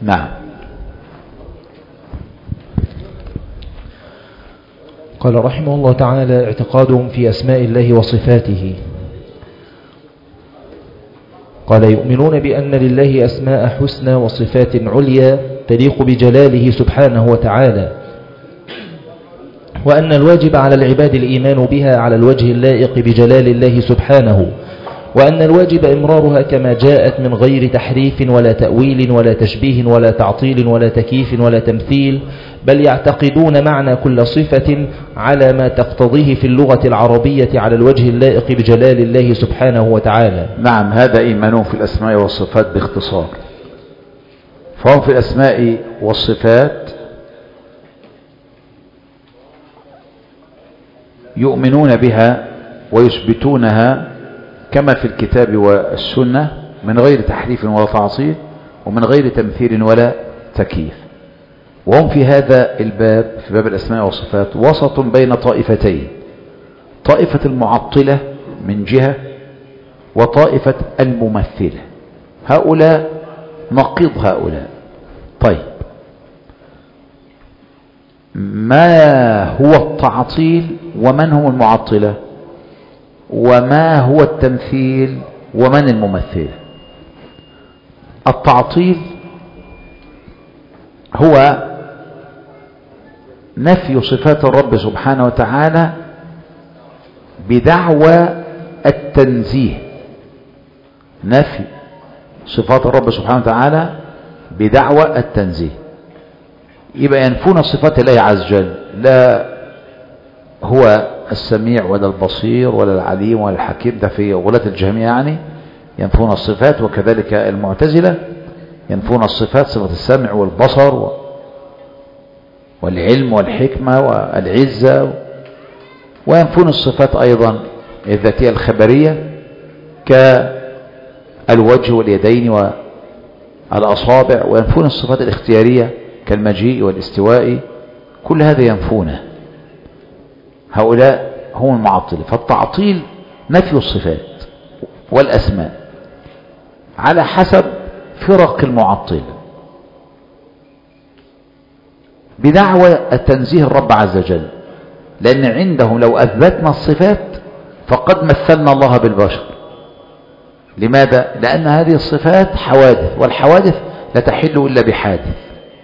نعم. قال رحمه الله تعالى: اعتقادهم في أسماء الله وصفاته. قال: يؤمنون بأن لله أسماء حسنى وصفات عليا تليق بجلاله سبحانه وتعالى، وأن الواجب على العباد الإيمان بها على الوجه اللائق بجلال الله سبحانه، وأن الواجب إمرارها كما جاءت من غير تحريف ولا تأويل ولا تشبيه ولا تعطيل ولا تكييف ولا تمثيل، بل يعتقدون معنى كل صفة على ما تقتضيه في اللغة العربية على الوجه اللائق بجلال الله سبحانه وتعالى. نعم، هذا إيمانهم في الأسماء والصفات باختصار. فهم في الأسماء والصفات يؤمنون بها ويثبتونها كما في الكتاب والسنة من غير تحريف ولا تعطيل ومن غير تمثيل ولا تكييف. وهم في هذا الباب، في باب الأسماء والصفات، وسط بين طائفتين: طائفة المعطلة من جهة، وطائفة الممثلة. هؤلاء نقيض هؤلاء. طيب، ما هو التعطيل ومن هم المعطلة، وما هو التمثيل ومن الممثل؟ التعطيل هو نفي صفات الرب سبحانه وتعالى بدعوى التنزيه. نفي صفات الرب سبحانه وتعالى بدعوى التنزيه. يبقى ينفون صفات الله عز وجل، لا هو السميع ولا البصير ولا العليم ولا الحكيم، ده في غلاة الجهمية يعني ينفون الصفات. وكذلك المعتزلة ينفون الصفات، صفة السمع والبصر والعلم والحكمة والعزة. وينفون الصفات أيضا الذاتية الخبرية كالوجه واليدين والأصابع. وينفون الصفات الاختيارية كالمجيء والاستواء. كل هذا ينفونه. هؤلاء هم المعطلة. فالتعطيل نفي الصفات والأسماء على حسب فرق المعطلة بدعوى التنزيه الرب عز وجل، لأن عندهم لو أثبتنا الصفات فقد مثلنا الله بالبشر. لماذا؟ لأن هذه الصفات حوادث، والحوادث لا تحل إلا بحادث.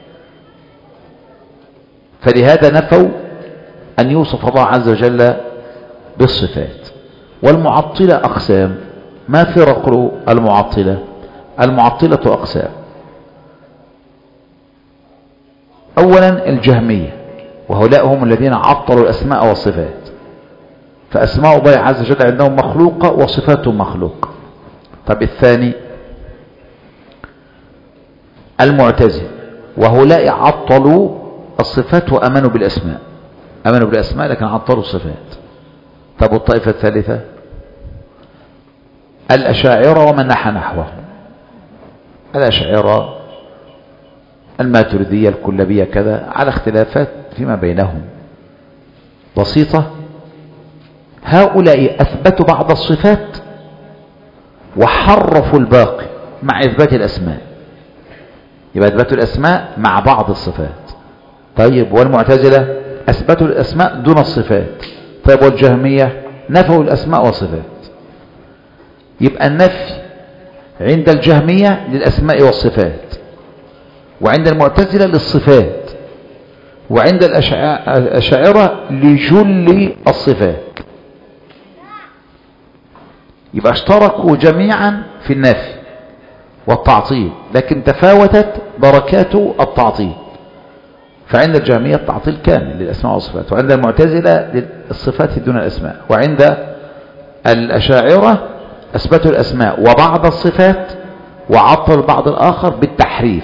فلهذا نفوا أن يوصف الله عز وجل بالصفات. والمعطلة أقسام. ما فرق المعطلة؟ المعطلة أقسام. أولا الجهمية، وهؤلاء هم الذين عطلوا الأسماء والصفات. فأسماء الله عز وجل عندهم مخلوقة وصفاتهم مخلوقة. طب الثاني المعتزلة، وهؤلاء عطلوا الصفات وأمنوا بالأسماء. أمنوا بالأسماء لكن عطلوا الصفات. طب الطائفة الثالثة الأشاعرة ومن نحى نحوه. الأشاعرة الماتريدية الكلابية كذا، على اختلافات فيما بينهم بسيطة. هؤلاء أثبتوا بعض الصفات وحرفوا الباقي مع إثبات الأسماء. يبقى أثبتوا الأسماء مع بعض الصفات. طيب، والمعتزلة أثبتوا الأسماء دون الصفات. طيب، والجهمية نفوا الأسماء والصفات. يبقى النفي عند الجهمية للأسماء والصفات، وعند المعتزلة للصفات، وعند الأشاعرة لجل الصفات. يبقى اشتركوا جميعا في النفي والتعطيل، لكن تفاوتت دركات التعطيل. فعند الجهمية التعطيل كامل للأسماء والصفات، وعند المعتزلة للصفات دون الأسماء، وعند الأشاعرة أثبتوا الأسماء وبعض الصفات وعطلوا البعض الآخر بالتحريف.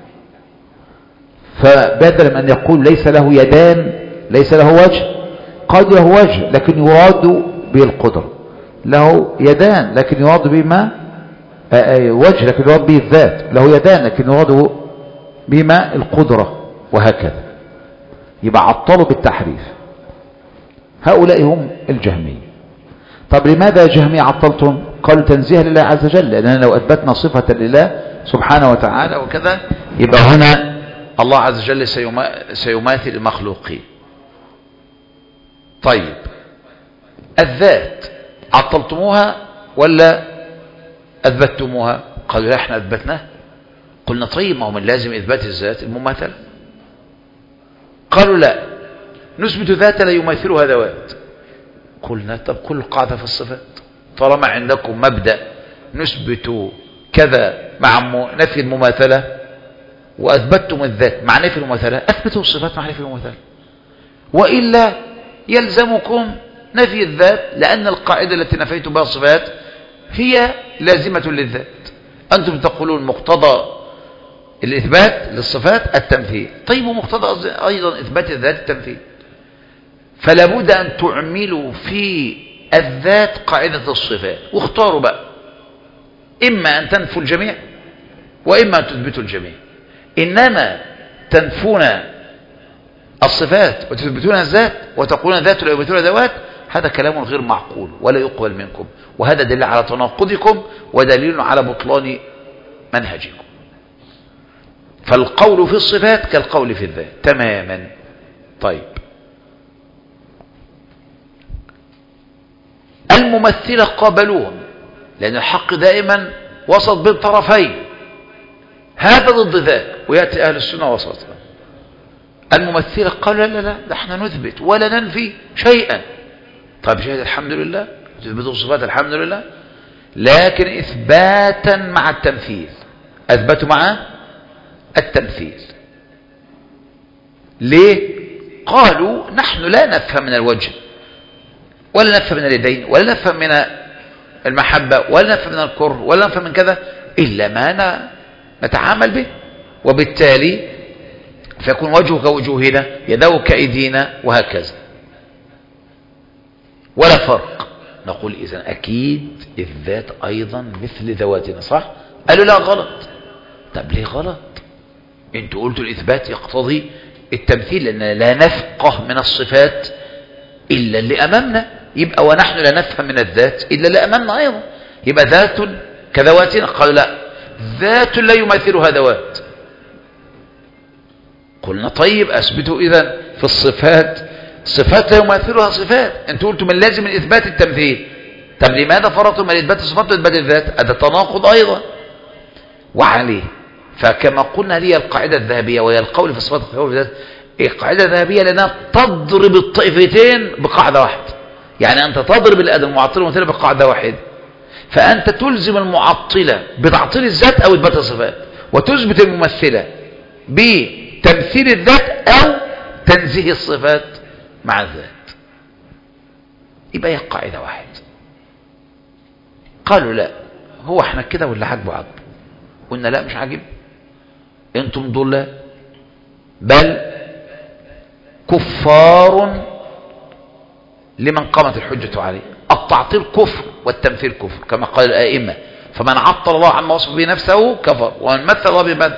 فبدل من أن يقول ليس له يدان ليس له وجه، قد له وجه لكن يراد به القدرة، له يدان لكن يراد به ما وجه لكن يراد به الذات، له يدان لكن يراد به ما القدرة، وهكذا. يبقى عطلوا بالتحريف. هؤلاء هم الجهمية. طب لماذا يا جهمية عطلتم؟ قالوا تنزيها لله عز وجل، لأننا لو أثبتنا صفة لله سبحانه وتعالى وكذا يبقى هنا الله عز وجل سيماثل المخلوقين. طيب الذات عطلتموها ولا أثبتتموها؟ قالوا لا احنا أثبتناها. قلنا طيب ما هو من لازم إثبات الذات المماثلة. قالوا لا نثبت ذات لا يماثلها ذوات. قلنا طب كل قاعدة في الصفات، طالما عندكم مبدأ نثبت كذا مع نفي المماثلة وأثبتتم الذات مع نفي المماثلة، أثبتوا الصفات مع نفي المماثلة، وإلا يلزمكم نفي الذات، لأن القاعدة التي نفيتم بها الصفات هي لازمة للذات. أنتم تقولون مقتضى الإثبات للصفات التمثيل، طيب ومقتضى أيضا إثبات الذات التمثيل، فلا بد أن تعملوا في الذات قاعدة الصفات، واختاروا بقى إما أن تنفوا الجميع وإما أن تثبتوا الجميع. إنما تنفون الصفات وتثبتون الذات وتقولون ذات لا يثبتون ذوات، هذا كلام غير معقول ولا يقبل منكم، وهذا دليل على تناقضكم ودليل على بطلان منهجكم. فالقول في الصفات كالقول في الذات تماما. طيب الممثلة قابلوهم، لأن الحق دائما وسط بين طرفين، هذا ضد ذاك، ويأتي أهل السنة وسطا. الممثلة قالوا لا لا لا احنا نثبت ولا ننفي شيئا. طيب شهد الحمد لله، تثبتوا الصفات الحمد لله، لكن إثباتا مع التمثيل، أثبتوا مع التمثيل. ليه؟ قالوا نحن لا نفهم من الوجه ولا نفهم من اليدين ولا نفهم من المحبة ولا نفهم من الكره ولا نفهم من كذا إلا ما نتعامل به، وبالتالي فيكون وجهه كوجوهنا يده كأيدينا وهكذا، ولا فرق. نقول إذن أكيد الذات أيضا مثل ذواتنا، صح؟ قالوا لا غلط. طب ليه غلط؟ انتوا قلتوا الإثبات يقتضي التمثيل، لأننا لا نفقه من الصفات إلا اللي أمامنا، يبقى ونحن لا نفهم من الذات إلا اللي أمامنا أيضا، يبقى ذات كذواتنا. قالوا لا ذات لا يماثلها ذوات. قلنا طيب أثبتوا إذن في الصفات صفات لا يماثلها صفات، انتوا قلتوا من لازم الإثبات التمثيل، طب لماذا فرطوا من إثبات الصفات وإثبات الذات؟ هذا تناقض أيضا. وعليه فكما قلنا هي القاعدة الذهبية، وهي القول في الصفات والقول في الذات، القاعدة الذهبية لأنها تضرب الطائفتين بقاعدة واحدة. يعني أنت تضرب الأدم المعطلة والممثلة بقاعدة واحدة، فأنت تلزم المعطلة بتعطيل الذات أو إثبات الصفات، وتثبت الممثلة بتمثيل الذات أو تنزيه الصفات مع الذات، يبقى هي قاعدة واحدة. قالوا لا هو احنا كده ولا عجبه عجب؟ قلنا لا مش عاجب، انتم ضلال بل كفار لمن قامت الحجة عليه. التعطيل كفر والتمثيل كفر كما قال الآئمة، فمن عطل الله عما وصف به نفسه كفر، ومن مثل الله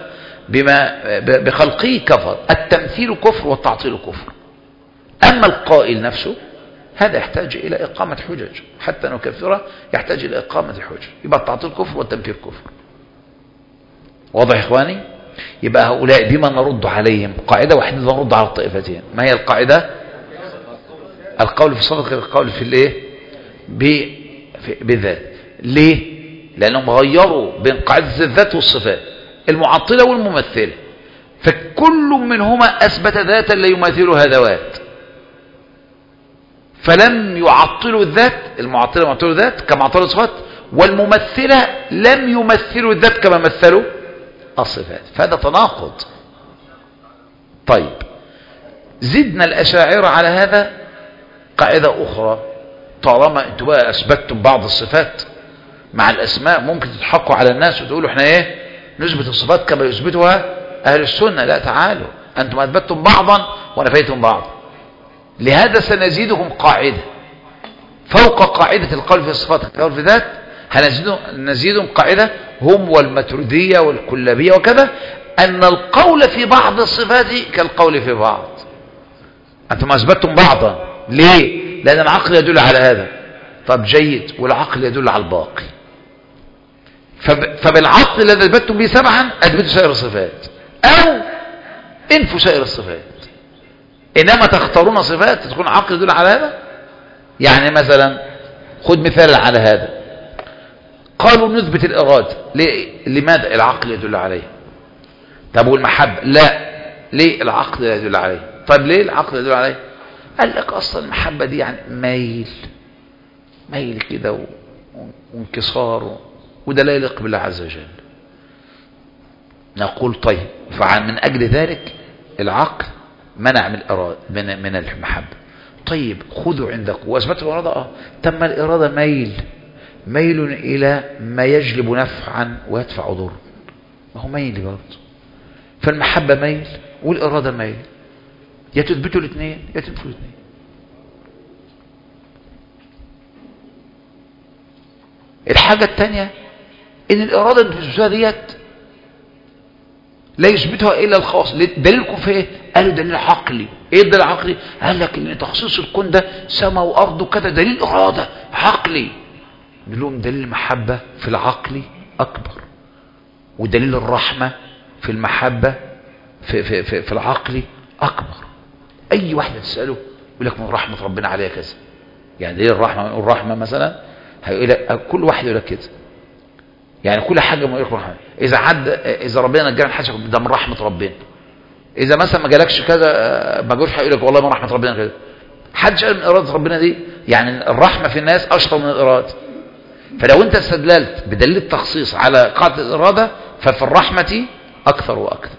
بخلقه كفر. التمثيل كفر والتعطيل كفر. أما القائل نفسه هذا يحتاج إلى إقامة حجج، حتى نكفره يحتاج إلى إقامة الحجج، يبقى التعطيل كفر والتمثيل كفر. واضح يا إخواني؟ يبقى هؤلاء بما نرد عليهم قاعدة واحدة نرد على الطائفتين. ما هي القاعدة؟ القول في الصفات غير القول في الايه؟ بالذات. ليه؟ لأنهم غيروا بين قاعدة الذات والصفات، المعطلة والممثلة، فكل منهما أثبت ذاتا لا يماثلها ذوات، فلم يعطلوا الذات، المعطلة معطلوا الذات كما عطلوا الصفات، والممثلة لم يمثلوا الذات كما مثلوا الصفات، فهذا تناقض. طيب زدنا الأشاعرة على هذا قاعدة أخرى، طالما انتوا بقى أثبتتم بعض الصفات مع الأسماء ممكن تضحكوا على الناس وتقولوا احنا ايه نثبت الصفات كما يثبتها أهل السنة. لا، تعالوا أنتم أثبتتم بعضا ونفيتم بعضا، لهذا سنزيدهم قاعدة فوق قاعدة القول في الصفات والقول في الذات، هنزيدهم قاعدة هم والماتريدية والكلابية وكذا، أن القول في بعض الصفات كالقول في بعض. أنتم أثبتتم بعضا، ليه؟ لأن العقل يدل على هذا. طب جيد، والعقل يدل على الباقي، فبالعقل الذي أثبتتم به سبعا أثبتوا سائر الصفات، أو انفوا سائر الصفات. إنما تختارون صفات تكون عقل يدل على هذا. يعني مثلا خذ مثال على هذا، قالوا نثبت الإرادة، لماذا؟ العقل يدل عليه. طب والمحبة؟ لا، ليه؟ العقل يدل عليه. طب ليه العقل يدل عليه؟ قال لك أصلا المحبة دي يعني ميل كده وانكسار، وده لا يليق بالله عز وجل. نقول طيب، فمن أجل ذلك العقل منع من المحبة. طيب خذوا عندكم وأثبتوا الإرادة. تم الإرادة ميل إلى ما يجلب نفعا ويدفع ضر، ما هو ميل برضه. فالمحبة ميل والإرادة ميل، يا تثبتوا الاثنين يا تنفوا الاثنين. الحاجة الثانية ان الإرادة النفسية ديت لا يثبتها إلا الخاص. دليلكم في ايه؟ قالوا دليل عقلي. ايه الدليل العقلي؟ قال لك ان تخصيص الكون ده سماء وأرض وكذا دليل إرادة عقلي. نقول لهم دليل المحبة في العقل أكبر، ودليل الرحمة في المحبة في العقل أكبر. أي واحد تسأله يقول لك من رحمة ربنا عليها كذا. يعني دليل الرحمة مثلا هيقول لك، كل واحد يقول لك كده. يعني كل حاجة ما يقول لك رحمة. إذا ربنا نجانا حاجة ده من رحمة ربنا. إذا مثلا ما جالكش كذا ما جوش هيقول لك والله من رحمة ربنا كذا. حدش قال من إرادة ربنا دي. يعني الرحمة في الناس أشطر من الإرادة. فلو أنت استدللت بدليل التخصيص على قاعدة الإرادة ففي الرحمة أكثر وأكثر.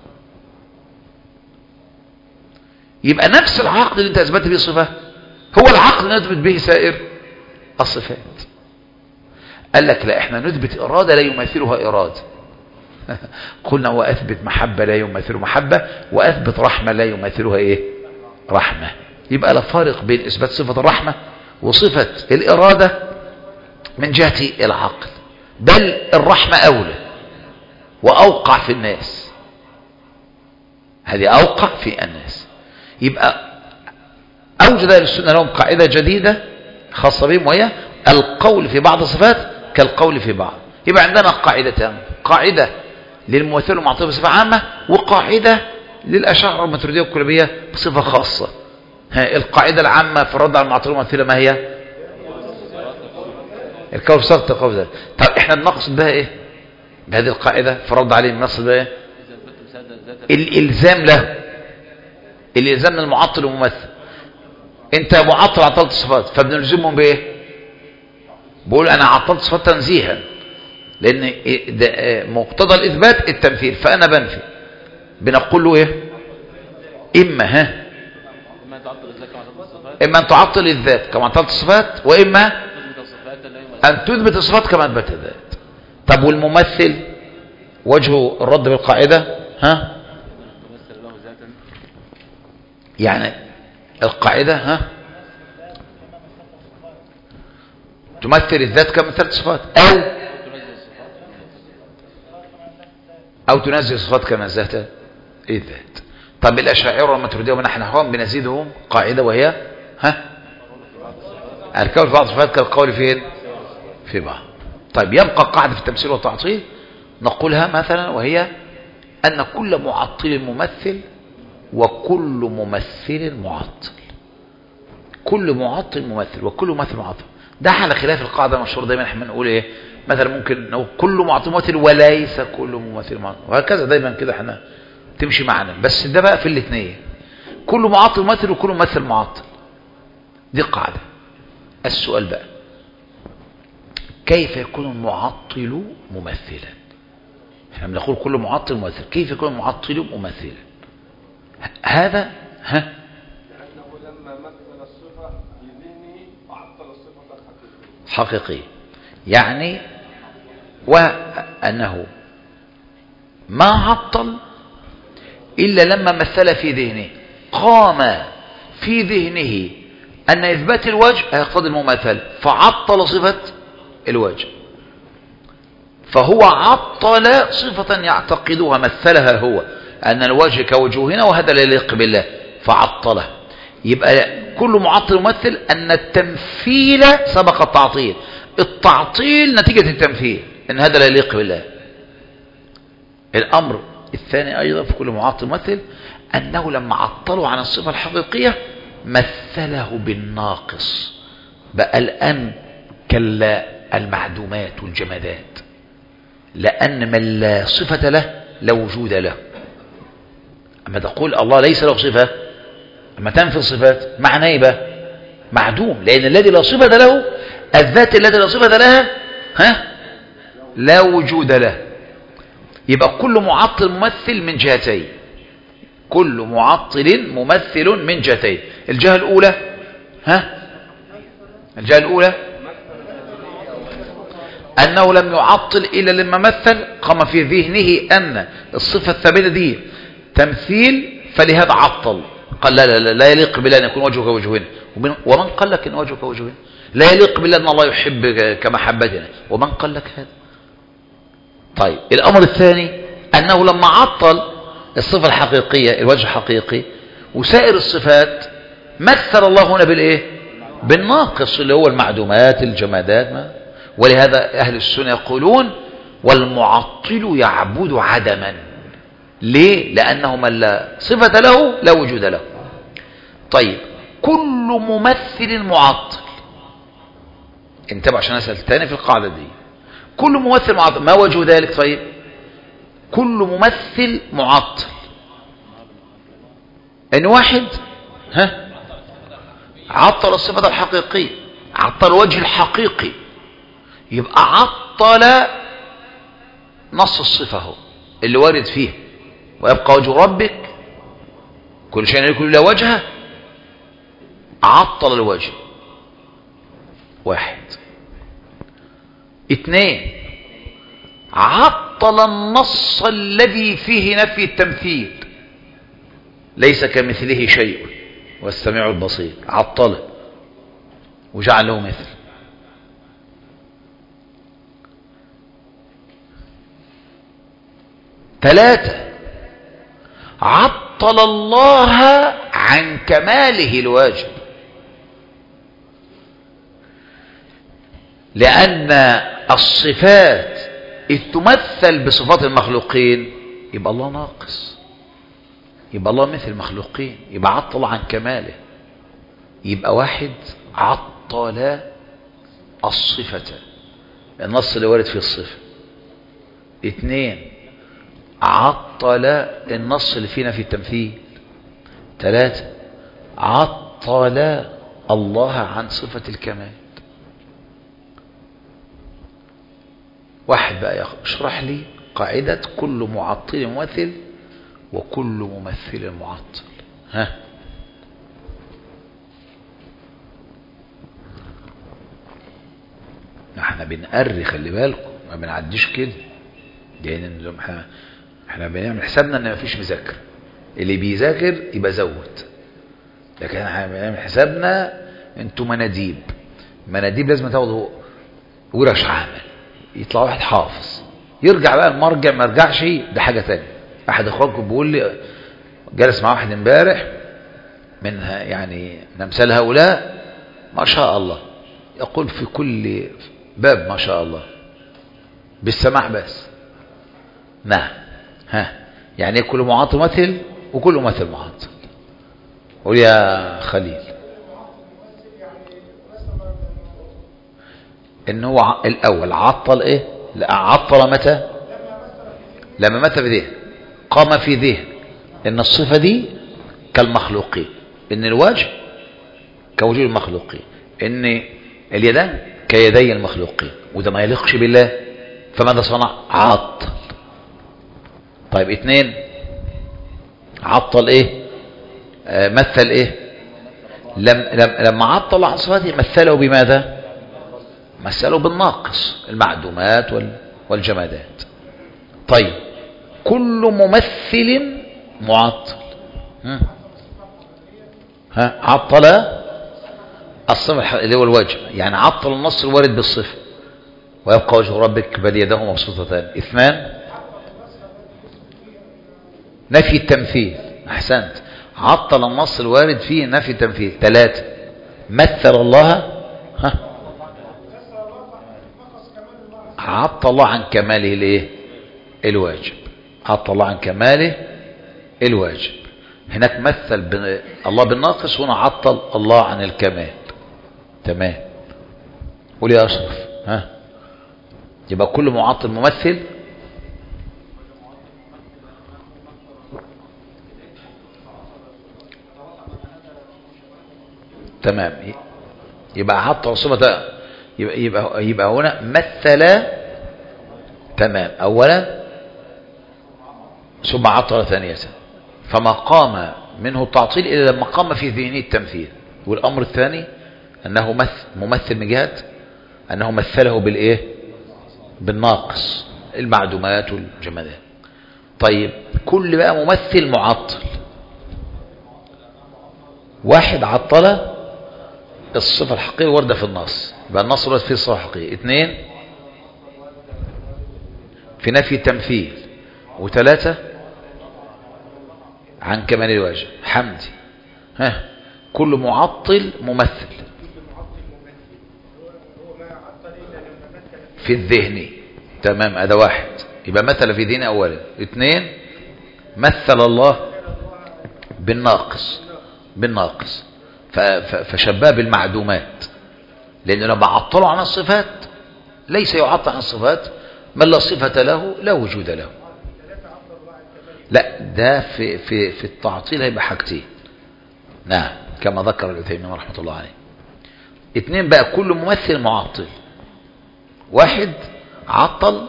يبقى نفس العقل اللي انت اثبت به صفه هو العقل اللي نثبت به سائر الصفات. قال لك لا، احنا نثبت اراده لا يماثلها اراده. قلنا واثبت محبه لا يماثلها محبه، واثبت رحمه لا يماثلها ايه؟ رحمه. يبقى لا فارق بين اثبات صفه الرحمه وصفه الاراده من جهه العقل، بل الرحمه اولى واوقع في الناس. هذه اوقع في الناس. يبقى أوجد أهل السنة لهم قاعدة جديدة خاصة بهم، وهي القول في بعض الصفات كالقول في بعض. يبقى عندنا قاعدتان: قاعدة للممثل والمعطل بصفة عامة، وقاعدة للأشاعرة والماتريدية والكلابية بصفة خاصة. القاعدة العامة في الرد على المعطل والممثلة ما هي؟ القول في صفة القول ذات. طب احنا بنقصد بها ايه بهذه القاعدة في الرد عليهم؟ بنقصد بها ايه؟ الإلزام له، الإلزام من المعطل والممثل. انت معطل عطلت الصفات، فبنلزمهم بايه؟ بقول انا عطلت صفات تنزيها، لان مقتضى الاثبات التمثيل، فانا بنفي. بنقول له ايه؟ اما ان تعطل الذات كما عطلت الصفات، واما ان تثبت الصفات كما اثبت الذات. طب والممثل وجه الرد بالقاعده يعني القاعدة تمثل الذات كما مثلت الصفات، أو تنزل الصفات كما نزهت الذات. طب الأشاعرة والماتريدية ونحن نحوهم بنزيدهم قاعدة، وهي القول في بعض الصفات كالقول في بعض. طيب يبقى قاعدة في التمثيل والتعطيل نقولها مثلا، وهي أن كل معطل ممثل وكل ممثل معطل. كل معطل ممثل وكل ممثل معطل. ده على خلاف القاعدة المشهورة دايما احنا بنقول ايه؟ مثلا ممكن نقول كل معطل ممثل وليس كل ممثل معطل، وهكذا دايما كده احنا تمشي معنا. بس ده بقى في الاثنين، كل معطل ممثل وكل ممثل معطل. دي قاعدة. السؤال بقى، كيف يكون المعطل ممثلا؟ احنا بنقول كل معطل ممثل، كيف يكون المعطل ممثلا؟ هذا لأنه لما مثل الصفة بذهنه فعطل الصفة حقيقية. يعني وأنه ما عطل إلا لما مثل في ذهنه، قام في ذهنه أن إثبات الوجه يقتضي المماثلة، فعطل صفة الوجه، فهو عطل صفة يعتقدها مثلها هو أن الوجه كوجوهنا وهذا لا يليق بالله فعطله. يبقى كل معطل ممثل أن التمثيل سبق التعطيل، التعطيل نتيجة التمثيل، أن هذا لا يليق بالله. الأمر الثاني أيضا في كل معطل ممثل أنه لما عطلوا عن الصفة الحقيقية مثله بالناقص، بقى الآن كالمعدومات والجمادات، لأن من لا صفة له لا وجود له. أما تقول الله ليس له صفة، أما تنفي الصفات معناه يبقى معدوم، لأن الذي لا صفة له، الذات التي لا صفة لها لا وجود له. يبقى كل معطل ممثل من جهتين، كل معطل ممثل من جهتين. الجهة الأولى الجهة الأولى أنه لم يعطل إلا لما مثل، قام في ذهنه أن الصفة الثابتة دي تمثيل، فلهذا عطل، قال لا لا لا, لا يليق بالله أن يكون وجهك وجهنا. ومن قال لك أن وجهك وجهنا؟ لا يليق بالله أن الله يحب كمحبتنا، ومن قال لك هذا؟ طيب الأمر الثاني أنه لما عطل الصفة الحقيقية، الوجه الحقيقي وسائر الصفات، مثل الله هنا بالإيه؟ بالناقص اللي هو المعدومات الجمادات. ولهذا أهل السنة يقولون والمعطل يعبد عدما. ليه؟ لأنه من لا صفة له لا وجود له. طيب كل ممثل معطل، انتبه عشان أسأل تاني في القاعدة دي، كل ممثل معطل ما وجه ذلك؟ طيب كل ممثل معطل ان واحد عطل الصفة الحقيقية، عطل الوجه الحقيقي، يبقى عطل نص الصفة هو اللي وارد فيه، ويبقى وجه ربك كل شيء يكون له وجهه، عطل الوجه. واحد. اثنين، عطل النص الذي فيه نفي التمثيل، ليس كمثله شيء والسميع البصير، عطله وجعل له مثل. ثلاثة، عطل الله عن كماله الواجب، لأن الصفات إذ تمثل بصفات المخلوقين يبقى الله ناقص، يبقى الله مثل المخلوقين، يبقى عطل عن كماله. يبقى واحد عطل الصفة، النص اللي وارد فيه الصفة. اثنين، عطل النص اللي فينا في التمثيل. ثلاثة، عطل الله عن صفة الكمال. واحد بقى اشرح لي قاعدة كل معطل ممثل وكل ممثل معطل. احنا بنقري، خلي بالكم ما بنعديش كده، لان احنا بنعمل حسابنا ان مفيش مذاكره، اللي بيذاكر يبقى زود، لكن احنا بنعمل حسابنا انتوا مناديب لازم تاخدوا ورش عمل، يطلع واحد حافظ، يرجع بقى المرجع ما يرجعش ده حاجه ثانيه. احد اخوانكم بيقول لي جلس مع واحد امبارح من يعني امثال هؤلاء ما شاء الله، يقول في كل باب ما شاء الله بالسماع بس. نعم. يعني كل معطل مثل وكل ممثل معطل. قول يا خليل. ان هو الاول عطل ايه؟ لا، عطل متى؟ لما مثل في ذهن، قام في ذهن ان الصفة دي كالمخلوقين، ان الوجه كوجود المخلوقين، ان اليدان كيدي المخلوقين، وده ما يليقش بالله، فماذا صنع؟ عطل. طيب اثنين، عطل ايه؟ مثل ايه؟ لما عطل عن صفاته مثله بماذا؟ مثله بالناقص، المعدومات والجمادات. طيب كل ممثل معطل عطل الصفة اللي هو الوجه، يعني عطل النص الوارد بالصفة، ويبقى وجه ربك بل يداه مبسوطتان. اثنان، نفي التمثيل، احسنت، عطل النص الوارد فيه نفي التمثيل. ثلاثة، مثل الله عطل الله عن كماله الايه؟ الواجب. عطل الله عن كماله الواجب. هناك مثل الله بالناقص، هنا عطل الله عن الكمال. تمام. قول يا أشرف. ها، يبقى كل معطل ممثل. تمام. يبقى عطل صفة، يبقى هنا مثل. تمام. أولا ثم عطل ثانية، فما قام منه التعطيل إلا لما قام في ذهنه التمثيل. والأمر الثاني أنه ممثل من جهة أنه مثله بالإيه؟ بالناقص، المعدومات والجمادات. طيب كل بقى ممثل معطل. واحد عطل الصفة الحقيقية واردة في النص، يبقى النص ورد فيه الصفة الحقيقية. 2 في نفي التمثيل. و3 عن كمال الواجب. حمدي. ها، كل معطل ممثل في الذهن. تمام. هذا واحد، يبقى مثل في ذهن أولا. 2 مثل الله بالناقص فشبه بالمعدومات، لأنه لما عطلوا عن الصفات ليس يعطل عن الصفات من لا صفة له لا وجود له. لا، ده في التعطيل هيبقى حاجتين. نعم، كما ذكر العثيمين رحمة الله عليه. 2 بقى كل ممثل معطل. واحد عطل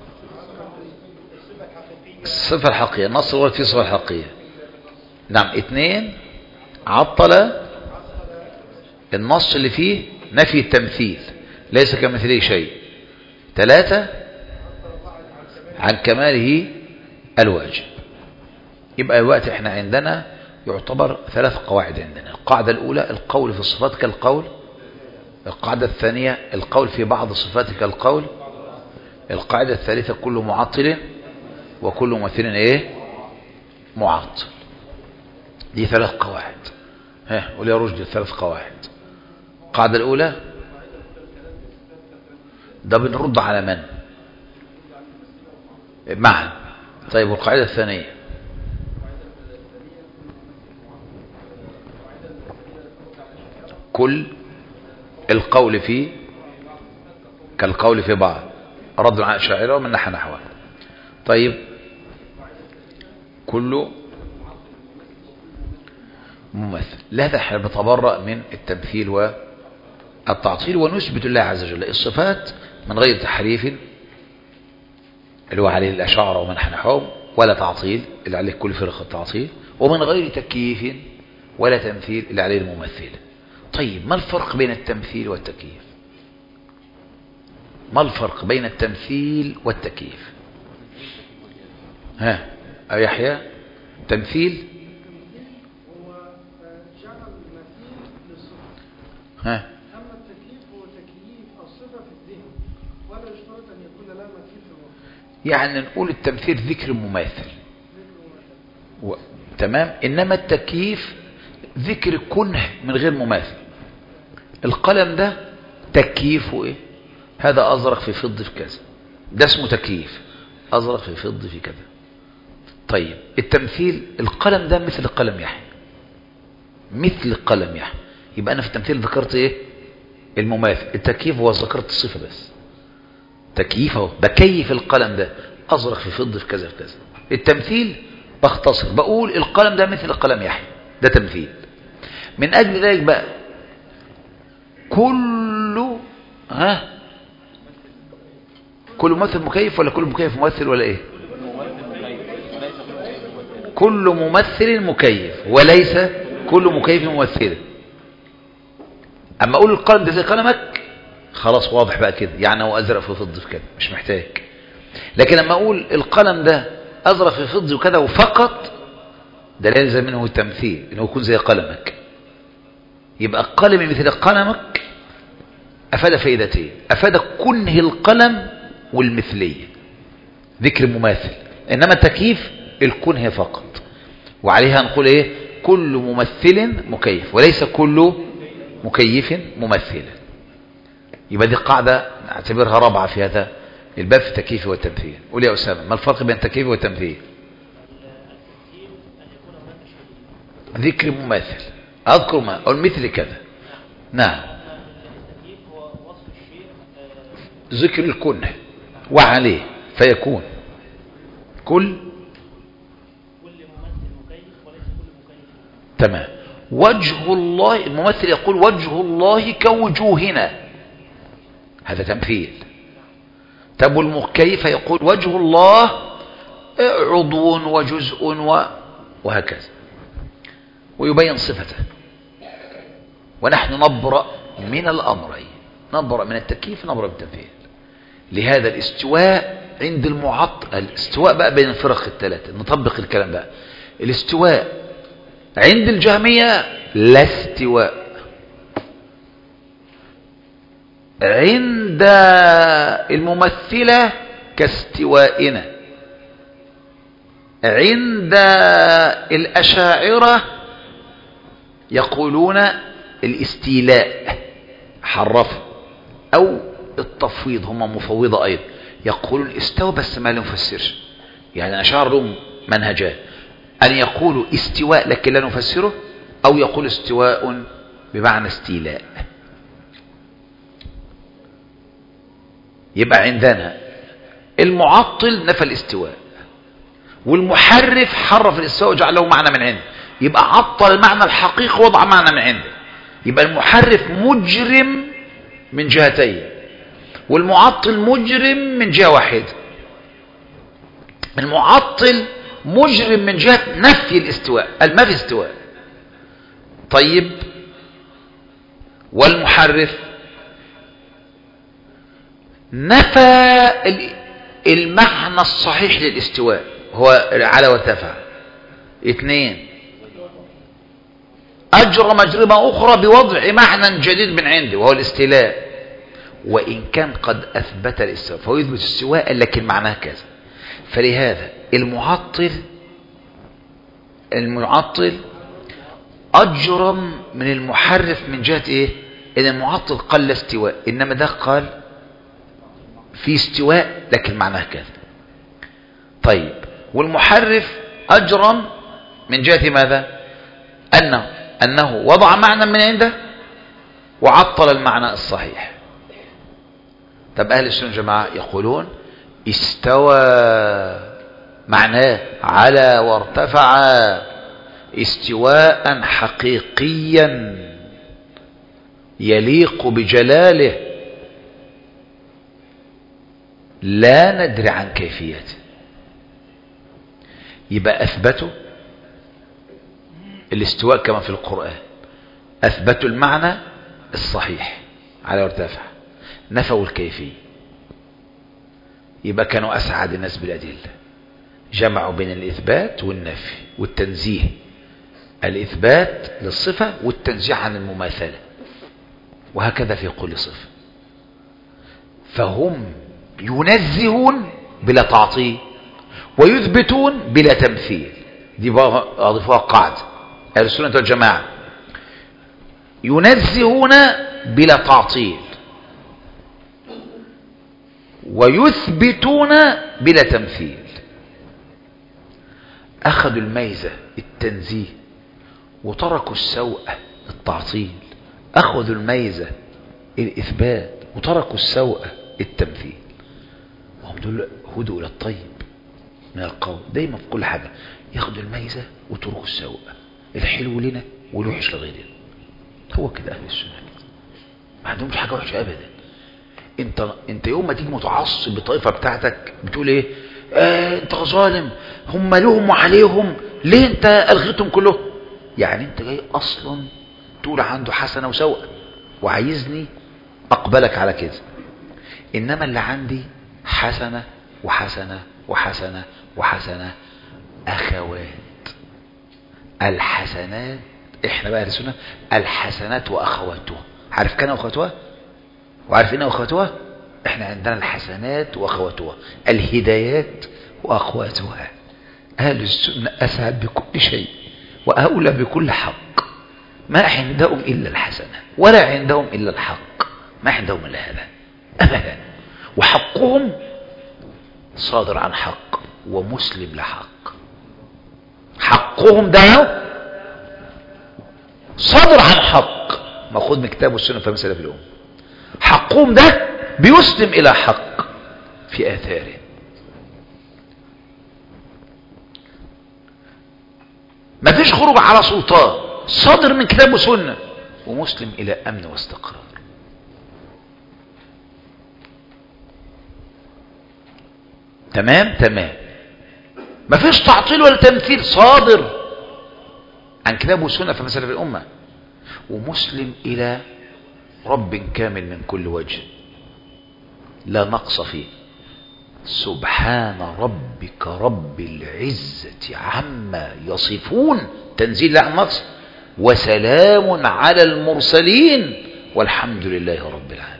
الصفة الحقيقية، النص الورد فيه الصفة الحقيقية. نعم. 2 عطل النص اللي فيه نفي التمثيل، ليس كمثله شيء. 3 عن كماله الواجب. يبقى الوقت احنا عندنا يعتبر 3 قواعد عندنا. القاعدة الأولى القول في الصفات كالقول. القاعدة الثانية القول في بعض الصفات كالقول. القاعدة الثالثة كل معطل وكل ممثل ايه؟ معطل. دي 3 قواعد. ها، قول يا رشدي 3 قواعد. القاعدة الأولى ده بنرد على من؟ معا. طيب والقاعدة الثانية؟ كل القول فيه كالقول في بعض، رد على الأشاعرة ومن نحى نحوه. طيب كل ممثل. لا، احنا بنتبرأ من التمثيل والتعطيل ونثبت الله عز وجل الصفات من غير تحريف اللي هو عليه الأشاعرة ومن نحى نحوهم، ولا تعطيل اللي عليه كل فرق التعطيل، ومن غير تكييف ولا تمثيل اللي عليه الممثل. طيب ما الفرق بين التمثيل والتكييف؟ ما الفرق بين التمثيل والتكييف؟ ها يا يحيى. تمثيل ها، أما التكييف هو تكييف الصفة في الذهن، ولا يشترط أن يكون لها مثيل في الواقع. يعني نقول التمثيل ذكر مماثل تمام. إنما التكييف ذكر كنه من غير مماثل. القلم ده تكييفه إيه؟ هذا أزرق في فضة في كذا، ده اسمه تكييف، أزرق في فضة في كذا. طيب التمثيل القلم ده مثل قلم يحيى، مثل قلم يحيى، يبقى أنا في التمثيل ذكرت إيه؟ المماثل. التكييف هو ذكرت الصفة بس، تكييف اهو، بكيف القلم ده أزرق في فضة في كذا في كذا. التمثيل بختصر بقول القلم ده مثل قلم يحيى، ده تمثيل. من أجل ذلك بقى كل ممثل مكيف ولا كل مكيف ممثل ولا ايه؟ كل ممثل مكيف وليس كل مكيف ممثل. اما اقول القلم ده زي قلمك خلاص واضح بقى كده، يعني هو ازرق في فضة في كده، مش محتاج. لكن لما اقول القلم ده ازرق في فضة وكذا وفقط، ده لا يلزم منه التمثيل انه يكون زي قلمك. يبقى قلمي مثل قلمك افاد فائدتين، افاد كنه القلم والمثلية، ذكر مماثل. انما التكييف الكنه فقط، وعليها نقول ايه؟ كل ممثل مكيف وليس كل مكيف ممثل. يبقى دي قاعدة نعتبرها رابعة الباب في التكييف والتمثيل. قول يا أسامة، ما الفرق بين التكييف والتمثيل؟ ذكر مماثل، أذكر ما أو مثل كذا. نعم، ذكر الكنه وعليه فيكون كل تمام. وجه الله، الممثل يقول وجه الله كوجوهنا، هذا تمثيل. طب والمكيف يقول وجه الله عضو وجزء وهكذا، ويبين صفته. ونحن نبرأ من الأمرين، نبرأ من التكييف، نبرأ من التمثيل. لهذا الاستواء عند المعطل، الاستواء بقى بين الفرق الثلاثة، نطبق الكلام بقى. الاستواء عند الجهمية لا استواء، عند الممثلة كاستوائنا، عند الأشاعرة يقولون الاستيلاء، حرفوا، أو التفويض، هم مفوضة أيضا، يقولون استوى بس ما نفسرش. يعني أشعر لهم منهجان، أن يقولوا استواء لكن لا نفسره، أو يقول استواء بمعنى استيلاء. يبقى عندنا المعطل نفى الاستواء، والمحرف حرف الاستواء وجعله معنى من عنده، يبقى عطل المعنى الحقيقي وضع معنى من عنده. يبقى المحرف مجرم من جهتين، والمعطل مجرم من جهة واحدة. المعطل مجرم من جهة نفي الاستواء، ما في استواء. طيب، والمحرف نفى المعنى الصحيح للاستواء، هو على وارتفع. 2، أجرى مجرمة أخرى بوضع معنى جديد من عنده وهو الاستيلاء، وإن كان قد أثبت الاستواء فهو يثبت الاستواء لكن معناه كذا. فلهذا المعطل أجرم من المحرف من جهة إيه؟ إن المعطل قال لا استواء، إنما ده قال في استواء لكن معناه كذا. طيب، والمحرف أجرم من جهة ماذا؟ أنه وضع معنى من عنده وعطل المعنى الصحيح. طب أهل السنة جماعة يقولون استوى معناه على وارتفع استواء حقيقيا يليق بجلاله، لا ندري عن كيفيته. يبقى أثبتوا الاستواء كما في القرآن، أثبتوا المعنى الصحيح على وارتفع، نفوا الكيفية. يبقى كانوا أسعد الناس بالأدلة، جمعوا بين الإثبات والنفي والتنزيه، الإثبات للصفة والتنزيه عن المماثلة، وهكذا في كل صفة. فهم ينزهون بلا تعطيل ويثبتون بلا تمثيل. دي أضيفوها قاعدة أهل السنة والجماعة، ينزهون بلا تعطيل ويثبتون بلا تمثيل. أخذوا الميزة التنزيه وتركوا السوء التعطيل، أخذوا الميزة الإثبات وتركوا السوء التمثيل. وهم دول هدوا إلى الطيب من القول، دايما في كل حاجة ياخدوا الميزة وتركوا السوء، الحلو لنا والوحش لغيرنا. هو كده أهل السنة، ما عندهمش حاجة وحشة أبدا. انت يوم ما تيجي متعصب بالطائفة بتاعتك بتقول ايه؟ انت ظالم، هم لهم وعليهم، ليه انت الغيتهم كلهم؟ يعني انت جاي اصلا تقول عنده حسنة وسوء وعايزني اقبلك على كده. انما اللي عندي حسنة وحسنة وحسنة وحسنة، اخوات. الحسنات، احنا بقى السنة الحسنات واخواتها. عارف كان اخواتها وعارفين اخواتها؟ احنا عندنا الحسنات واخواتها، الهدايات واخواتها. اهل السنة اسعد بكل شيء واولى بكل حق، ما عندهم الا الحسنة ولا عندهم الا الحق، ما عندهم الا هذا ابدا. وحقهم صادر عن حق ومسلم لحق. حقهم ده صادر عن حق مأخوذ من كتاب والسنة فهم سلف الأمة. حقهم ده بيسلم إلى حق في آثاره. ما فيش خروج على سلطان، صادر من كتاب وسنة ومسلم إلى أمن واستقرار. تمام. ما فيش تعطيل ولا تمثيل، صادر عن كتاب وسنة في مسألة الأمة ومسلم إلى رب كامل من كل وجه لا نقص فيه. سبحان ربك رب العزة عما يصفون، تنزيل لا نقص، وسلام على المرسلين والحمد لله رب العالمين.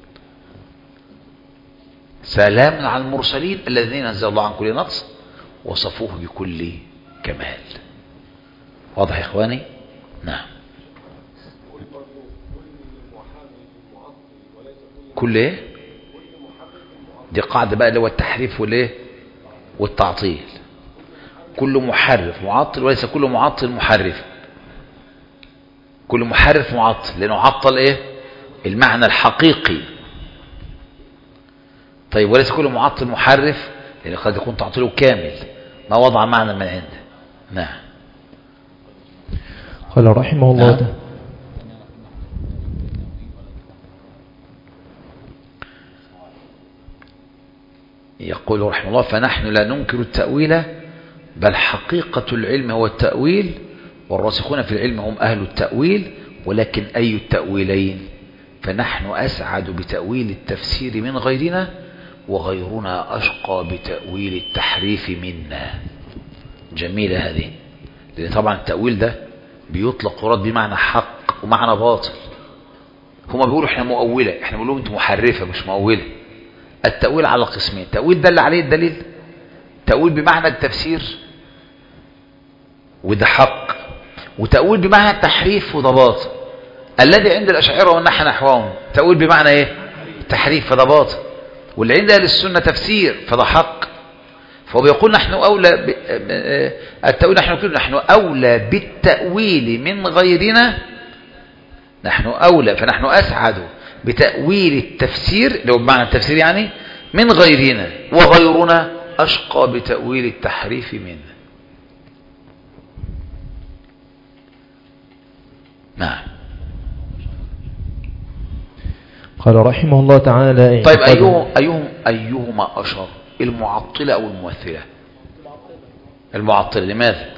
سلام على المرسلين الذين نزل الله عن كل نقص وصفوه بكل كمال. واضح يا إخواني؟ نعم. كل ايه؟ دي قاعدة بقى اللي هو التحريف والايه والتعطيل. كل محرف معطل وليس كل معطل محرف. كل محرف معطل لأنه عطل ايه المعنى الحقيقي. طيب وليس كل معطل محرف لأنه قد يكون تعطيله كامل ما وضع معنى من عنده. نعم. قال رحمه الله تعالى يقول رحمه الله: فنحن لا ننكر التأويل بل حقيقة العلم هو التأويل، والراسخون في العلم هم أهل التأويل، ولكن أي التأويلين؟ فنحن أسعد بتأويل التفسير من غيرنا، وغيرنا أشقى بتأويل التحريف منا. جميلة هذه، لأن طبعا التأويل ده بيطلق ورد بمعنى حق ومعنى باطل. هما بيقولوا احنا مؤولة، احنا بنقول لهم انتوا محرفة مش مؤولة. التأويل على قسمين: تأويل دل عليه الدليل، تأويل بمعنى التفسير وده حق، وتأويل بمعنى التحريف وده باطل. الذي عند الأشاعرة والنحو نحوهم تأويل بمعنى ايه؟ تحريف، فده باطل. واللي عند أهل السنة تفسير فده حق. فهو بيقول نحن أولى التأويل، نحن أولى بالتأويل من غيرنا، نحن أولى، فنحن أسعد بتأويل التفسير اللي هو بمعنى التفسير يعني من غيرنا، وغيرنا أشقى بتأويل التحريف منه. نعم. قال رحمه الله تعالى: طيب أيهما أشر، المعطلة أو الممثلة؟ المعطلة. لماذا؟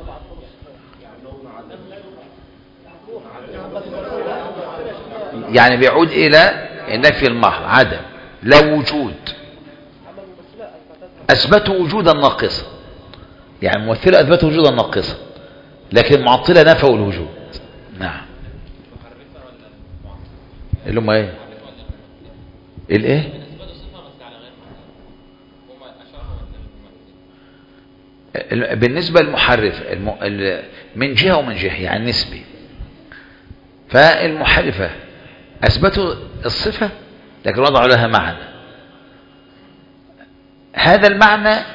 يعني بيعود إلى النفي المحض، عدم لا وجود. أثبتوا وجودا ناقصا، يعني الممثلة أثبتوا وجودا ناقصا، لكن المعطلة نفوا الوجود. نعم. اللي هم ايه؟ الايه؟ بالنسبة للمحرف من جهة ومن جهة، يعني نسبي. فالمحرفة أثبتوا الصفة لكن وضعوا لها معنى، هذا المعنى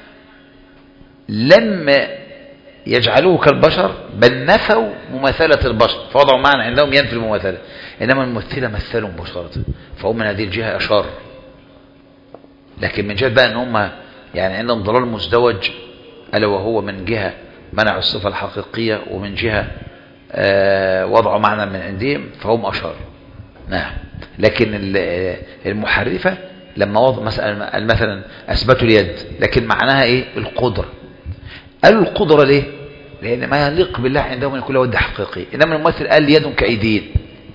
لم يجعلوه كالبشر بل نفوا مماثلة البشر، فوضعوا معنى عندهم ينفي المماثلة. إنما الممثلة مثلوا مباشرة، فهم من هذه الجهة أشر. لكن من جهة بقى أن هم يعني عندهم ضلال مزدوج، ألا وهو من جهة منع الصفة الحقيقية، ومن جهة وضعوا معنى من عندهم فهم أشر. نعم. لكن المحرفة لما وضع مثلا أثبتوا اليد لكن معناها إيه؟ القدرة. قالوا القدرة ليه؟ لأن ما يليق بالله عندهم من كل ود حقيقي. إنما الممثل قال يد كأيدين.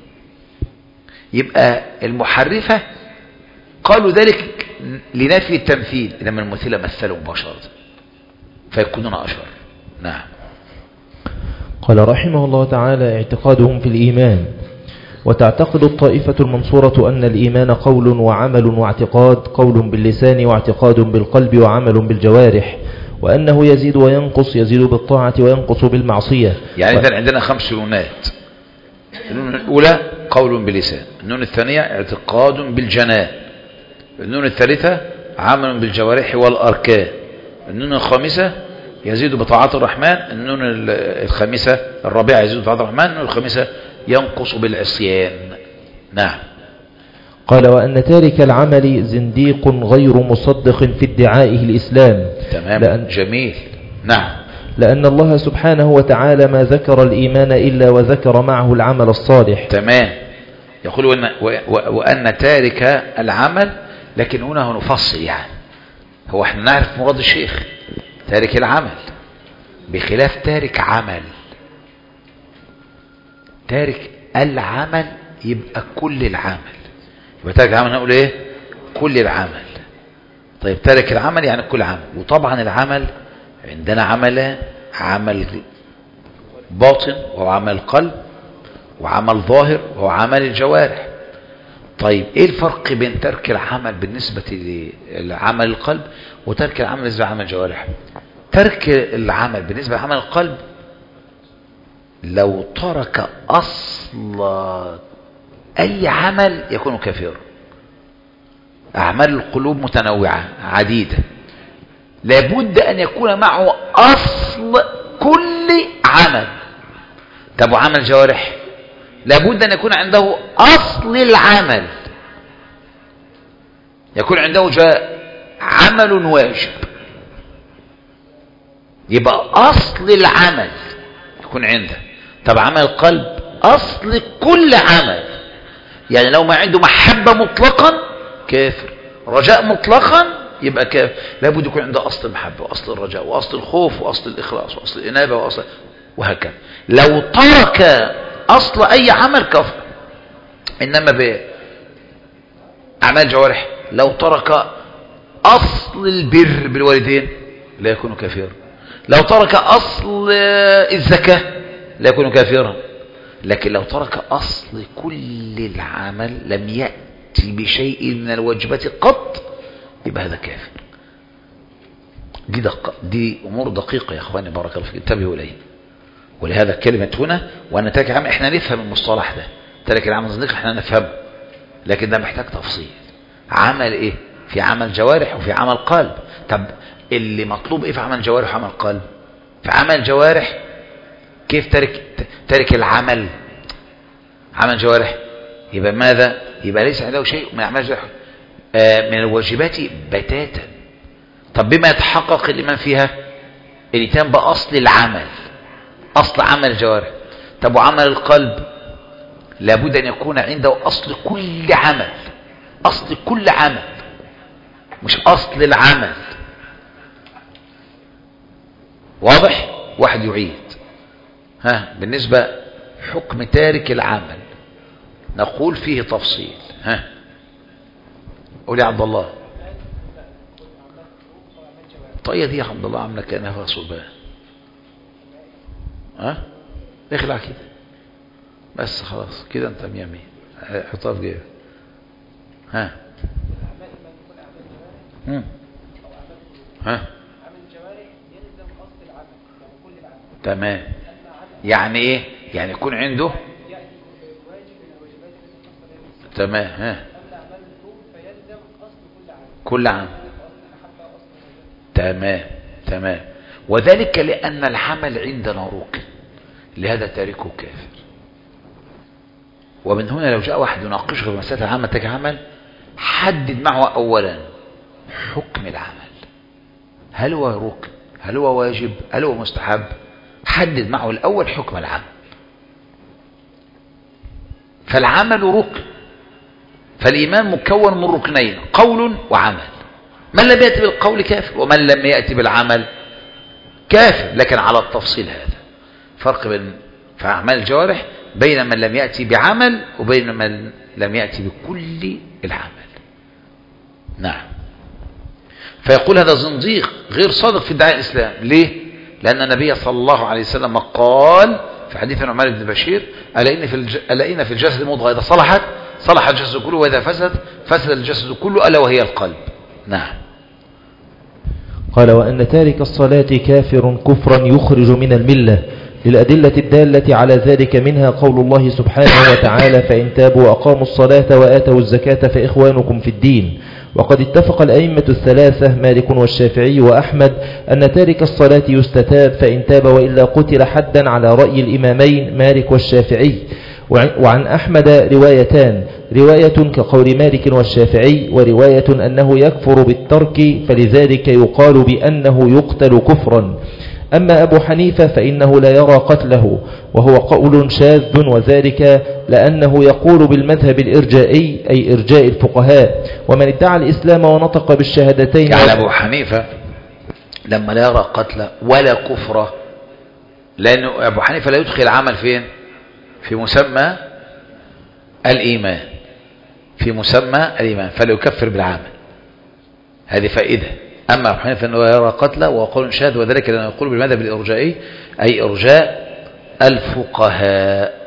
يبقى المحرفة قالوا ذلك لنفي التمثيل، إنما الممثلة مثلوا مباشرة فيكونون أشر. نعم. قال رحمه الله تعالى: اعتقادهم في الإيمان. وتعتقد الطائفة المنصورة أن الإيمان قول وعمل واعتقاد، قول باللسان واعتقاد بالقلب وعمل بالجوارح، وأنه يزيد وينقص، يزيد بالطاعة وينقص بالمعصية. يعني إذن عندنا 5 نونات. النون الأولى قول باللسان، النون الثانية اعتقاد بالجنان، النون الثالثة عمل بالجوارح والأركان. النون الخامسة يزيد بطاعات الرحمن، النون الخامسة الرابعة يزيد بطاعات الرحمن، النون الخامسة ينقص بالعصيان. نعم. قال وأن تارك العمل زنديق غير مصدق في ادعائه الإسلام. تمام. جميل. نعم. لأن الله سبحانه وتعالى ما ذكر الإيمان إلا وذكر معه العمل الصالح. تمام. يقول وأن تارك العمل، لكن هنا نفصل يعني. هو احنا نعرف مراد الشيخ تارك العمل بخلاف تارك عمل. تارك العمل يبقى كل العمل، يبقى تارك العمل نقول ايه؟ كل العمل. طيب تارك العمل يعني كل عمل. وطبعا العمل عندنا عمل باطن وهو عمل القلب، وعمل ظاهر وهو عمل الجوارح. طيب ايه الفرق بين ترك العمل بالنسبة لعمل القلب وترك العمل بالنسبة لعمل الجوارح؟ ترك العمل بالنسبة لعمل القلب لو ترك أصل أي عمل يكون كافرا. أعمال القلوب متنوعة عديدة، لابد أن يكون معه أصل كل عمل. طب وعمل الجوارح لابد أن يكون عنده أصل العمل، يكون عنده عمل واجب، يبقى أصل العمل يكون عنده. طب عمل القلب أصل كل عمل، يعني لو ما عنده محبة مطلقا كافر، رجاء مطلقا يبقى كافر. لابد يكون عنده أصل المحبة وأصل الرجاء وأصل الخوف وأصل الإخلاص وأصل الإنابة وأصل وهكذا. لو ترك أصل أي عمل كفر. إنما بأعمال الجوارح لو ترك أصل البر بالوالدين لا يكون كافرا، لو ترك أصل الزكاة لا يكون كافرا، لكن لو ترك أصل كل العمل لم يأتي بشيء من الواجبات قط يبقى هذا كافر. دي أمور دقيقة يا أخواني، بارك الله فيك، انتبهوا إليه. ولهذا كلمة هنا وأن ترك العمل، احنا نفهم المصطلح ده، ترك العمل زنديق احنا نفهمه، لكن ده محتاج تفصيل. عمل ايه؟ في عمل جوارح وفي عمل قلب. طب اللي مطلوب ايه في عمل جوارح وعمل قلب؟ في عمل جوارح كيف ترك العمل عمل جوارح؟ يبقى ماذا؟ يبقى ليس عنده شيء من اعمال جوارح من الواجبات بتاتا. طب بما يتحقق الإيمان فيها؟ الاتيان بأصل العمل، أصل عمل الجوارح. طب وعمل القلب لابد أن يكون عنده أصل كل عمل، أصل كل عمل مش أصل العمل. واضح؟ واحد يعيد. بالنسبة حكم تارك العمل نقول فيه تفصيل. قول يا عبد الله. طيب دي يا عبد الله عامله كانها صلبان. اخلع كده بس خلاص كده انت ميامي، حطها في جيبك. تمام. يعني ايه؟ يعني يكون عنده تمام كل عام. تمام. وذلك لأن العمل عندنا ركن، لهذا تاركه كافر. ومن هنا لو جاء واحد يناقشه في مسألة العمل تارك عمل، حدد معه أولا حكم العمل، هل هو ركن، هل هو واجب، هل هو مستحب؟ حدد معه الأول حكم العمل. فالعمل ركن، فالإيمان مكون من ركنين، قول وعمل. من لم يأتي بالقول كافر، ومن لم يأتي بالعمل كافر، لكن على التفصيل. هذا فرق بين في أعمال الجوارح بين من لم يأتي بعمل وبين من لم يأتي بكل العمل. نعم. فيقول هذا زنديق غير صادق في ادعاء الإسلام. ليه؟ لأن النبي صلى الله عليه وسلم قال في حديث نعمان بن بشير: ألا إن في الجسد مضغة إذا صلحت صلح الجسد كله، وإذا فسدت فسد الجسد كله، ألا وهي القلب. نعم. قال وأن تارك الصلاة كافر كفرا يخرج من الملة، للأدلة الدالة على ذلك، منها قول الله سبحانه وتعالى: فإن تابوا وأقاموا الصلاة وآتوا الزكاة فإخوانكم في الدين. وقد اتفق الأئمة الثلاثة مالك والشافعي وأحمد أن تارك الصلاة يستتاب فإن تاب وإلا قتل حدا على رأي الإمامين مالك والشافعي. وعن أحمد روايتان، رواية كقول مالك والشافعي، ورواية أنه يكفر بالترك فلذلك يقال بأنه يقتل كفرا. أما أبو حنيفة فإنه لا يرى قتله، وهو قول شاذ، وذلك لأنه يقول بالمذهب الإرجائي أي إرجاء الفقهاء. ومن ادعى الإسلام ونطق بالشهادتين يعني أبو حنيفة لما لا يرى قتله ولا كفره، لأنه أبو حنيفة لا يدخل العمل فين؟ في مسمى الإيمان، في مسمى الإيمان، فلا يكفر بالعمل. هذه فائدة. أما أبو حنيفة أنه يرى قتله وقول شاذ، وذلك لأنه يقول بالمذهب الإرجائي أي إرجاء الفقهاء،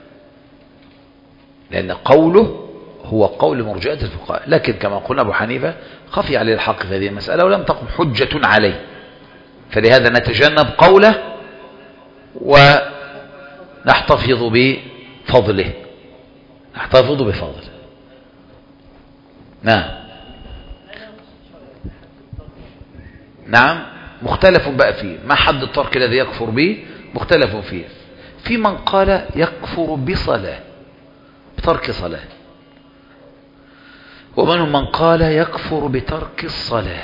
لأن قوله هو قول مرجئة الفقهاء. لكن كما قلنا أبو حنيفة خفي عليه الحق في هذه المسألة ولم تقم حجة عليه، فلهذا نتجنب قوله ونحتفظ بفضله، نحتفظ بفضله. نعم مختلف بقى فيه، ما حد الترك الذي يكفر به مختلف فيه. في من قال يكفر بصلاة، بترك صلاة، ومنهم من قال يكفر بترك الصلاة،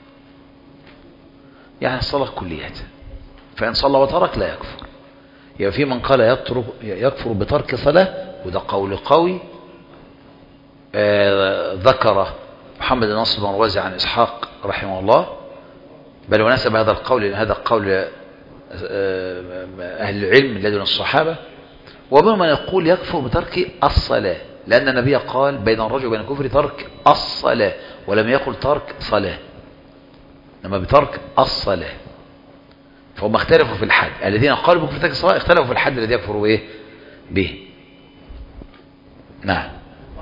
يعني الصلاة كلية، فإن صلى وترك لا يكفر. يعني في من قال يكفر بترك صلاة، وده قول قوي ذكر محمد ناصر المروزي عن إسحاق رحمه الله، بل ونسب هذا القول، هذا قول أهل العلم لدن الصحابة. ومن من يقول يكفر بترك الصلاة، لأن النبي قال بين الرجل وبين الكفر ترك الصلاة، ولم يقل ترك صلاة، لما بترك الصلاة. فهم اختلفوا في الحد، الذين قالوا بكفر ترك الصلاة اختلفوا في الحد الذي يكفروا ايه به. نعم.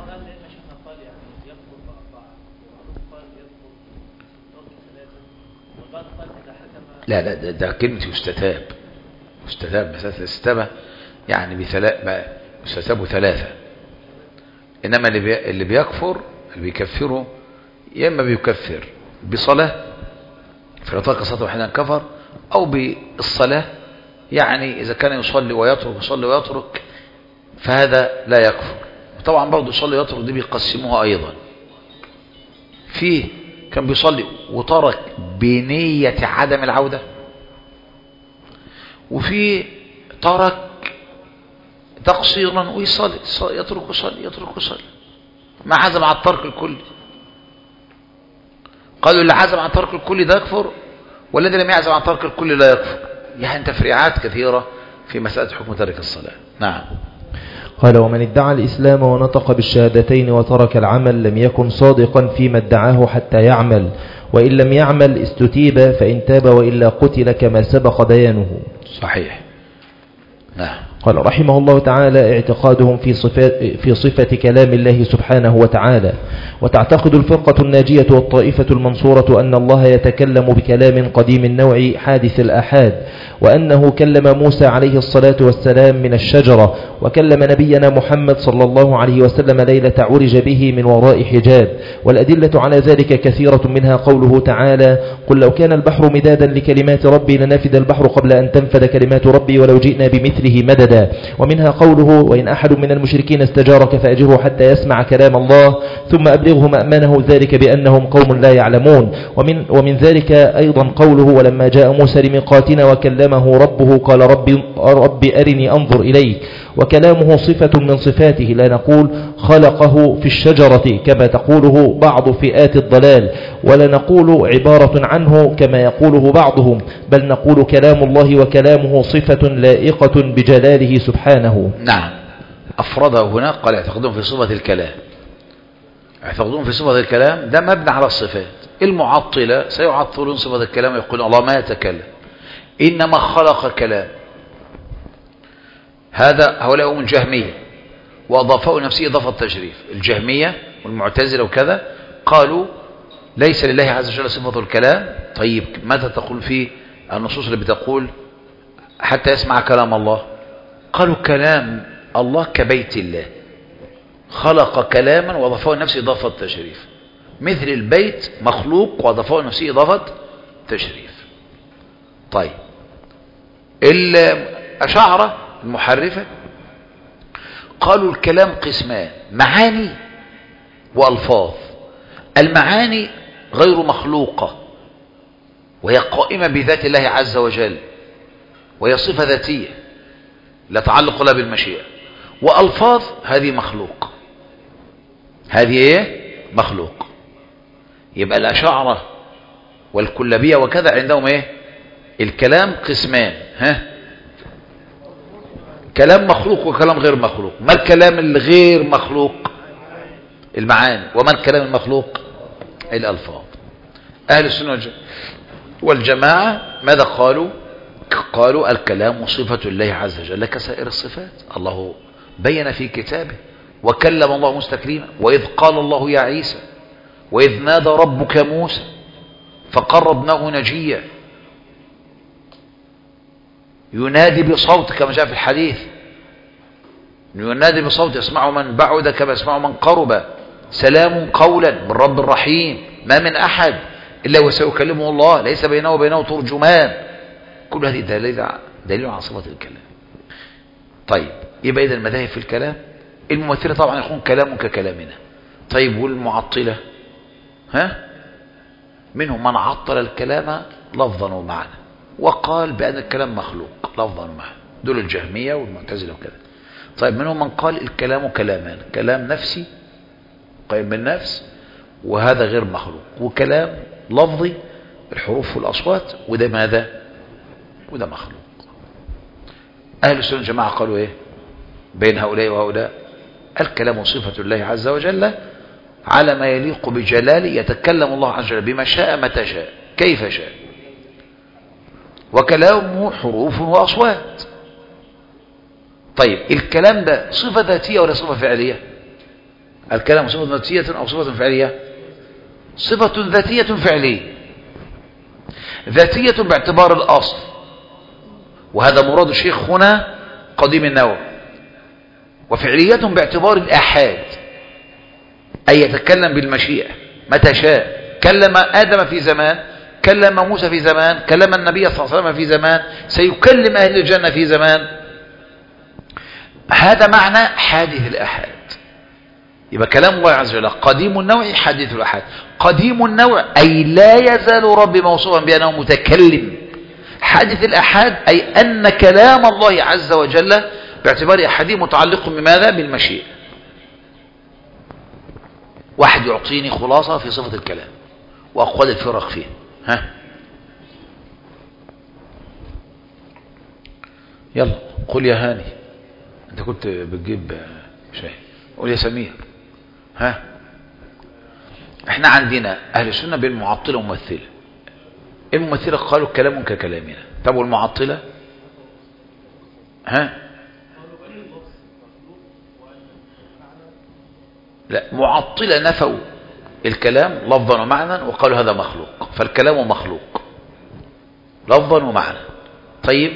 لا ده كلمة يستتاب، يستتاب مسألة الاستتابة يعني يستتاب ثلاثة. إنما اللي بيكفر، اللي بيكفره، يا إما بيكفر بصلاة فلو ترك الصلاة وحيدا كفر، أو بالصلاة يعني إذا كان يصلي ويترك يصلي ويترك فهذا لا يكفر. وطبعا برضه يصلي ويترك دي بيقسموها أيضا، فيه كان بيصلي وترك بنية عدم العودة، وفي ترك تقصيرا ويصلي يترك ويصلي يترك ويصلي، ما عزم على الترك الكلي. قالوا اللي عزم على الترك الكلي ده يكفر، والذي لم يعزم على الترك الكلي لا يكفر. يعني تفريعات كثيرة في مسألة حكم ترك الصلاة. نعم. قال ومن ادعى الإسلام ونطق بالشهادتين وترك العمل لم يكن صادقا فيما ادعاه حتى يعمل، وإن لم يعمل استتيب فإن تاب وإلا قتل كما سبق بيانه. صحيح. نعم. قال رحمه الله تعالى اعتقادهم في صفة كلام الله سبحانه وتعالى. وتعتقد الفرقة الناجية والطائفة المنصورة أن الله يتكلم بكلام قديم النوع حادث الآحاد، وأنه كلم موسى عليه الصلاة والسلام من الشجرة، وكلم نبينا محمد صلى الله عليه وسلم ليلة عرج به من وراء حجاب. والأدلة على ذلك كثيرة، منها قوله تعالى قل لو كان البحر مدادا لكلمات ربي لنفد البحر قبل أن تنفد كلمات ربي ولو جئنا بمثله مددا. ومنها قوله وإن أحد من المشركين استجارك فأجره حتى يسمع كلام الله ثم أبلغه مأمنه ذلك بأنهم قوم لا يعلمون. ومن ذلك أيضا قوله ولما جاء موسى لميقاتنا وكلمه ربه قال رب أرني أنظر إليك. وكلامه صفة من صفاته، لا نقول خلقه في الشجرة كما تقوله بعض فئات الضلال، ولا نقول عبارة عنه كما يقوله بعضهم، بل نقول كلام الله وكلامه صفة لائقة بجلاله سبحانه. نعم. أفرده هنا قال يعتقدون في صفة الكلام، يعتقدون في صفة الكلام، ده مبنى على الصفات. المعطلة سيعطلون صفة الكلام ويقولون الله ما يتكلم إنما خلق كلام. هؤلاء هم الجهمية، وأضافوا نفسه إضافة التشريف. الجهمية والمعتزلة وكذا قالوا ليس لله عز وجل صفة الكلام. طيب ماذا تقول في النصوص اللي بتقول حتى يسمع كلام الله؟ قالوا كلام الله كبيت الله، خلق كلاما وأضافه نفسه إضافة التشريف. مثل البيت مخلوق وأضافه نفسه إضافة تشريف. طيب الأشاعرة المحرفة قالوا الكلام قسمان: معاني وألفاظ. المعاني غير مخلوقة وهي قائمة بذات الله عز وجل، وهي صفة ذاتية لا تعلق لها بالمشيئة. وألفاظ هذه مخلوق، هذه ايه؟ مخلوق. يبقى الأشاعرة والكلابية وكذا عندهم ايه؟ الكلام قسمان، كلام مخلوق وكلام غير مخلوق. ما الكلام الغير مخلوق؟ المعاني. وما الكلام المخلوق؟ الألفاظ. أهل السنة والجماعة ماذا قالوا؟ قالوا الكلام صفة الله عز وجل كسائر الصفات. الله بين في كتابه: وكلم الله مستكلما، وإذ قال الله يا عيسى، وإذ نادى ربك موسى فقربناه نجيا. ينادي بصوت كما جاء في الحديث، ينادي بصوت يسمعه من بعد كما يسمعه من قرب. سلام قولا من رب رحيم، ما من أحد إلا وسيكلمه الله، ليس بينه وبينه ترجمان. كل هذه دليل على صفة الكلام. طيب يبقى إذا المذاهب في الكلام، الممثلة طبعا يكون كلام ككلامنا. طيب والمعطلة منهم من عطل الكلام لفظا ومعنى وقال بأن الكلام مخلوق لفظا ومعنى، دول الجهمية والمعتزلة وكذا. طيب منهم من قال الكلام كلامان: كلام نفسي قائم بالنفس وهذا غير مخلوق، وكلام لفظي الحروف والأصوات وده ماذا؟ وده مخلوق. أهل السنة والجماعة قالوا إيه بين هؤلاء وهؤلاء؟ الكلام صفة الله عز وجل على ما يليق بجلاله، يتكلم الله عز وجل بما شاء متى شاء كيف شاء، وكلامه حروف وأصوات. طيب الكلام ده صفة ذاتية ولا صفة فعلية؟ الكلام صفة ذاتية أو صفة فعلية؟ صفة ذاتية فعلية. ذاتية باعتبار الأصل، وهذا مراد الشيخ هنا قديم النووي. وفعلية باعتبار الآحاد، أي يتكلم بالمشيئة متى شاء. كلم آدم في زمان، كلم موسى في زمان، كلم النبي صلى الله عليه وسلم في زمان، سيكلم أهل الجنة في زمان. هذا معنى حادث الآحاد. يبقى كلام الله عز وجل قديم النوع حادث الآحاد. قديم النوع أي لا يزال رب موصوفا بأنه متكلم. حادث الآحاد أي أن كلام الله عز وجل باعتبار أحده متعلق بماذا؟ بالمشيئة. واحد يعطيني خلاصة في صفة الكلام وأقوال الفرق فيه. يلا قل يا هاني، أنت كنت بتجيب شيء، قل يا سمير. احنا عندنا أهل السنة بين معطلة وممثلة. الممثلة قالوا كلام ككلامنا. طب والمعطلة لا، معطلة نفوا الكلام لفظا ومعنى وقالوا هذا مخلوق، فالكلام مخلوق لفظا ومعنى. طيب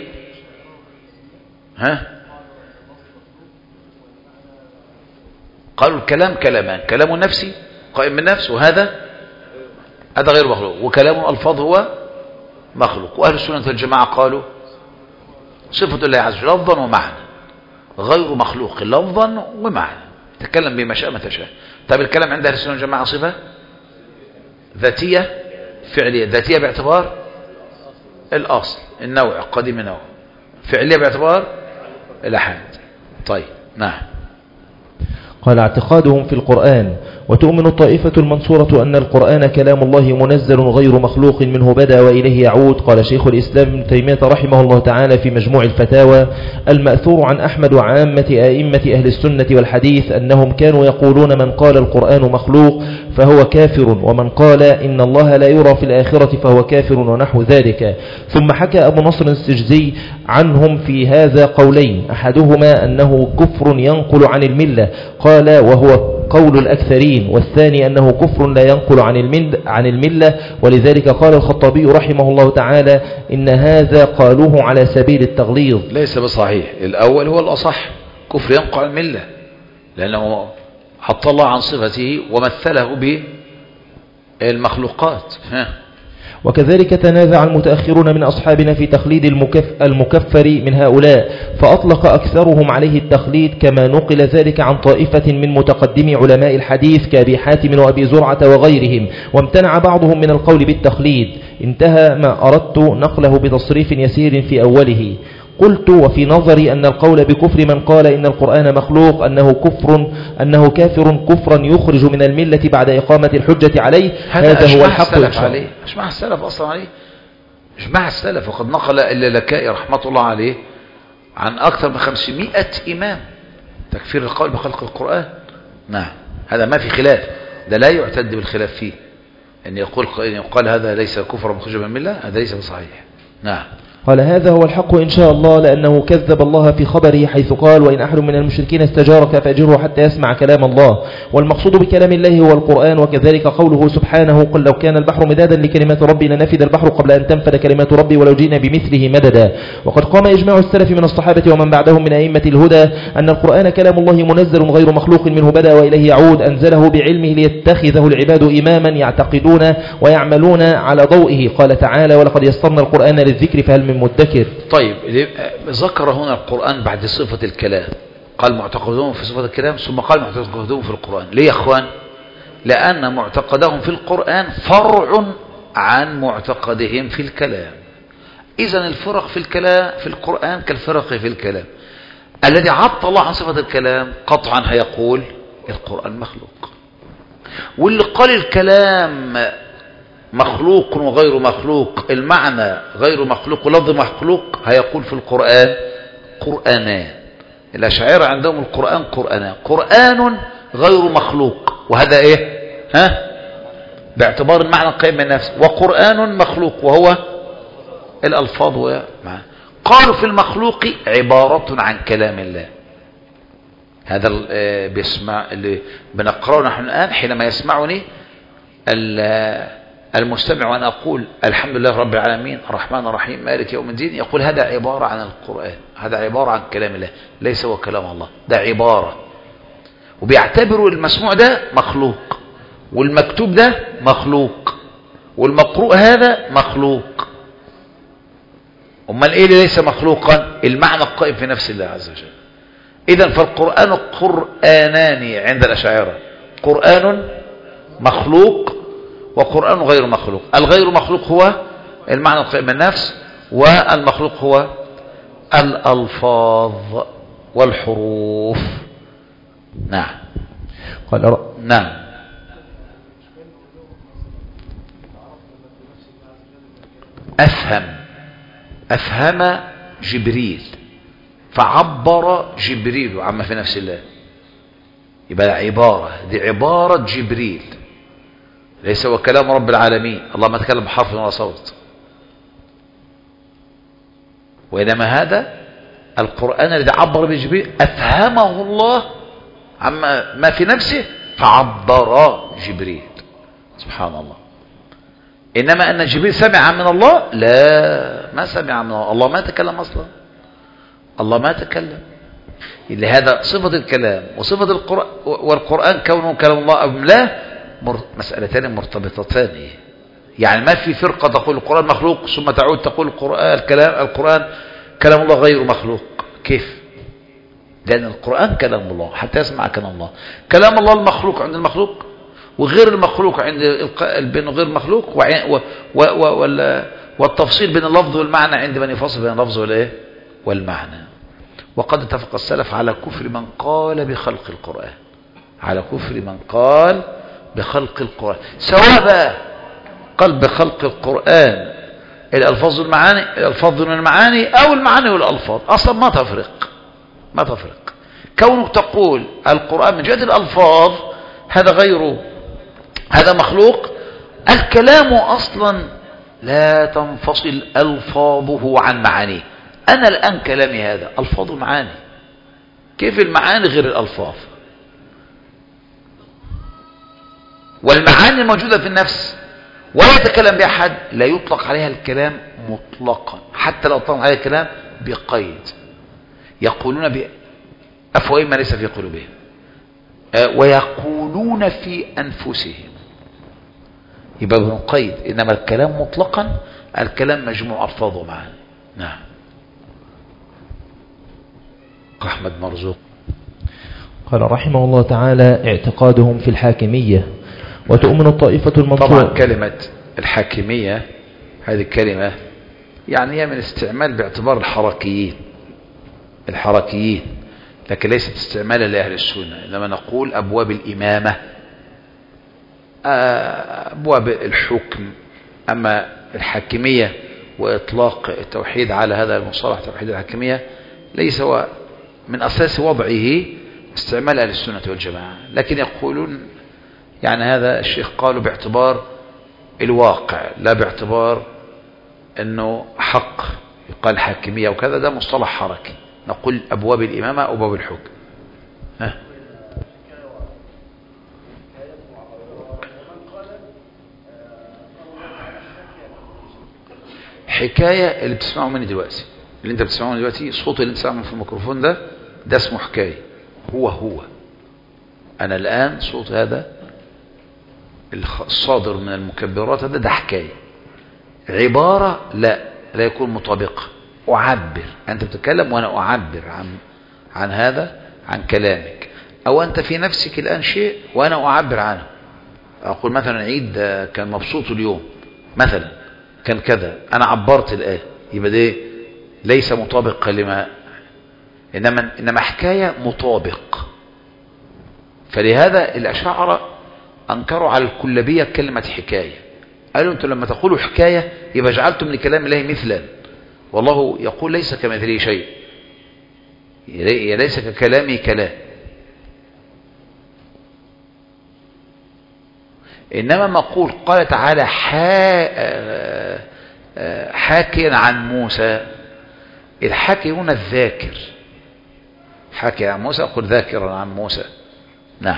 قالوا الكلام كلامان: كلام نفسي قائم بالنفس وهذا غير مخلوق، وكلام الألفاظ هو مخلوق. وأهل السنة والجماعة قالوا صفة الله عز وجل لفظا ومعنى غير مخلوق لفظا ومعنى، تكلم بما شاء متى شاء. طيب الكلام عند أهل السنة والجماعة صفة ذاتية فعلية. ذاتية باعتبار الأصل النوع قديم النوع، فعلية باعتبار الأحاد. طيب نعم. قال: اعتقادهم في القرآن. وتؤمن الطائفة المنصورة أن القرآن كلام الله منزل غير مخلوق منه بدأ وإليه يعود. قال شيخ الإسلام ابن تيمية رحمه الله تعالى في مجموع الفتاوى: المأثور عن أحمد وعامة أئمة أهل السنة والحديث أنهم كانوا يقولون من قال القرآن مخلوق فهو كافر، ومن قال إن الله لا يرى في الآخرة فهو كافر، ونحو ذلك. ثم حكى أبو نصر السجزي عنهم في هذا قولين: أحدهما أنه كفر ينقل عن الملة، قال وهو قول الأكثرين، والثاني أنه كفر لا ينقل عن الملة، ولذلك قال الخطابي رحمه الله تعالى إن هذا قالوه على سبيل التغليظ. ليس بصحيح. الأول هو الأصح، كفر ينقل عن الملة، لأنه حط الله عن صفته ومثله المخلوقات. وكذلك تنازع المتأخرون من أصحابنا في تخليد المكفر من هؤلاء، فأطلق أكثرهم عليه التخليد، كما نقل ذلك عن طائفة من متقدمي علماء الحديث كأبي حاتم وأبي زرعة وغيرهم، وامتنع بعضهم من القول بالتخليد. انتهى ما أردت نقله بتصريف يسير في أوله. قلت: وفي نظري أن القول بكفر من قال إن القرآن مخلوق أنه كافر كفرا يخرج من الملة بعد إقامة الحجة عليه. هذا هو الحق عليه. مش مع السلف أصلا عليه، مش مع السلف. وقد نقل اللالكائي رحمة الله عليه عن أكثر من 500 إمام تكفير القول بخلق القرآن. نعم، هذا ما في خلاف، ده لا يعتد بالخلاف فيه. أن يقال هذا ليس كفرا مخرج من الملة، هذا ليس بصحيح. نعم. قال: هذا هو الحق إن شاء الله، لأنه كذب الله في خبره حيث قال: وإن أحد من المشركين استجارك فأجره حتى يسمع كلام الله. والمقصود بكلام الله هو القرآن. وكذلك قوله سبحانه: قل لو كان البحر مدادا لكلمات ربي لنفد البحر قبل أن تنفد كلمات ربي ولو جئنا بمثله مددا. وقد قام إجماع السلف من الصحابة ومن بعدهم من أئمة الهدى أن القرآن كلام الله منزل غير مخلوق منه بدأ وإليه يعود، أنزله بعلمه ليتخذه العباد إماما يعتقدون ويعملون على ضوئه. قال تعالى: ولقد يسرنا القرآن للذكر فهل من مدكر. طيب، ذكر هنا القرآن بعد صفة الكلام، قال معتقدهم في صفة الكلام، ثم قال معتقدهم في القرآن. ليه يا اخوان؟ لأن معتقدهم في القرآن فرع عن معتقدهم في الكلام. إذن الفرق في الكلام في القرآن كالفرق في الكلام. الذي عطل الله عن صفة الكلام قطعا هيقول القرآن مخلوق، واللي قال الكلام مخلوق وغير مخلوق، المعنى غير مخلوق ولفظ مخلوق، هيقول في القرآن قرآنان. الأشاعرة عندهم القرآن قرآنان، قرآن غير مخلوق، وهذا ايه؟ باعتبار المعنى القائم من نفسه، وقرآن مخلوق وهو الألفاظ ومعنى. قالوا في المخلوق عبارة عن كلام الله. هذا بيسمع اللي بنقرأه نحن الآن حينما يسمعني المستمع وأنا أقول الحمد لله رب العالمين الرحمن الرحيم مالك يوم الدين، يقول هذا عبارة عن القرآن، هذا عبارة عن كلام الله، ليس هو كلام الله، ده عبارة. وبيعتبروا المسموع ده مخلوق، والمكتوب ده مخلوق، والمقروء هذا مخلوق. أمال إيه اللي ليس مخلوقا؟ المعنى القائم في نفس الله عز وجل. إذن فالقرآن قرآنان عند الأشاعرة، قرآن مخلوق وقرآن غير مخلوق. الغير مخلوق هو المعنى القائم بالنفس، والمخلوق هو الألفاظ والحروف. نعم. قال نعم. أفهم جبريل فعبر جبريل عما في نفس الله، يبقى عبارة، دي عبارة جبريل، ليس هو كلام رب العالمين. الله ما تكلم بحرف ولا صوت، وإنما هذا القرآن الذي عبر بجبريل أفهمه الله عما ما في نفسه فعبر جبريل. سبحان الله. إنما أن جبريل سمع من الله، لا، ما سمع من الله، الله ما تكلم أصلا، الله ما تكلم. لهذا صفة الكلام وصفة القرآن، والقرآن كونه كلام الله أم لا، مسألتان مرتبطتان. يعني ما في فرقة تقول القرآن مخلوق ثم تعود تقول القرآن كلام الله غير مخلوق. كيف؟ لأن القرآن كلام الله حتى يسمع كلام الله. كلام الله المخلوق عند المخلوق، وغير المخلوق عند بين غير المخلوق، والتفصيل بين اللفظ والمعنى عند من يفصل بين اللفظ والمعنى. وقد اتفق السلف على كفر من قال بخلق القرآن، على كفر من قال بخلق القرآن، سواء بقى قال بخلق القرآن الألفاظ والمعاني أو المعاني والألفاظ، أصلا ما تفرق. كونك تقول القرآن من جهة الألفاظ هذا مخلوق، الكلام أصلا لا تنفصل ألفاظه عن معانيه. أنا الآن كلامي هذا ألفاظ ومعاني، كيف المعاني غير الألفاظ؟ والمعاني الموجودة في النفس ولا يتكلم بأحد لا يطلق عليها الكلام مطلقا، حتى لو طلق عليها الكلام بقيد. يقولون بأفواههم ما ليس في قلوبهم، ويقولون في أنفسهم. يبقى بنقيد. إنما الكلام مطلقا الكلام مجموع ألفاظه معا. نعم. أحمد مرزوق قال رحمه الله تعالى: اعتقادهم في الحاكمية. وتؤمن الطائفة المنصورة. طبعا كلمة الحاكمية هذه الكلمة يعني هي من استعمال باعتبار الحركيين، لكن ليست استعمالا لأهل السنة. إنما نقول أبواب الإمامة، أبواب الحكم. أما الحاكمية وإطلاق التوحيد على هذا المصطلح توحيد الحاكمية ليس هو من أساس وضعه استعمال أهل السنة والجماعة، لكن يقولون يعني هذا الشيخ قالوا باعتبار الواقع، لا باعتبار أنه حق يقال حاكمية وكذا. ده مصطلح حركي. نقول أبواب الإمامة أو أبواب الحكم. حكاية اللي بتسمعه مني دلوقتي، اللي انت بتسمعه مني دلوقتي، الصوت اللي انت سامعه في الميكروفون ده اسمه حكاية. هو أنا الآن صوت هذا الصادر من المكبرات ده حكاية. عبارة لا يكون مطابقة. أعبر، أنت بتتكلم وأنا أعبر عن هذا، عن كلامك. أو أنت في نفسك الآن شيء وأنا أعبر عنه. أقول مثلا عيد كان مبسوط اليوم مثلا، كان كذا، أنا عبرت الآن، يبقى ده ليس مطابق لما، إنما حكاية مطابق. فلهذا الأشاعرة أنكروا على الكلابية كلمة حكاية. قالوا أنتم لما تقولوا حكاية يبقى جعلتم لكلام الله مثلا، والله يقول ليس كمثله شيء، ليس ككلامي كلام. إنما ما أقول قال تعالى حاكيا عن موسى، الحاكي هنا الذاكر، حاكي عن موسى، أقول ذاكرا عن موسى. نعم.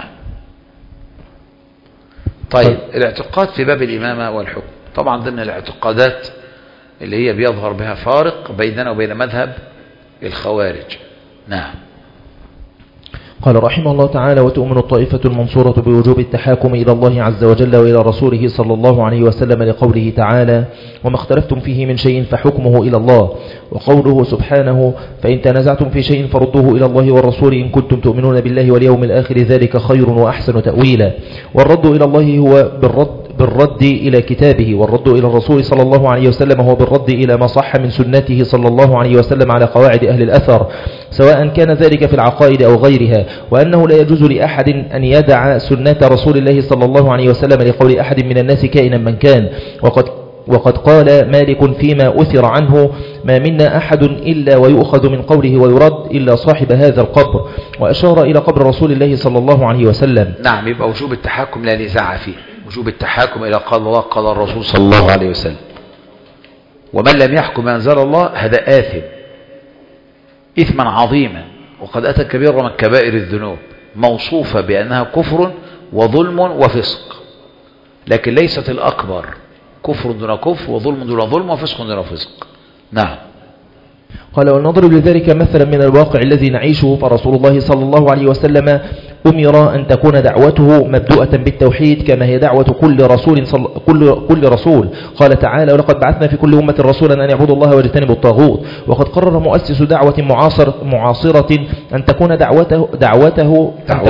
طيب الاعتقاد في باب الإمامة والحكم طبعا ضمن الاعتقادات اللي هي بيظهر بها فارق بيننا وبين مذهب الخوارج. نعم. قال رحمه الله تعالى: وتؤمن الطائفة المنصورة بوجوب التحاكم إلى الله عز وجل وإلى رسوله صلى الله عليه وسلم لقوله تعالى: وما اختلفتم فيه من شيء فحكمه إلى الله. وقوله سبحانه: فإن تنازعتم في شيء فردوه إلى الله والرسول إن كنتم تؤمنون بالله واليوم الآخر ذلك خير وأحسن تأويلا. والرد إلى الله هو بالرد إلى كتابه، والرد إلى الرسول صلى الله عليه وسلم هو بالرد إلى ما صح من سنته صلى الله عليه وسلم على قواعد أهل الأثر، سواء كان ذلك في العقائد أو غيرها. وأنه لا يجوز لأحد أن يدع سنة رسول الله صلى الله عليه وسلم لقول أحد من الناس كائنا من كان. وقد قال مالك فيما أثر عنه: ما منا أحد إلا ويؤخذ من قوله ويرد إلا صاحب هذا القبر. وأشار إلى قبر رسول الله صلى الله عليه وسلم. نعم. يبقى وجوب التحاكم لا نزاع فيه، وجوب التحاكم إلى قال الله قال الرسول صلى الله عليه وسلم. ومن لم يحكم أنزل الله هذا آثم إثما عظيما، وقد أتى كبيرا من كبائر الذنوب، موصوفة بأنها كفر وظلم وفسق، لكن ليست الأكبر. كفر دون كفر وظلم دون ظلم وفسق دون فسق. نعم. قال: ونضرب لذلك مثلا من الواقع الذي نعيشه، فرسول الله صلى الله عليه وسلم أمر أن تكون دعوته مبدوءة بالتوحيد كما هي دعوة كل رسول. قال تعالى: ولقد بعثنا في كل أمة رسولا أن يعبدوا الله واجتنبوا الطاغوت. وقد قرر مؤسس دعوة معاصرة أن تكون دعوته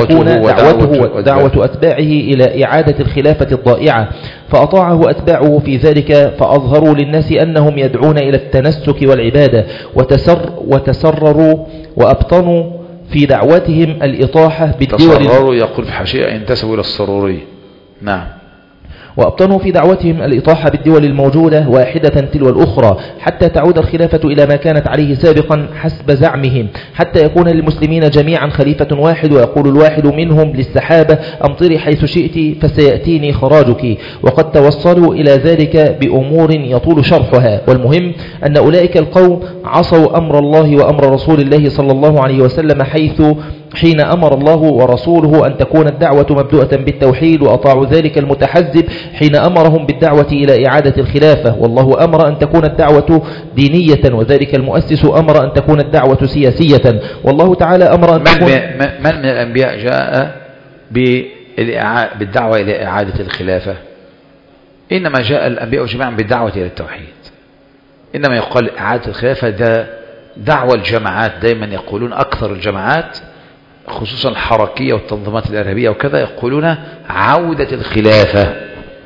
ودعوة أتباعه إلى إعادة الخلافة الضائعة، فأطاعه أتباعه في ذلك، فأظهروا للناس أنهم يدعون إلى التنسك والعبادة، وتسرروا وأبطنوا في دعوتهم الإطاحة بالدول. تسرروا يقول في حاشية ينتسبوا إلى السرورية. نعم. وأبطنوا في دعوتهم الإطاحة بالدول الموجودة واحدة تلو الأخرى، حتى تعود الخلافة إلى ما كانت عليه سابقا حسب زعمهم، حتى يكون للمسلمين جميعا خليفة واحد، ويقول الواحد منهم للسحابة: أمطري حيث شئت فسيأتيني خراجك. وقد توصلوا إلى ذلك بأمور يطول شرحها، والمهم أن أولئك القوم عصوا أمر الله وأمر رسول الله صلى الله عليه وسلم حين أمر الله ورسوله أن تكون الدعوة مبدوءة بالتوحيد، وأطاعوا ذلك المتحزب حين أمرهم بالدعوة إلى إعادة الخلافة. والله أمر أن تكون الدعوة دينية، وذلك المؤسس أمر أن تكون الدعوة سياسية. والله تعالى أمر أن تكون من من الأنبياء جاء بالدعوة إلى إعادة الخلافة؟ إنما جاء الأنبياء جميعا بالدعوة إلى التوحيد. إنما يقال إعادة الخلافة ده دعوة الجماعات، دايما يقولون أكثر الجماعات خصوصا الحركية والتنظيمات الإرهابية وكذا يقولون عودة الخلافة،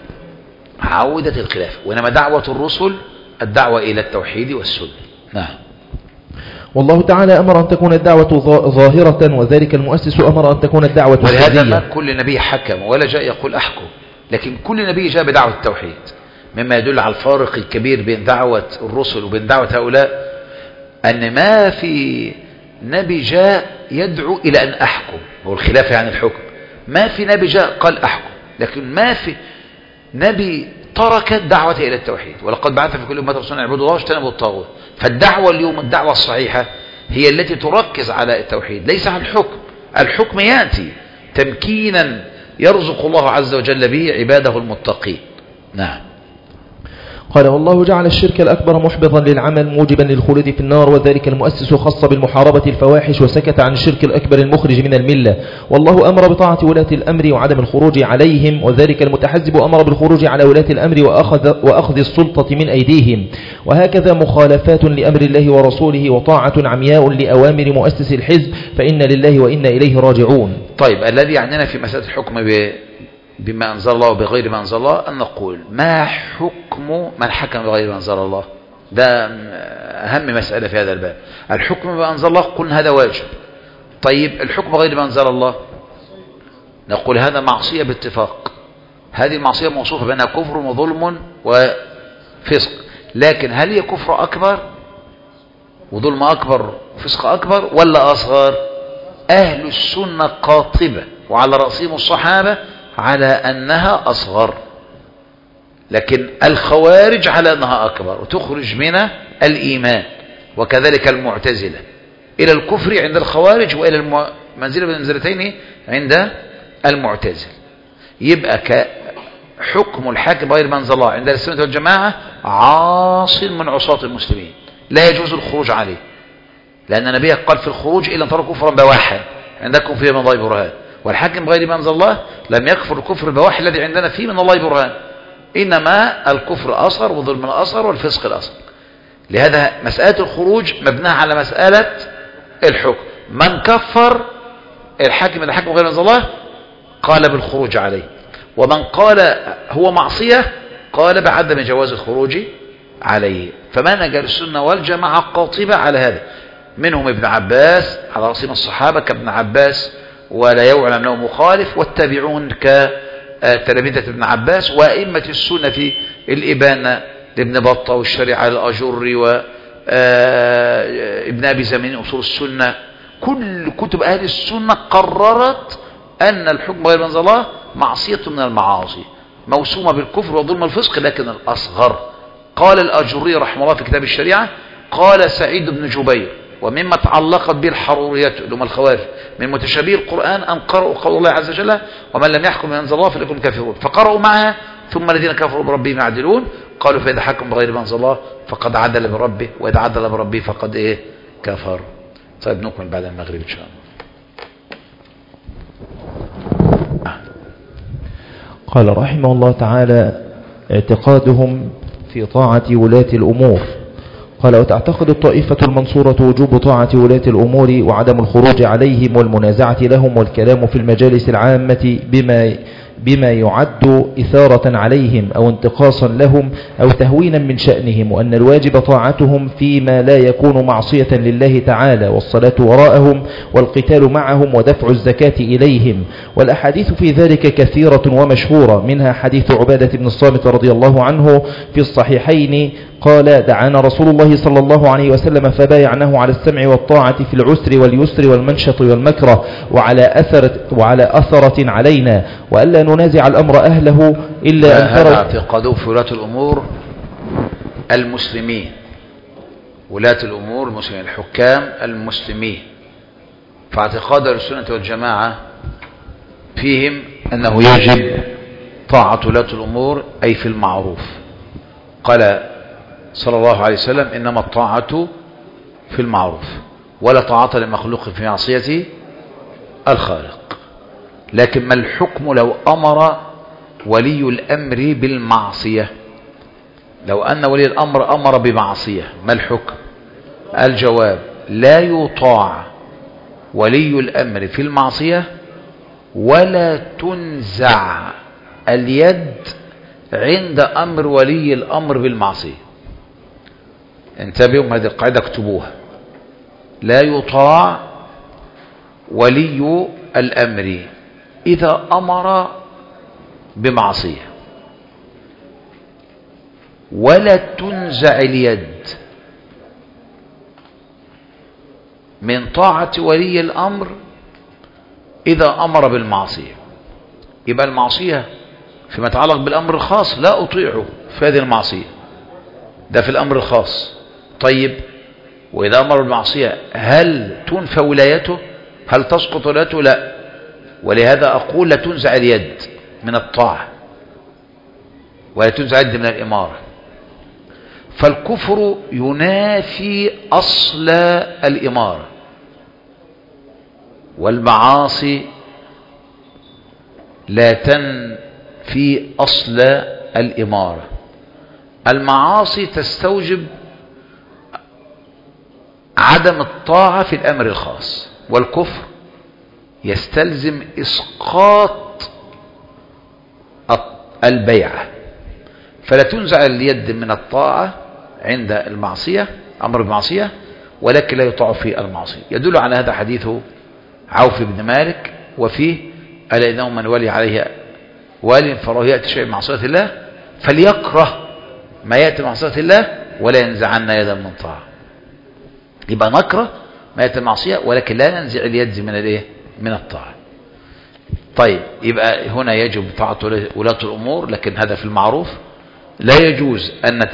عودة الخلافة، وإنما دعوة الرسل الدعوة إلى التوحيد والسنة. نعم. والله تعالى أمر أن تكون الدعوة ظاهرة، وذلك المؤسس أمر أن تكون الدعوة ولهذا ما كل نبي حكم ولا جاء يقول أحكم، لكن كل نبي جاء بدعوة التوحيد، مما يدل على الفارق الكبير بين دعوة الرسل وبين دعوة هؤلاء، أن ما في نبي جاء يدعو إلى أن أحكم، هو الخلافة يعني الحكم، ما في نبي جاء قال أحكم، لكن ما في نبي ترك الدعوة إلى التوحيد. ولقد بعث في كل أمة رسولا يعبدوا الله واجتنبوا الطاغوت. فالدعوة اليوم الدعوة الصحيحة هي التي تركز على التوحيد ليس على الحكم. الحكم يأتي تمكينا يرزق الله عز وجل به عباده المتقين. نعم. قال والله جعل الشرك الأكبر محبطا للعمل موجبا للخلود في النار، وذلك المؤسس خص بالمحاربة الفواحش وسكت عن الشرك الأكبر المخرج من الملة. والله أمر بطاعة ولاة الأمر وعدم الخروج عليهم، وذلك المتحزب أمر بالخروج على ولاة الأمر وأخذ السلطة من أيديهم. وهكذا مخالفات لأمر الله ورسوله وطاعة عمياء لأوامر مؤسس الحزب، فإن لله وإنا إليه راجعون. طيب، الذي يعنينا في مسألة الحكم بما أنزل الله وبغير ما أنزل الله أن نقول ما حكم من حكم بغير ما أنزل الله؟ ده أهم مسألة في هذا الباب. الحكم بما أنزل الله قلنا هذا واجب. طيب الحكم بغير ما أنزل الله نقول هذا معصية باتفاق. هذه المعصية موصوفة بأنها كفر وظلم وفسق، لكن هل هي كفر أكبر وظلم أكبر وفسق أكبر ولا أصغر؟ أهل السنة قاطبة وعلى رأسهم الصحابة على أنها أصغر، لكن الخوارج على أنها أكبر وتخرج من الإيمان، وكذلك المعتزلة إلى الكفر عند الخوارج وإلى المنزلة بالمنزلتين عند المعتزل. يبقى حكم الحاكم غير ما أنزل الله عند السنة والجماعة عاص من عصاة المسلمين، لا يجوز الخروج عليه، لأن النبي قال في الخروج إلا أن تروا كفرا بواحا عندكم فيه من الله برهان. والحاكم بغير ما أنزل الله لم يكفر الكفر البواح الذي عندنا فيه من الله برهان، إنما الكفر أصغر والظلم الأصغر والفسق الأصغر. لهذا مسألة الخروج مبناها على مسألة الحكم. من كفر الحاكم إذا حكم غير ما أنزل الله قال بالخروج عليه، ومن قال هو معصية قال بعدم جواز الخروج عليه. فمنهج السنة والجماعة قاطبة على هذا، منهم ابن عباس على رأسهم الصحابة كابن عباس ولا يعلم له مخالف، والتابعون كتلامذة ابن عباس، وأئمة السنة في الإبانة لابن بطة والشريعة الأجري وابن أبي زمين أصول السنة. كل كتب أهل السنة قررت أن الحكم غير ما أنزل الله معصية من المعاصي موسومة بالكفر وظلم الفسق لكن الأصغر. قال الأجري رحمه الله في كتاب الشريعة، قال سعيد بن جبير ومما تعلقت به الحروريات اللي هم الخوارج من متشابه القرآن أن قرأوا قول الله عز وجل ومن لم يحكم بما أنزل الله فليكن كافرون، فقرأوا معها ثم الذين كفروا بربهم يعدلون، قالوا فإذا حكم بغير ما أنزل الله فقد عدل بربه وإذا عدل بربه فقد كفر. طيب نكمل بعد المغرب إن شاء الله. قال رحمه الله تعالى اعتقادهم في طاعة ولاة الأمور. قال وتعتقد الطائفة المنصورة وجوب طاعة ولاة الأمور وعدم الخروج عليهم والمنازعة لهم والكلام في المجالس العامة بما يعد إثارة عليهم أو انتقاصا لهم أو تهوينا من شأنهم، وأن الواجب طاعتهم فيما لا يكون معصية لله تعالى، والصلاة وراءهم والقتال معهم ودفع الزكاة إليهم. والأحاديث في ذلك كثيرة ومشهورة، منها حديث عبادة بن الصامت رضي الله عنه في الصحيحين قال دعانا رسول الله صلى الله عليه وسلم فبايعناه على السمع والطاعة في العسر واليسر والمنشط والمكره وعلى أثرة علينا، وألا ننازع الأمر أهله إلا أن تروا. اعتقادوا في ولاة الأمور المسلمين، ولاة الأمور المسلمين، الحكام المسلمين، فاعتقاد السنة والجماعة فيهم أنه يجب طاعة ولاة الأمور أي في المعروف. قال صلى الله عليه وسلم إنما الطاعة في المعروف ولا طاعة لمخلوق في معصية الخالق. لكن ما الحكم لو أمر ولي الأمر بالمعصية، لو أن ولي الأمر أمر بمعصية ما الحكم؟ الجواب: لا يطاع ولي الأمر في المعصية ولا تنزع اليد عند أمر ولي الأمر بالمعصية. انتبهوا، هذه القاعدة اكتبوها: لا يطاع ولي الأمر إذا أمر بمعصية، ولا تنزع اليد من طاعة ولي الأمر إذا أمر بالمعصية. يبقى المعصية فيما يتعلق بالأمر الخاص لا أطيعه في هذه المعصية، ده في الأمر الخاص. طيب، وإذا أمر بالمعصية هل تنفى ولايته؟ هل تسقط ولايته؟ لا. ولهذا أقول لا تنزع اليد من الطاعة ولا تنزع اليد من الإمارة. فالكفر ينافي أصل الإمارة، والمعاصي لا تنفي أصل الإمارة. المعاصي تستوجب عدم الطاعة في الأمر الخاص، والكفر يستلزم إسقاط البيعة. فلا تنزع اليد من الطاعة عند المعصية، أمر المعصية، ولكن لا يطاع في المعصية. يدل على هذا حديث عوف بن مالك وفيه: ألا إنه من ولي عليه وال فراه يأتي شيء من معصية الله فليكره ما يأتي من معصية الله ولا ينزعن يدا من طاعة. يبقى نكره ما يأتي من معصية ولكن لا ننزع اليد من الايه؟ من الطاعة. طيب، يبقى هنا يجب طاعة ولاة الأمور، لكن هذا في المعروف. لا يجوز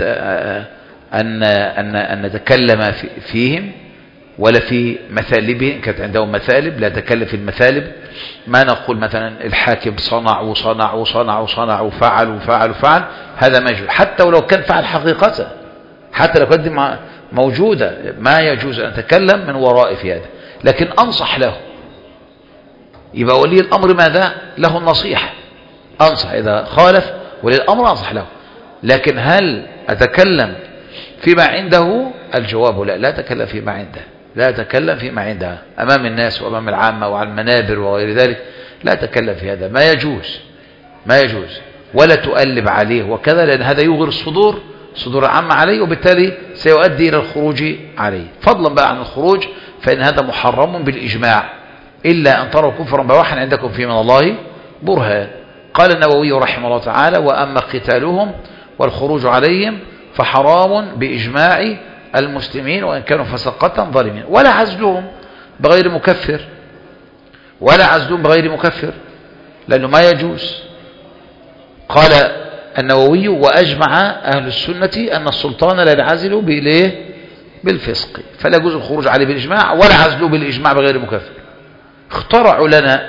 أن نتكلم فيهم ولا في مثالبهم، كانت عندهم مثالب، لا نتكلم في المثالب. ما نقول مثلا الحاكم صنع وصنع وصنع وصنع وفعل وفعل وفعل، هذا ما يجوز، حتى ولو كان فعل حقيقة، حتى لو كانت موجودة، ما يجوز أن نتكلم من وراء في هذا. لكن أنصح له، يبقى ولي الأمر ماذا؟ له النصيحة، أنصح إذا خالف ولي الأمر أنصح له. لكن هل أتكلم فيما عنده؟ الجواب لا، لا أتكلم فيما عنده، لا أتكلم فيما عنده أمام الناس وأمام العامة وعلى المنابر وغير ذلك، لا أتكلم في هذا، ما يجوز، ما يجوز. ولا تؤلب عليه وكذا، لأن هذا يغر صدور العامة عليه، وبالتالي سيؤدي إلى الخروج عليه. فضلا بقى عن الخروج، فإن هذا محرم بالإجماع، إلا أن تروا كفرا بواحا عندكم فيه من الله برهان. قال النووي رحمه الله تعالى: وأما قتالهم والخروج عليهم فحرام بإجماع المسلمين وإن كانوا فسقة ظالمين، ولا عزلهم بغير مكفر، ولا عزلهم بغير مكفر، لأنه ما يجوز. قال النووي: وأجمع أهل السنة أن السلطان لا ينعزل بالفسق، فلا يجوز الخروج عليه بالإجماع ولا عزله بالإجماع بغير مكفر. اخترعوا لنا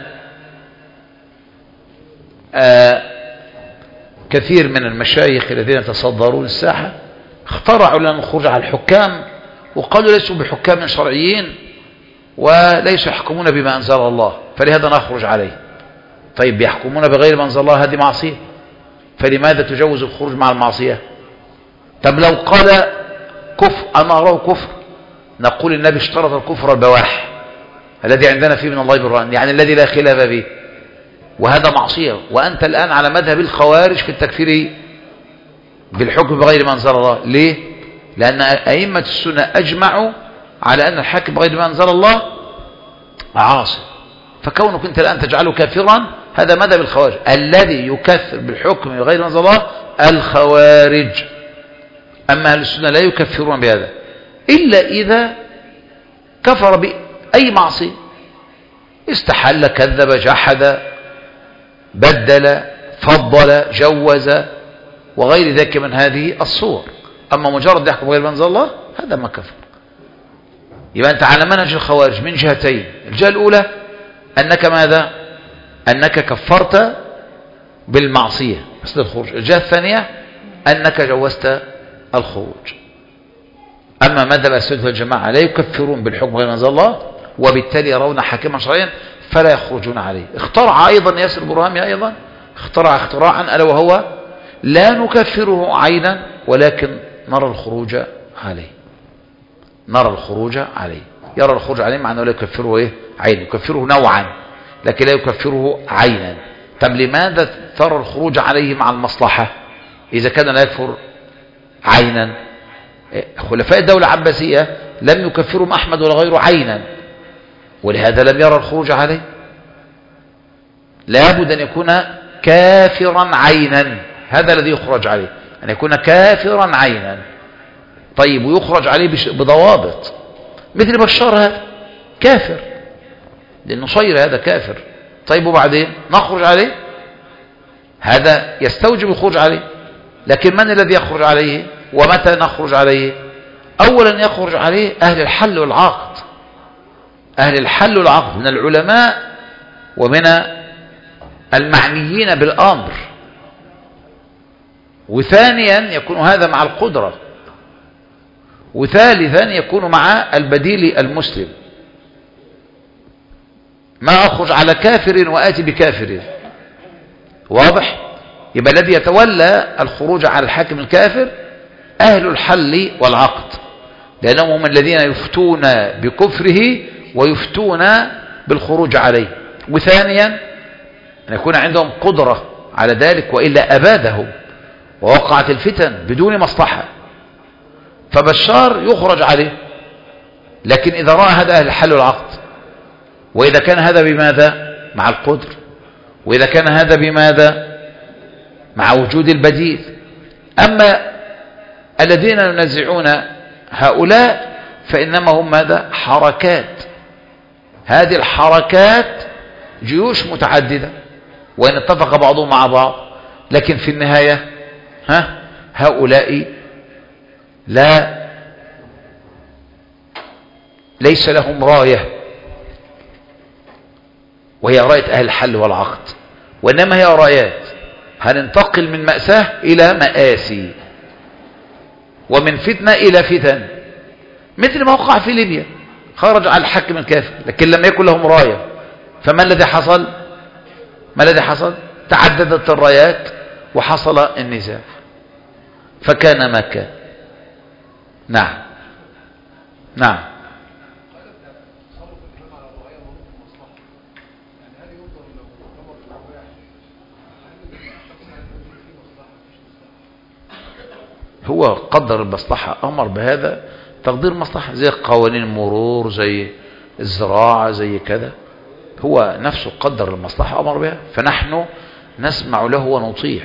كثير من المشايخ الذين يتصدرون الساحة، اخترعوا لنا الخروج على الحكام، وقالوا ليسوا بحكام شرعيين وليسوا يحكمون بما أنزل الله، فلهذا نخرج عليه. طيب، يحكمون بغير ما أنزل الله، هذه معصية، فلماذا تجوز الخروج مع المعصية؟ طب لو قال كفر، أنا أراه كفر، نقول النبي اشترط الكفر البواح الذي عندنا فيه من الله برهان، يعني الذي لا خلاف به، وهذا معصية. وأنت الآن على مذهب الخوارج في التكفير بالحكم بغير ما أنزل الله. ليه؟ لأن أئمة السنة أجمعوا على أن الحاكم بغير ما أنزل الله عاصي، فكونك أنت الآن تجعله كافرا، هذا مذهب الخوارج. الذي يكفر بالحكم بغير ما أنزل الله الخوارج، أما أهل السنة لا يكفرون بهذا إلا إذا كفر بأي معصية، استحل، كذب، جحد، بدل، فضل، جوز، وغير ذلك من هذه الصور. أما مجرد يحكم غير ما أنزل الله، هذا ما كفر. يبقى أنت على منهج الخوارج من جهتين: الجهة الأولى أنك ماذا؟ أنك كفرت بالمعصية مثل الخروج. الجهة الثانية أنك جوزت الخروج. أما مذهب السنة والجماعة لا يكفرون بالحكم غير ما أنزل الله، وبالتالي يرون حاكما شرعيا فلا يخرجون عليه. اخترع أيضا ياسر برهامي أيضا اخترع اختراعا ألا وهو لا نكفره عينا ولكن نرى الخروج عليه. نرى الخروج عليه، يرى الخروج عليه معناه لا يكفره ايه عينا، يكفره نوعا لكن لا يكفره عينا. طب لماذا ترى الخروج عليه مع المصلحة إذا كان لا يكفر عينا؟ خلفاء الدولة العباسية لم يكفرهم أحمد ولا غيره عينا، ولهذا لم يرى الخروج عليه. لابد أن يكون كافرا عينا، هذا الذي يخرج عليه، أن يكون كافرا عينا. طيب ويخرج عليه بضوابط، مثل بشار هذا كافر، لأنه صير هذا كافر. طيب وبعدين نخرج عليه، هذا يستوجب الخروج عليه. لكن من الذي يخرج عليه ومتى نخرج عليه؟ أولا يخرج عليه أهل الحل والعقد، أهل الحل والعقد من العلماء ومن المعنيين بالأمر. وثانيا يكون هذا مع القدرة، وثالثا يكون مع البديل المسلم. ما أخرج على كافر وآتي بكافر، واضح؟ يبقى الذي يتولى الخروج على الحاكم الكافر أهل الحل والعقد، لأنهم هم الذين يفتون بكفره ويفتون بالخروج عليه. وثانيا أن يكون عندهم قدرة على ذلك، وإلا أبادهم ووقعت الفتن بدون مصلحة. فبشار يخرج عليه، لكن إذا رأى هذا أهل الحل والعقد، وإذا كان هذا بماذا؟ مع القدر. وإذا كان هذا بماذا؟ مع وجود البديل. أما الذين ينزعون هؤلاء فإنما هم ماذا؟ حركات. هذه الحركات جيوش متعددة وإن اتفق بعضهم مع بعض، لكن في النهاية هؤلاء ليس لهم راية، وهي راية أهل الحل والعقد، وإنما هي رايات هننتقل من مأساة إلى مآسي، ومن فتنة إلى فتن، مثل ما وقع في ليبيا، خرج على الحاكم الكافر لكن لم يكن لهم راية. فما الذي حصل؟ ما الذي حصل؟ تعددت الرايات وحصل النزاع، فكان ما كان. نعم نعم. هو قدر المصلحة، أمر بهذا تقدير مصلحة، زي قوانين المرور، زي الزراعة، زي كذا. هو نفسه قدر المصلحة أمر بها، فنحن نسمع له ونطيع.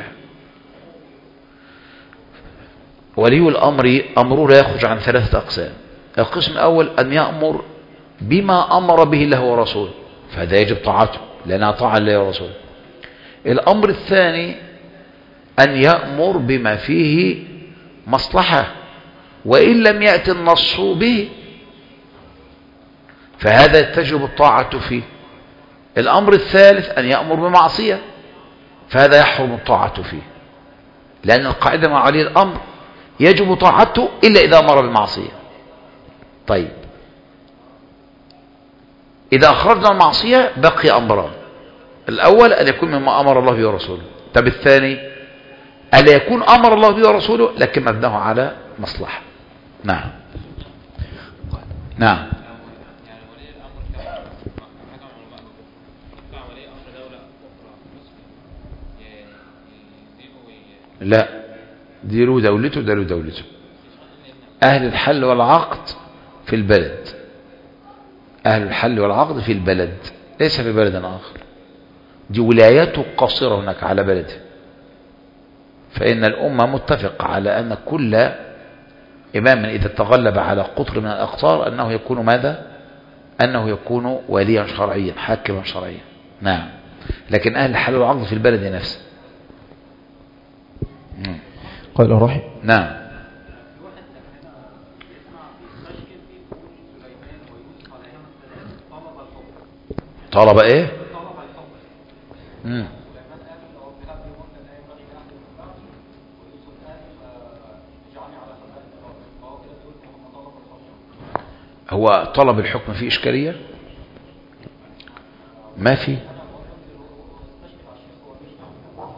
ولي الأمر أمره لا يخرج عن ثلاثة أقسام. القسم الأول أن يأمر بما أمر به الله ورسوله، فهذا يجب طاعته لأنها طاعة الله ورسوله. الأمر الثاني أن يأمر بما فيه مصلحة وإن لم يأتي النص به، فهذا تجب الطاعة فيه. الأمر الثالث أن يأمر بمعصية، فهذا يحرم الطاعة فيه، لأن القاعدة مع ولي الأمر يجب طاعته إلا إذا أمر بمعصية. طيب إذا أخرجنا المعصية بقي أمران: الأول أن يكون مما أمر الله به ورسوله، طب الثاني ألا يكون أمر الله به ورسوله لكن مبناه على مصلحة. نعم نعم. لا، ديروا دولته داروا دولته. أهل الحل والعقد في البلد، أهل الحل والعقد في البلد ليس في بلد آخر. دي ولاياته قصيرة هناك على بلده. فإن الأمة متفق على أن كل إمام إذا تغلب على قطر من الأقطار أنه يكون ماذا؟ أنه يكون وليا شرعيا، حاكما شرعيا. نعم. لكن أهل الحل والعقد في البلد نفسه. قال رحمه. نعم. طلب ايه؟ هو طلب الحكم فيه إشكالية؟ ما في.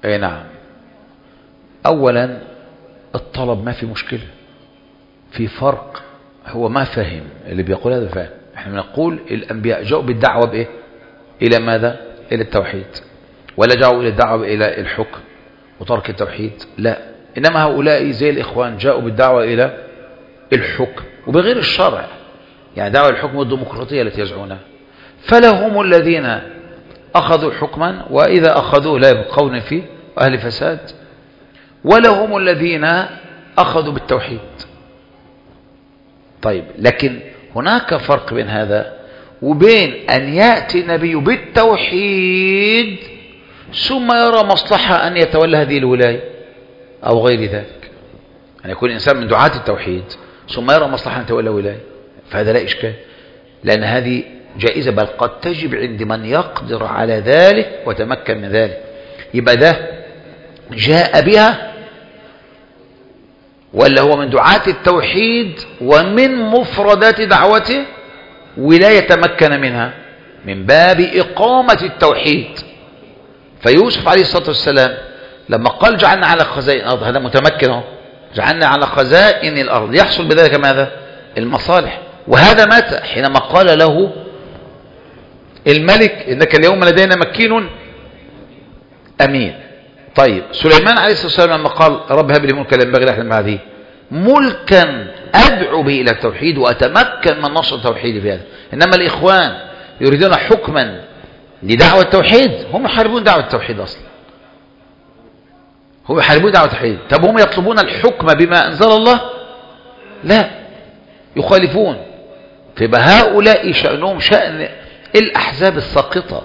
اي نعم. اولا الطلب ما في مشكلة، في فرق، هو ما فهم اللي بيقول هذا فهم. احنا بنقول الانبياء جاءوا بالدعوة بايه؟ الى ماذا؟ الى التوحيد، ولا جاءوا الى الدعوة الى الحكم وترك التوحيد، لا، انما هؤلاء زي الاخوان جاءوا بالدعوة الى الحكم وبغير الشرع، يعني دعوة الحكم والديمقراطية التي يزعونها. فلهم الذين اخذوا حكما واذا اخذوه لا يبقون فيه اهل فساد، ولهم الذين اخذوا بالتوحيد. طيب، لكن هناك فرق بين هذا وبين أن يأتي النبي بالتوحيد ثم يرى مصلحة أن يتولى هذه الولاية أو غير ذلك، أن يكون إنسان من دعاة التوحيد ثم يرى مصلحة أن يتولى ولاية، فهذا لا إشكال، لأن هذه جائزة، بل قد تجب عند من يقدر على ذلك وتمكن من ذلك. يبقى ده جاء بها ولا هو من دعاة التوحيد ومن مفردات دعوته ولاية تمكن منها من باب إقامة التوحيد. فيوسف عليه الصلاة والسلام لما قال جعلنا على خزائن الأرض، هذا متمكن، جعلنا على خزائن الأرض، يحصل بذلك ماذا؟ المصالح. وهذا متى؟ حينما قال له الملك إنك اليوم لدينا مكين أمين. طيب، سليمان عليه الصلاة والسلام لما قال رب هب لي ملكا لا ينبغي لأحد من بعدي، ملكا أدعو به إلى التوحيد وأتمكن من نشر التوحيد في هذا. إنما الإخوان يريدون حكما لدعوة التوحيد، هم يحاربون دعوة التوحيد أصلا، هم يحاربون دعوة التوحيد. طب هم يطلبون الحكم بما أنزل الله؟ لا، يخالفون. فيبقى هؤلاء شأنهم شأن الأحزاب الساقطة.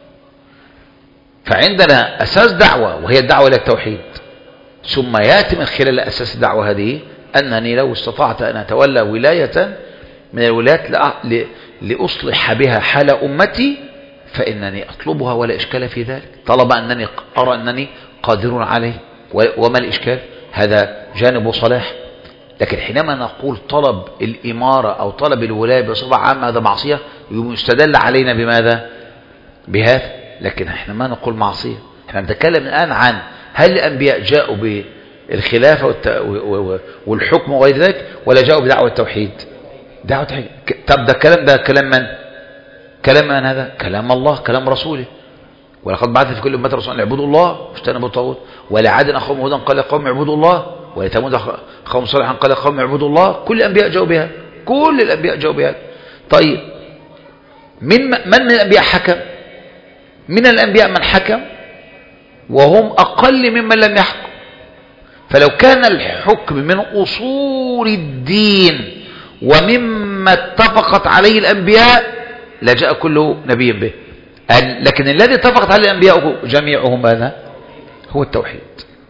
فعندنا أساس دعوة وهي الدعوة إلى التوحيد، ثم يأتي من خلال أساس الدعوة هذه أنني لو استطعت أن أتولى ولاية من الولايات لأصلح بها حال أمتي فإنني أطلبها ولا إشكال في ذلك، طالما أنني أرى أنني قادر عليه، وما الإشكال؟ هذا جانب صلاح. لكن حينما نقول طلب الإمارة أو طلب الولاية بصفة عامة هذا معصية، يستدل علينا بماذا؟ بهذا. لكن احنا ما نقول معصية، احنا نتكلم الآن عن هل الأنبياء جاءوا بالخلافة والحكم وغير ذلك ولا جاءوا بدعوة التوحيد؟ دعوة التوحيد. طب ده كلام من؟ كلام من هذا؟ كلام الله، كلام رسوله. ولقد بعث في كل أمة رسولا أن اعبدوا الله واجتنبوا الطاغوت، ولعاد أخاهم هودا قال قوم اعبدوا الله، ولثمود أخاهم صالحا قال قوم اعبدوا الله. كل الأنبياء جاءوا بها، كل الأنبياء جاءوا بها. طيب، من الأنبياء حكم؟ من الأنبياء من حكم وهم أقل ممن لم يحكم. فلو كان الحكم من أصول الدين ومما اتفقت عليه الأنبياء لجاء كل نبي به، لكن الذي اتفقت عليه الأنبياء جميعهم هذا هو التوحيد.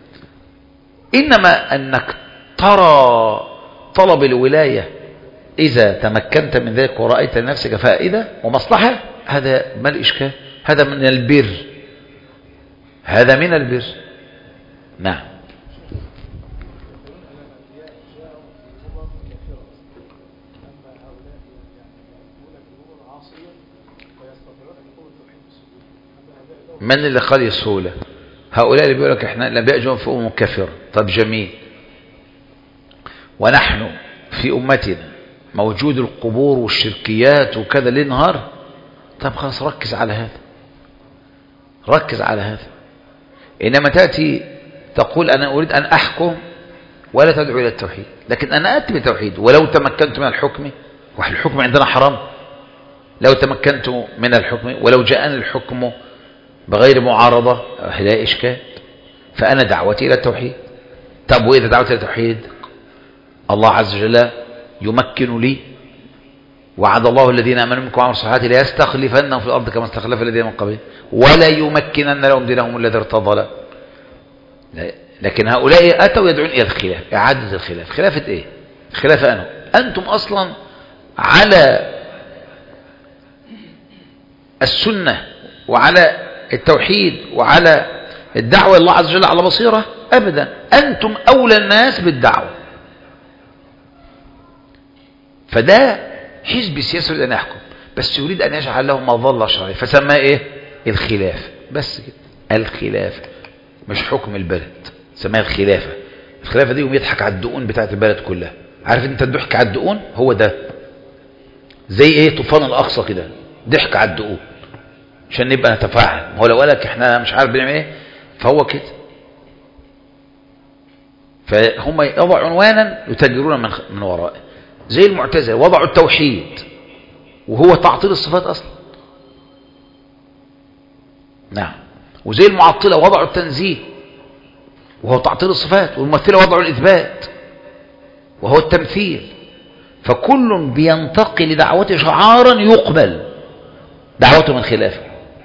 إنما أنك ترى طلب الولاية إذا تمكنت من ذلك ورأيت لنفسك فائدة ومصلحة، هذا ما الإشكال؟ هذا من البر، هذا من البر. نعم. من اللي قال السهولة؟ هؤلاء اللي بيقول لك احنا الانبياء جاءوا في امم كافره. طب جميل، ونحن في امتنا موجود القبور والشركيات وكذا ليل نهار. طب خلاص، ركز على هذا، ركز على هذا. انما تاتي تقول انا اريد ان احكم ولا تدعو الى التوحيد، لكن انا اتي بالتوحيد ولو تمكنت من الحكم، والحكم عندنا حرام، لو تمكنت من الحكم ولو جاءني الحكم بغير معارضة لا إشكال، فأنا دعوتي إلى التوحيد. طب وإذا دعوتي إلى التوحيد الله عز وجل يمكن لي، وعد الله الذين آمنوا منكم وعملوا الصالحات ليستخلفنهم في الأرض كما استخلف الذين من قبلهم ولا يمكنن لهم دينهم الذي ارتضى لهم. لكن هؤلاء أتوا يدعون إلى الخلاف، إعادة الخلاف. خلافة إيه؟ خلافة أنه أنتم أصلا على السنة وعلى التوحيد وعلى الدعوة الله عز وجل على بصيرة؟ أبدا، أنتم أولى الناس بالدعوة. فده حزب سياسي يريد أن يحكم، بس يريد أن يجعل له مظلة شرعية، فسماه إيه؟ الخلاف. بس كده، الخلاف. مش حكم البلد، سماها الخلافة. الخلافة دي يوم يضحك على الدقون بتاعت البلد كلها. عارف انت الضحك على الدقون هو ده، زي ايه طوفان الاقصى كده، ضحك على الدقون عشان نبقى نتفاعل. هو لو قالك احنا مش عارف بنعمل ايه فهو كده. فهم يضعوا عنوانا يتجرون من ورائه، زي المعتزلة وضعوا التوحيد وهو تعطيل الصفات اصلا. نعم. وزي المعطلة وضعوا التنزيه وهو تعطيل الصفات، والممثلة وضعوا الإثبات وهو التمثيل. فكل بينتقي لدعوته شعارا يقبل دعوته من خلافه.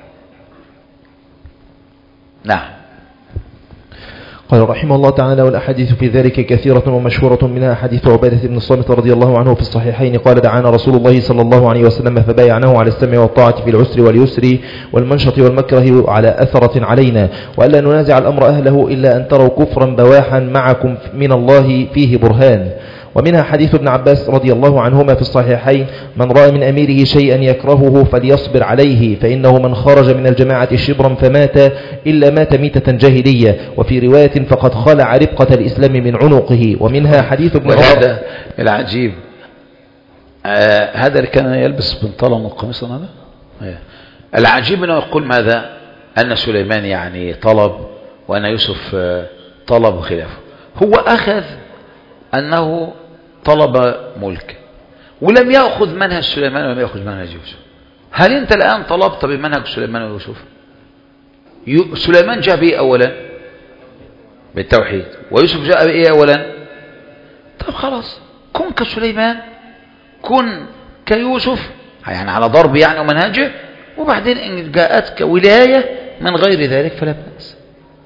نعم. قال رحمه الله تعالى: والأحاديث في ذلك كثيرة ومشهورة، منها حديث عبادة بن الصامت رضي الله عنه في الصحيحين قال: دعانا رسول الله صلى الله عليه وسلم فبايعناه على السمع والطاعة في العسر واليسر والمنشط والمكره على أثرة علينا، وألا ننازع الأمر أهله إلا أن تروا كفرا بواحا معكم من الله فيه برهان. ومنها حديث ابن عباس رضي الله عنهما في الصحيحين: من رأى من أميره شيئا يكرهه فليصبر عليه، فإنه من خرج من الجماعة شبرا فمات إلا مات ميتة جاهلية. وفي رواية: فقد خلع ربقة الإسلام من عنقه. ومنها حديث ابن عمر العجيب هذا اللي كان يلبس بنطلون وقميص هذا. العجيب انه يقول ماذا؟ أن سليمان يعني طلب وأن يوسف طلب خلافه. هو أخذ أنه طلب ملك ولم يأخذ منهج سليمان ولم يأخذ منهج يوسف. هل أنت الآن طلبت بمنهج سليمان ويوسف؟ سليمان جاء به أولا بالتوحيد، ويوسف جاء به أولا. طب خلاص، كن كسليمان كن كيوسف، يعني على ضرب يعني ومنهجه، وبعدين إن جاءتك ولاية من غير ذلك فلا بأس،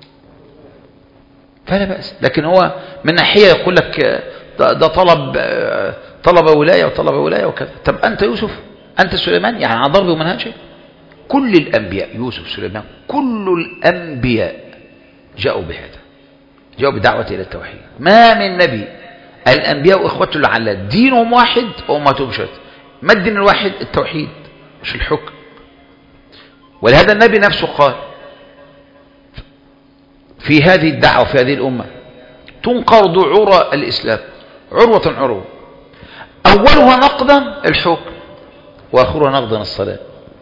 فلا بأس. لكن هو من ناحية يقول لك ده طلب ولاية وطلب ولاية وكذا. طب أنت يوسف، أنت سليمان، يعني على ضرب ومنهجه. كل الأنبياء يوسف سليمان كل الأنبياء جاءوا بهذا، جاءوا بدعوة إلى التوحيد. ما من نبي، الأنبياء وإخوته لعل دينهم واحد وأمتهم شتى. ما الدين الواحد؟ التوحيد مش الحكم. ولهذا النبي نفسه قال في هذه الدعوة في هذه الأمة تنقرض عرى الإسلام عروة عروة، أولها نقضا الحكم وآخرها نقضا الصلاة.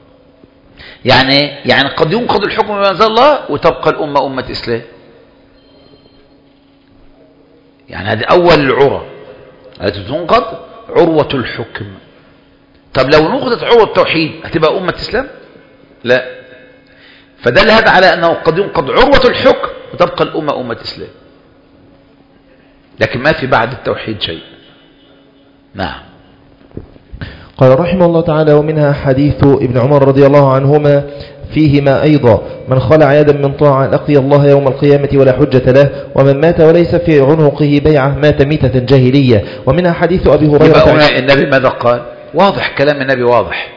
يعني قد ينقض الحكم بما أنزل الله وتبقى الأمة أمة إسلام. يعني هذه أول العرى التي تنقض عروة الحكم. طب لو نقضت عروة التوحيد هتبقى أمة إسلام؟ لا. فدل هذا على أنه قد ينقض عروة الحكم وتبقى الأمة أمة إسلام، لكن ما في بعد التوحيد شيء. نعم. قال رحمه الله تعالى: ومنها حديث ابن عمر رضي الله عنهما فيهما أيضا: من خلع يدا من طاعة لقي الله يوم القيامة ولا حجة له، ومن مات وليس في عنقه بيعة مات ميتة جاهلية. ومنها حديث أبي هريرة. النبي ماذا قال؟ واضح كلام النبي واضح.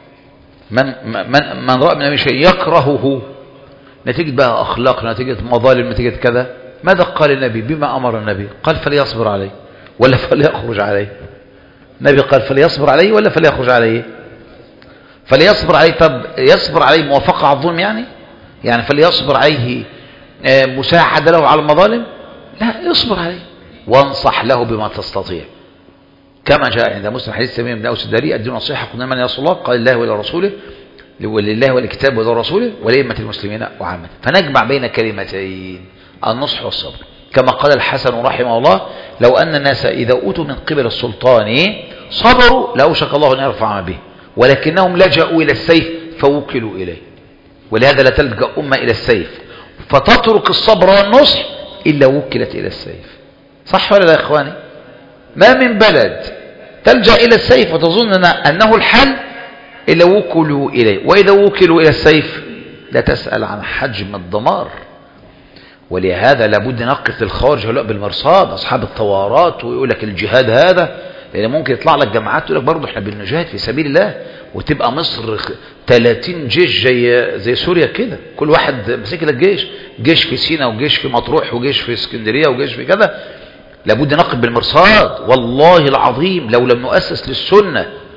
من رأى من النبي شيء يكرهه نتيجة بقى أخلاق، نتيجة مظالم، نتيجة كذا، ماذا قال النبي؟ بما أمر النبي قال فليصبر عليه ولا فليخرج عليه؟ النبي قال فليصبر عليه ولا فليخرج عليه؟ فليصبر عليه. طب يصبر عليه موافقة على الظلم يعني فليصبر عليه مساعدة له على المظالم؟ لا، يصبر عليه وانصح له بما تستطيع، كما جاء عند مسلم حديث تميم بن أوس الداري: الدين نصيحة. قلنا من يا رسول الله؟ قال الله ولرسوله، ولله ولكتابه ولرسوله ولأئمة المسلمين وعامة. فنجمع بين كلمتين النصح والصبر. كما قال الحسن رحمه الله: لو أن الناس إذا أوتوا من قبل السلطان صبروا لأوشك الله أن يرفع به، ولكنهم لجأوا إلى السيف فوكلوا إليه. ولهذا لا تلجأ أمة إلى السيف فتترك الصبر والنصح إلا وكلت إلى السيف. صح ولا لا يا إخواني؟ ما من بلد تلجأ إلى السيف وتظن أنه الحل إلا وكلوا إليه، وإذا وكلوا إلى السيف لا تسأل عن حجم الدمار. ولهذا لابد نقف الخوارج هؤلاء بالمرصاد، أصحاب الطوارات، ويقول لك الجهاد هذا، لأن ممكن يطلع لك جماعات تقول لك برضه احنا بنجاهد في سبيل الله، وتبقى مصر 30 جيش زي سوريا كده، كل واحد مسك لك جيش في سيناء وجيش في مطروح وجيش في اسكندرية وجيش في كذا. لابد نقف بالمرصاد. والله العظيم لو لم نؤسس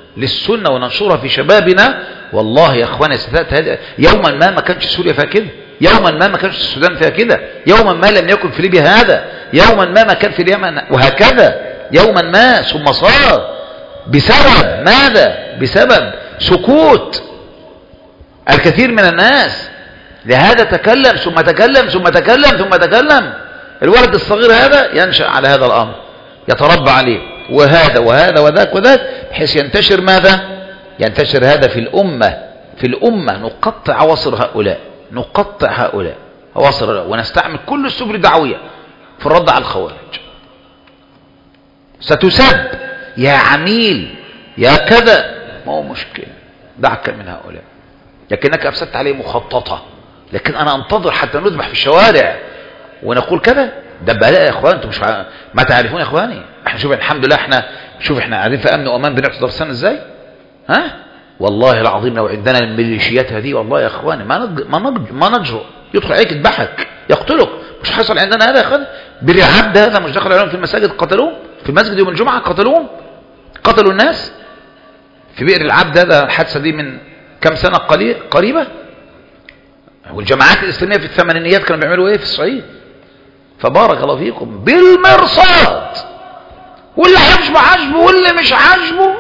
للسنة وننشرها في شبابنا، والله يا اخواني ستأتي هذا يوما ما كانش سوريا فيها كده. يوما ما كانش السودان فيها كده، يوما ما لم يكن في ليبيا هذا، يوما ما كان في اليمن، وهكذا يوما ما ثم صار. بسبب ماذا؟ بسبب سكوت الكثير من الناس. لهذا تكلم ثم تكلم ثم تكلم ثم تكلم. الولد الصغير هذا ينشأ على هذا الأمر، يتربى عليه، وهذا وهذا وذاك وذاك، بحيث ينتشر ماذا؟ ينتشر هذا في الأمة. في الأمة نقطع عواصر هؤلاء، نقطع هؤلاء عواصر هؤلاء، ونستعمل كل السبل الدعوية في الرد على الخوارج. ستسب يا عميل يا كذا، ما هو مشكلة، دعك من هؤلاء، لكنك أفسدت عليه مخططة. لكن أنا أنتظر حتى نذبح في الشوارع ونقول كذا؟ ده بلاء يا إخوان. أنتم مش ما تعرفون يا إخواني. احنا شوف الحمد لله، احنا قاعدين في أمن وأمان بنعطي ضرسنا إزاي؟ ها؟ والله العظيم لو عندنا الميليشيات هذه، والله يا إخواني ما نجرؤ. يدخل عليك يذبحك يقتلك. مش حصل عندنا هذا يا إخواني؟ بلي عبد هذا مش دخل عليهم في المساجد قتلوهم؟ في المسجد يوم الجمعة قتلوهم، قتلوا الناس في بئر العبد. هذا الحادثة دي من كم سنة قريبة. والجماعات الإسلامية في الثمانينيات كانوا بيعملوا ايه في الصعيد؟ فبارك الله فيكم بالمرصاد. واللي عجبه واللي مش عجبه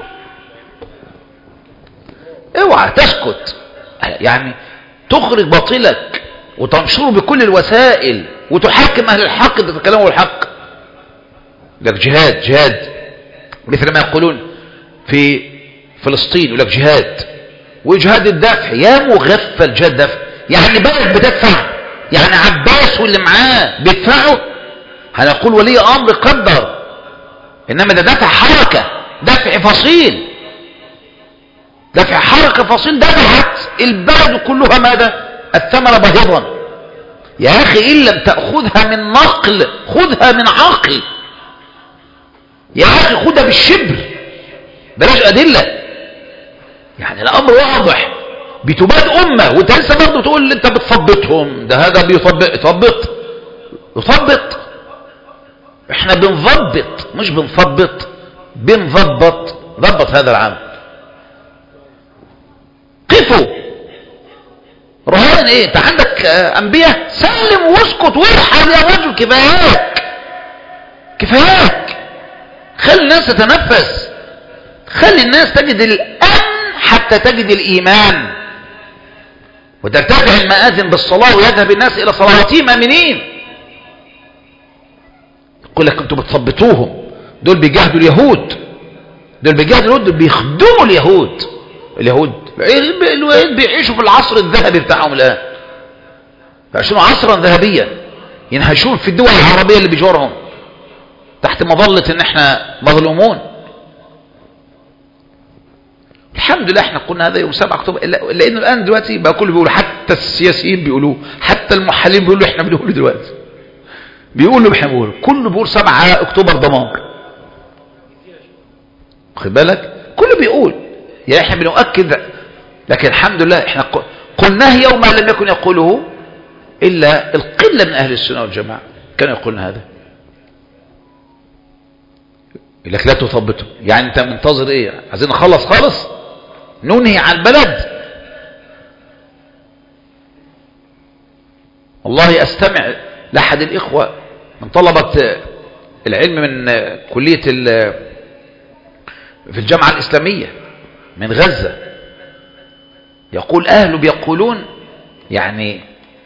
اوعى تسكت. يعني تخرج باطلك وتنشره بكل الوسائل وتحكم اهل الحق تتكلموا الحق. لك جهاد مثل ما يقولون في فلسطين، يقول لك جهاد، وجهاد الدفع. يا مغفل، جهاد دفع يعني بلد بتدفع؟ يعني عباس واللي معاه بيدفعوا؟ هنقول ولي امر قدر، انما ده دفع حركة، دفع فصيل، دفع حركة فصيل. دفعت البلد كلها ماذا؟ الثمرة باهظا. يا اخي ان لم تأخذها من نقل خذها من عقل. يا اخي خذها بالشبر، بلاش ادلة. يعني الامر واضح. بتباد امة وانت لسه برضه تقول انت بتثبطهم. ده هذا يثبط. احنا بنضبط مش بنثبط، بنضبط. ضبط هذا العمل. قفوا. رهان ايه؟ انت عندك انبياء؟ سلم واسكت وارحل يا رجل. كفاياك. خلي الناس تتنفس، خلي الناس تجد الامن حتى تجد الايمان، وترتفع المآذن بالصلاة ويذهب الناس الى صلواتهم امنين. يقول لك انتم بتثبتوهم، دول بيجاهدوا اليهود، دول بيخدموا اليهود بيعيشوا في العصر الذهبي بتاعهم الان، بيعيشوا عصرا ذهبيا، ينهشون في الدول العربية اللي بجورهم تحت مظلة ان احنا مظلومون. الحمد لله احنا قلنا هذا يوم 7 اكتوبر، لانه الان دلوقتي بقى كله بيقولوا، حتى السياسيين بيقولوا، حتى المحللين بيقولوا احنا بنقوله دلوقتي، بيقولوا احنا بنقوله، كله بيقول 7 اكتوبر دمار. خد بالك، كله بيقول، يعني احنا بنؤكد. لكن الحمد لله احنا قلناه يوم لم يكن يقوله الا القلة من اهل السنة والجماعة كانوا يقولون هذا. يقول لك لا تثبته، يعني انت منتظر ايه؟ عايزين نخلص خالص ننهي عن البلد؟ والله استمع لاحد الاخوة من طلبة العلم من كلية في الجامعة الاسلامية من غزة، يقول اهله بيقولون يعني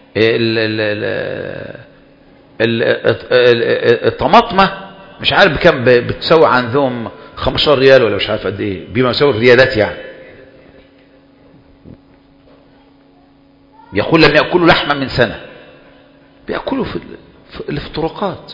الطماطمة مش عارف بكم بتسوي عندهم 15 ريال ولا مش عارف قد ايه، بما يساوي الريالات يعني. يقول لم يأكلوا لحما من سنة، بيأكلوا في الطرقات،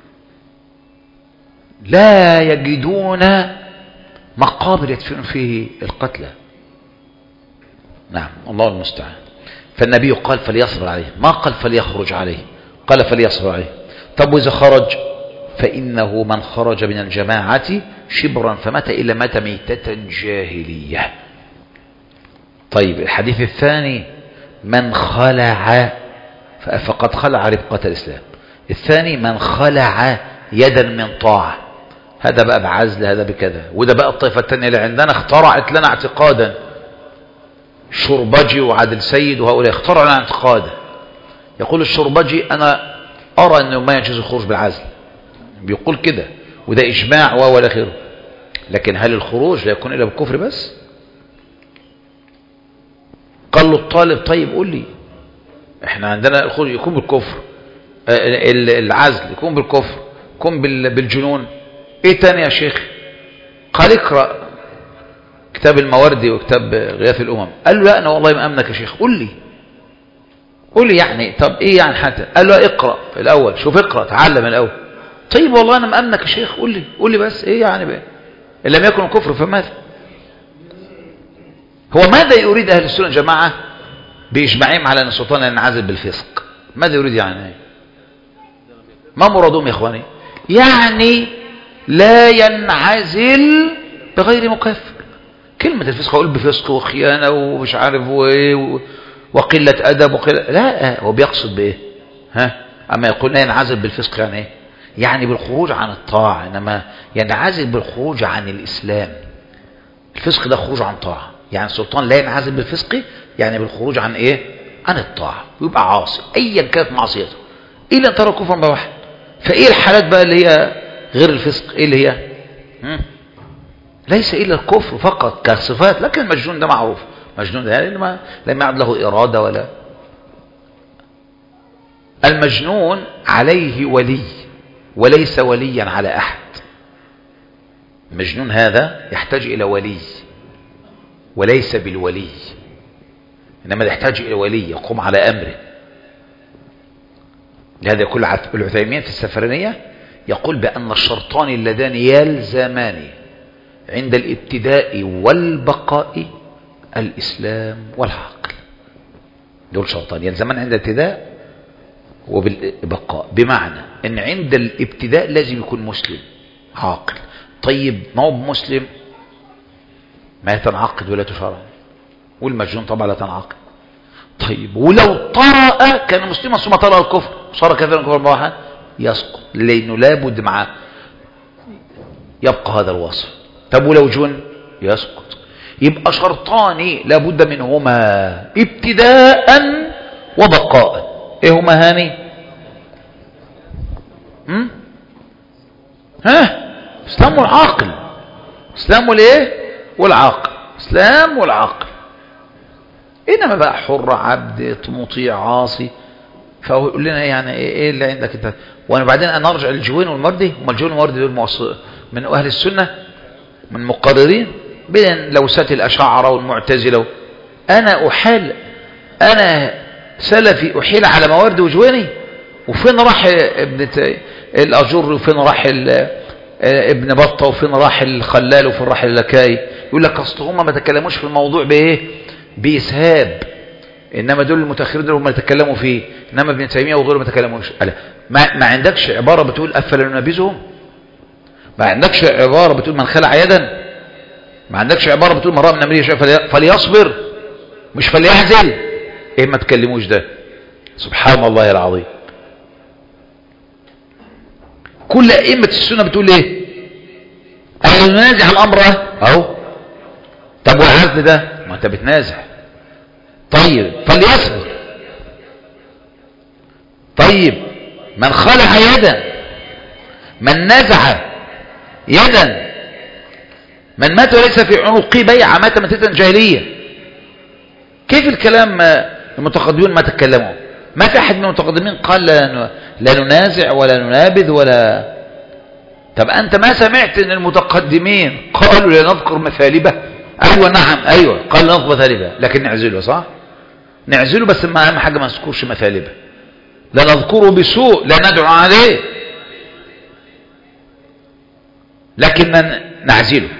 لا يجدون مقابر يدفنون فيه القتلى. نعم، الله المستعان. فالنبي قال فليصبر عليه، ما قال فليخرج عليه، قال فليصبر عليه. طب وإذا خرج؟ فإنه من خرج من الجماعة شبرا فمات إلا مات ميتة جاهلية. طيب الحديث الثاني من خلع فقد خلع ربقة الإسلام. الثاني من خلع يدا من طاعة، هذا بقى بعزل، هذا بكذا. وده بقى الطائفة الثانية اللي عندنا اخترعت لنا اعتقادا، شربجي وعادل سيد وهؤلاء اخترعوا لنا اعتقادا يقول الشربجي أنا أرى أنه ما يجوز الخروج بالعزل، بيقول كده، وده إجماع ولا آخره. لكن هل الخروج لا يكون إلا بالكفر بس؟ قال له الطالب طيب قول لي، احنا عندنا الخروج يكون بالكفر، العزل يكون بالكفر، يكون بالجنون، ايه تاني يا شيخ؟ قال اقرأ كتاب المواردي وكتاب غياث الأمم. قال له لا أنا والله ما أمنك يا شيخ، قول لي يعني، طب ايه يعني حتى؟ قال له اقرأ الأول، شوف اقرأ تعلم الأول. طيب والله أنا ما أمنك يا شيخ، قول لي بس ايه يعني بقى؟ إن لم يكن الكفر فماذا؟ هو ماذا يريد أهل السنة جماعة بإجماعهم على أن السلطان ينعزل بالفسق؟ ماذا يريد يعني؟ ما مرادهم يا إخواني؟ يعني لا ينعزل بغير مكفر. كلمة الفسق أقول بفسق وخيانة ومش عارف وقلة أدب لا، هو بيقصد بإيه؟ أما يقول لا ينعزل بالفسق يعني إيه؟ يعني بالخروج عن الطاعة، إنما ينعزل بالخروج عن الإسلام. الفسق ده خروج عن طاعة، يعني السلطان لا ينعزل بالفسق يعني بالخروج عن إيه؟ عن الطاعة، ويبقى عاصي أيا كانت معصيته إلا أن ترى كفرا بواحد. فإيه الحالات بقى اللي هي غير الفسق؟ إيه اللي هي؟ ليس إلا الكفر فقط كصفات. لكن المجنون ده معروف، مجنون ده يعني لم يعد له إرادة ولا. المجنون عليه ولي وليس وليا على أحد. المجنون هذا يحتاج إلى ولي وليس بالولي، إنما يحتاج إلى ولي يقوم على أمره. لهذا يقول العثيمين في السفرانية يقول بأن الشرطان اللذان يلزمان عند الابتداء والبقاء الإسلام والعقل. دول شرطان يلزمان عند الابتداء وبالبقاء، بمعنى أن عند الابتداء لازم يكون مسلم عاقل. طيب ما هو مسلم ما يتنعقد ولا تشرع، والمجنون طبعا لا تنعقد. طيب ولو طرأ كان مسلما ثم طرأ الكفر صار كافرا كفرا بواحد يسقط، لأنه لابد معه يبقى هذا الوصف. طب ولو جن يسقط. يبقى شرطان لابد منهما ابتداء وبقاء. ايه هما هاني؟ اسلام والعاقل. اسلام والايه؟ والعاقل. اسلام والعاقل. انما بقى حر عبد مطيع عاصي، فهو يقول لنا يعني ايه اللي عندك انت؟ وانا بعدين انا ارجع للجوين والمردي. هم الجوين والمردي دول من اهل السنه، من مقررين بين لوسات الاشاعره والمعتزله. انا سلفي احيل على مواردي وجويني. وفين راح ابن الاجر، وفين راح ابن بطه، وفين راح الخلال، وفين راح اللكاي؟ يقول لك اصل هم ما تكلموش في الموضوع بايه؟ بإسهاب، انما دول المتاخرين دول هم اللي تكلموا فيه، انما ابن تيميه وغيره ما تكلموش. ما عندكش عباره بتقول افلا ننابذهم؟ ما عندكش عباره بتقول من خلع يدا؟ ما عندكش عباره بتقول من راى من امره شيئا فليصبر مش فليعزل؟ ايه ما تكلموش ده؟ سبحان الله العظيم. كل ائمه السنه بتقول ايه؟ اهل ننازع الامر اهو. طب والعزل ده ما انت بتنازع. طيب فليصبر. طيب من خلع يدا، من نزع يدا، من مات وليس في عنقه بيعة مات متة جاهلية. كيف الكلام؟ المتقدمين ما تكلموا، ما في احد من المتقدمين قال لا ننازع ولا ننابذ ولا. طب انت ما سمعت ان المتقدمين قالوا لا نذكر مثالبه؟ ايوه نعم ايوه قال لا نذكر مثالبه، لكن نعزله صح؟ نعزله بس ما اهم حاجه ما نذكرش مثالبه. لا نذكره بسوء لا ندعو عليه، لكن نعزله.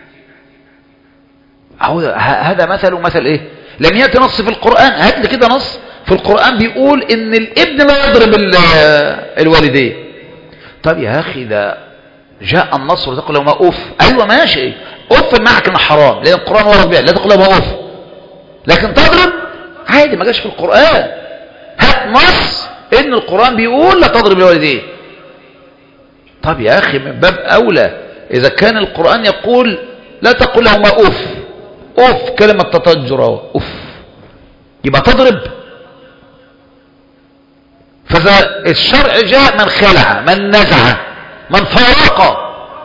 هذا مثل ايه؟ لم يأتي نص في القرآن. هات لي كده نص في القرآن بيقول ان الابن لا يضرب الوالدين. طب يا اخي ده جاء النصر وتقول لهما اوف. ايوه ماشي، اوف معك انه حرام لان القرآن ورد بها، لا تقول لهما اوف. لكن تضرب عادي، ما جاش في القرآن. هات نص ان القرآن بيقول لا تضرب الوالدين. طب يا اخي من باب اولى اذا كان القرآن يقول لا تقول لهما اوف. اوف كلمة تطجر اوف، يبقى تضرب. فإذا الشرع جاء من خلع، من نزع، من فارق،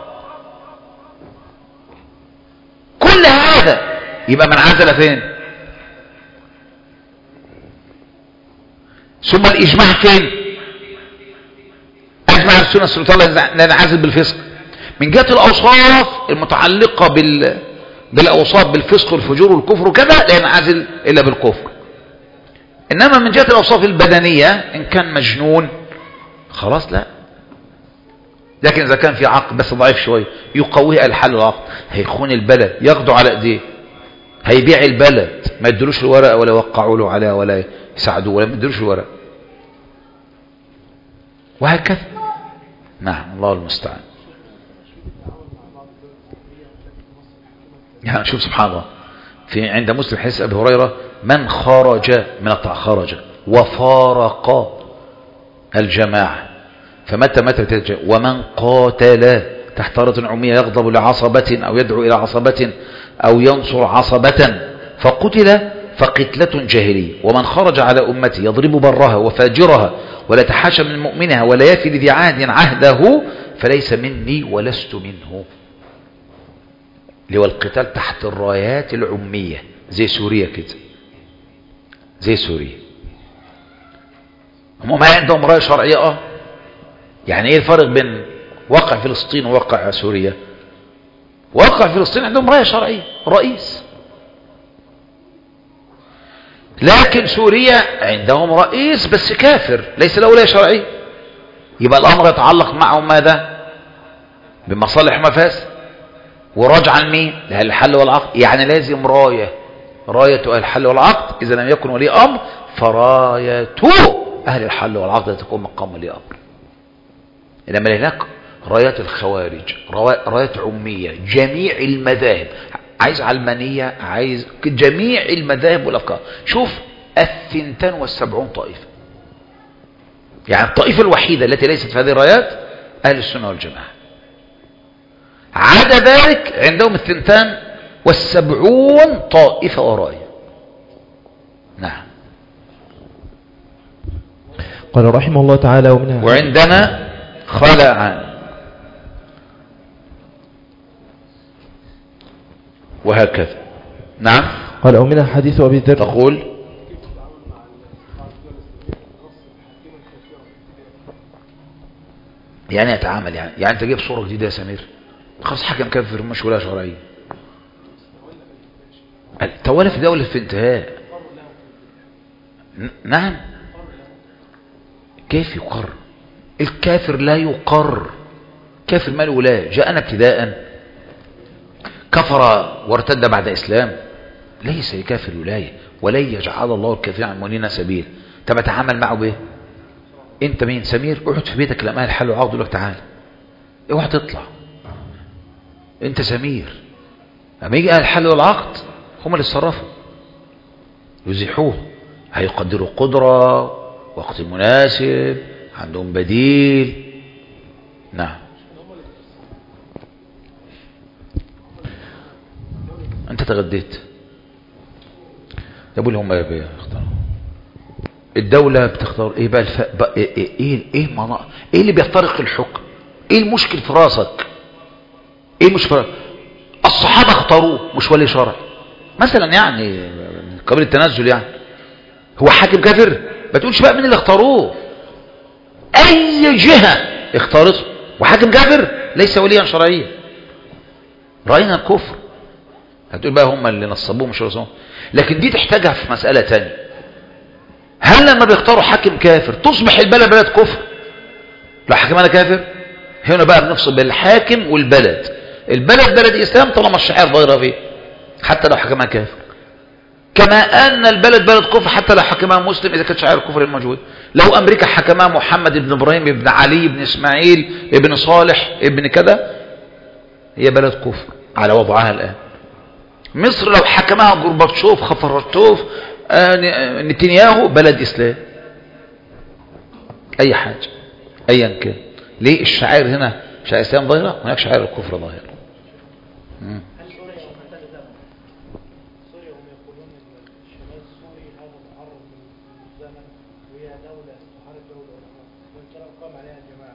كل هذا يبقى من عزل فين؟ ثم الإجماع فين؟ أجمع السنة السلطان لا نعزل بالفسق. من جهة الأوصاف المتعلقة بالأوصاف بالفسق والفجور والكفر وكذا لا ينعزل إلا بالكفر. إنما من جهة الأوصاف البدنية إن كان مجنون خلاص لا. لكن إذا كان في عقل بس ضعيف شوية يقويه الحل والعقد، هيخون البلد، يقضوا على ايديه، هيبيع البلد، ما يدلوش الورقة ولا يوقعوا له عليها ولا يساعدوه ولا ما يدلوش الورقة، وهكذا. نعم، الله المستعان. يعني شوف سبحان الله، في عند مسلم حديث أبي هريرة: من خرج من خرج وفارق الجماعة فمتى ومن قاتل تحت رة عمية يغضب لعصبة أو يدعو إلى عصبة أو ينصر عصبة فقتل فقتلة جاهلية. ومن خرج على أمتي يضرب برها وفاجرها ولا تحاشى من مؤمنها ولا يفي لذي عهد عهده فليس مني ولست منه. اللي هو القتال تحت الرايات العمية زي سوريا كده، زي سوريا. هم ما عندهم راية شرعية. يعني ايه الفرق بين واقع فلسطين وواقع سوريا؟ واقع فلسطين عندهم راية شرعية، رئيس، لكن سوريا عندهم رئيس بس كافر ليس له ولاية شرعية. يبقى الأمر يتعلق معهم ماذا؟ بمصالح ومفاسد، وراجعا مين؟ لأهل الحل والعقد. يعني لازم راية أهل الحل والعقد، إذا لم يكن ولي أمر فراية أهل الحل والعقد تكون مقام ولي أمر. إنما هناك رايات الخوارج، رايات عمية، جميع المذاهب، عايز علمانية، عايز جميع المذاهب والأفكار. شوف 72 طائفة، يعني الطائفة الوحيدة التي ليست في هذه الرايات أهل السنة والجماعة. عدا ذلك عندهم 72 طائفة وراية. نعم. قال رحمه الله تعالى: وعندنا خلع وهكذا. نعم. قال: ومنها حديث أبي ذر. تقول يعني يتعامل، يعني انت جايب صورة جديدة يا سمير، خلاص حكم كافر مش ولا شرعي، التولى في دولة في انتهاء. نعم. كيف يقر؟ الكافر لا يقر، كافر ما له ولاية. جاءنا ابتداء كفر وارتد بعد إسلام، ليس كافر ولاية، ولن يجعل الله الكافر عن المؤمنين سبيل. طب اتعامل معه بايه؟ انت مين؟ سمير؟ اقعد في بيتك لما الحل وعقد لك تعال، اوعى تطلع، انت سمير. اما يجي اهل الحل والعقد هم اللي اتصرفوا يزيحوه، هيقدروا قدرة، وقت مناسب، عندهم بديل. نعم. انت تغديت يقول هم بيختاروا الدولة بتختار ايه بقى ايه اللي بيخترق الحكم؟ ايه المشكل في راسك؟ ايه المشكلة؟ الصحابة اختاروه مش ولي شرع مثلا، يعني قبل التنزل، يعني هو حاكم كافر؟ ما تقولش بقى مين اللي اختاروه، اي جهة اختارته وحاكم كافر ليس وليا شرعيا. رأينا الكفر، هتقول بقى هم اللي نصبوه مش رسول. لكن دي تحتاجها في مسألة تانية. هل لما بيختاروا حاكم كافر تصبح البلد بلد كفر لو حكمنا كافر؟ هنا بقى بنفصل بين الحاكم والبلد. البلد بلد إسلام طالما الشعائر ظاهرة فيه حتى لو حكمها كافر، كما أن البلد بلد كفر حتى لو حكمها مسلم إذا كانت شعائر الكفر الموجود. لو أمريكا حكمها محمد بن إبراهيم بن علي بن إسماعيل بن صالح بن كذا هي بلد كفر على وضعها الآن. مصر لو حكمها جورباتشوف خفرشتوف نتنياهو بلد إسلام. أي حاجة أيا كان. ليه؟ الشعائر هنا شعائر الإسلام ظاهرة، هناك شعائر الكفر ظاهرة.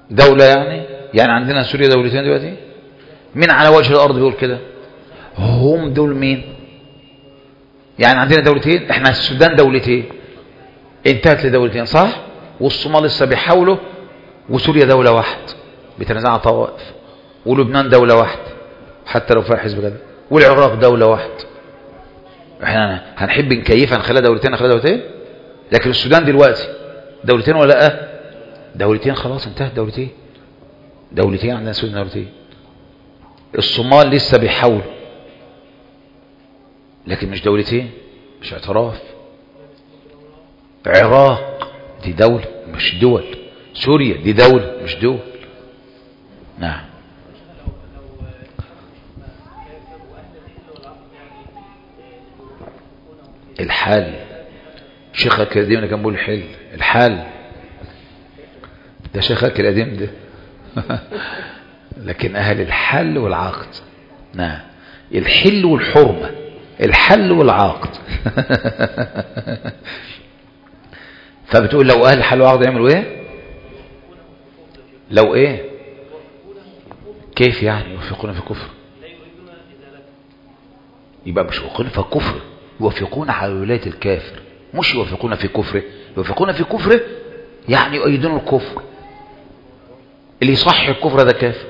دولة يعني عندنا سوريا دولتين دلوقتي؟ مين على وجه الأرض بيقول كده؟ هم دول مين؟ يعني عندنا دولتين، احنا السودان دولتين انتهت لدولتين صح؟ والصومال لسه بيحاولوا، وسوريا دولة واحدة بتنازع طوائف، ولبنان دولة واحدة حتى لو فيها حزب كده، والعراق دولة واحدة. احنا هنحب نكيفها نخليها دولتين نخليها دولتين؟ لكن السودان دلوقتي دولتين ولا لا؟ دولتين خلاص انتهت دولتين عندنا السودان دولتين. الصومال لسه بيحاولوا لكن مش دولتين، مش اعتراف. عراق دي دولة مش دول، سوريا دي دولة مش دول. نعم. الحل شيخك القديم اللي كان بيقول الحل ده شيخك القديم ده لكن أهل الحل والعقد. نعم. الحل والحرمة، الحل والعقد فبتقول لو أهل الحل والعقد يعملوا ايه؟ لو ايه؟ كيف يعني يوفقون في كفر؟ يبقى مش يوفقون في كفر، يوفقون على ولاية الكافر، مش يوفقون في كفره. يوفقون في كفره يعني يؤيدون الكفر، اللي يصحي الكفر ده كافر.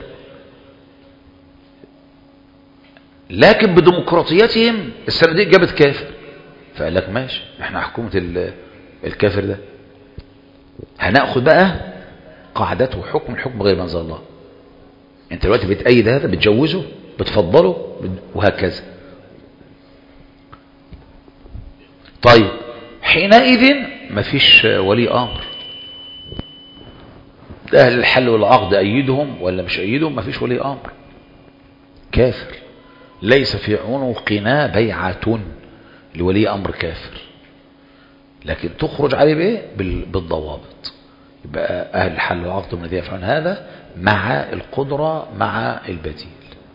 لكن بديمقراطيتهم الصناديق جابت كافر، فقال لك ماشي احنا حكومة الكافر ده. هناخد بقى قاعدته وحكم الحكم غير منزل الله. انت دلوقتي بتأيد هذا، بتجوزه، بتفضله، وهكذا. طيب حينئذ مفيش ولي امر. اهل الحل والعقد ايدهم ولا مش ايدهم، مفيش ولي امر، كافر. ليس في عنقنا بيعة لولي امر كافر، لكن تخرج عليه بايه؟ بالضوابط. يبقى اهل الحل والعقد من الذين يفعلون هذا مع القدرة مع البديل.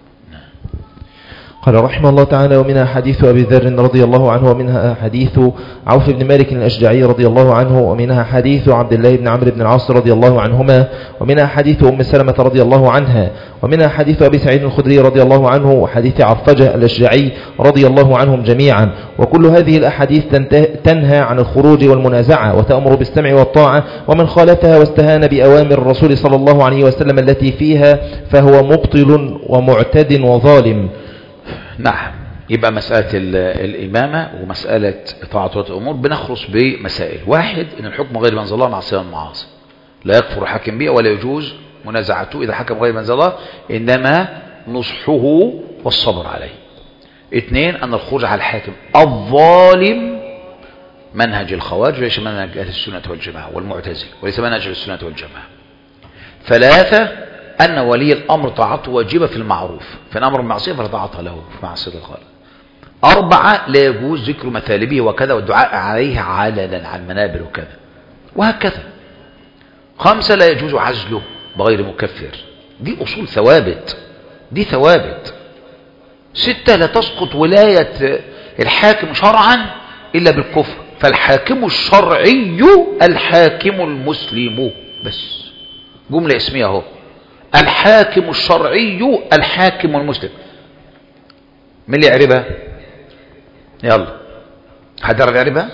قال رحمه الله تعالى: ومنها حديث أبي ذر رضي الله عنه، ومنها حديث عوف بن مالك الأشجعي رضي الله عنه، ومنها حديث عبد الله بن عمرو بن العاص رضي الله عنهما، ومنها حديث أم سلمة رضي الله عنها، ومنها حديث أبي سعيد الخدري رضي الله عنه، وحديث عرفجة الأشجعي رضي الله عنهم جميعا. وكل هذه الأحاديث تنهى عن الخروج والمنازعة، وتأمر بالسمع والطاعة، ومن خالفها واستهان بأوامر الرسول صلى الله عليه وسلم التي فيها فهو مبطل ومعتد وظالم. نعم. يبقى مسألة الإمامة ومسألة طاعة ولاة الأمور بنخلص بمسائل. واحد، إن الحكم غير منزل الله معصية من المعاصي، لا يكفر حاكم به ولا يجوز منازعته إذا حكم غير منزل الله، إنما نصحه والصبر عليه. اثنين، أن الخروج على الحاكم الظالم منهج الخوارج وليس منهج أهل السنة والجماعة والمعتزلة، وليس منهج أهل السنة والجماعة. ثلاثة، أن ولي الأمر طاعته واجبة في المعروف، فإن أمر المعصية فلا طاعة له في معصية الخالق. أربعة، لا يجوز ذكر مثالبه وكذا والدعاء عليه علنا على المنابر وكذا وهكذا. خمسة، لا يجوز عزله بغير مكفر، دي أصول ثوابت، دي ثوابت. ستة، لا تسقط ولاية الحاكم شرعا إلا بالكفر، فالحاكم الشرعي الحاكم المسلم، بس جملة اسمية اهو، الحاكم الشرعي الحاكم المسلم. من اللي يعربها؟ يلا، حد يعرف يعربها؟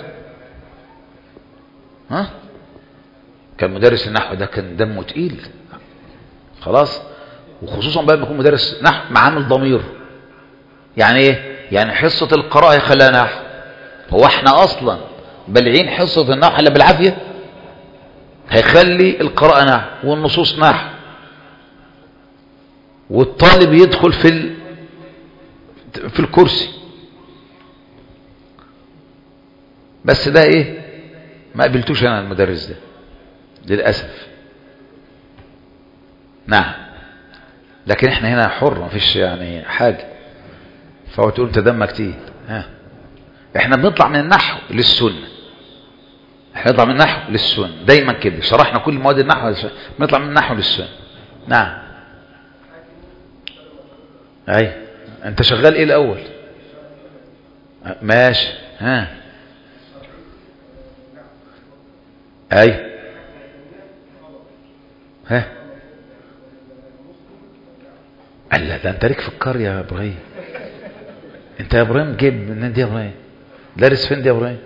ها؟ كان مدرس النحو ده كان دمه تقيل خلاص، وخصوصا بقى بيكون مدرس نحو معامل ضمير. يعني ايه؟ يعني حصة القراءة يخليها نحو. هو احنا اصلا بلعين حصة النحو الا بالعافية؟ هيخلي القراءة نحو والنصوص نحو، والطالب يدخل في الكرسي. بس ده ايه؟ ما قبلتوش انا المدرس ده للأسف. نعم. لكن احنا هنا حر، ما فيش يعني حاجة، فهو تقول انت دمك تقيل. احنا بنطلع من النحو للسنة، احنا بنطلع من النحو للسنة دايما كده. شرحنا كل مواد النحو، بنطلع من النحو للسنة. نعم. اي انت شغال ايه الاول؟ ماشي. ها اي ها قال لا ده انت ليك في الكار يا ابراهيم. انت يا ابراهيم جيب منين دي يا ابراهيم؟ دارس فين دي يا ابراهيم؟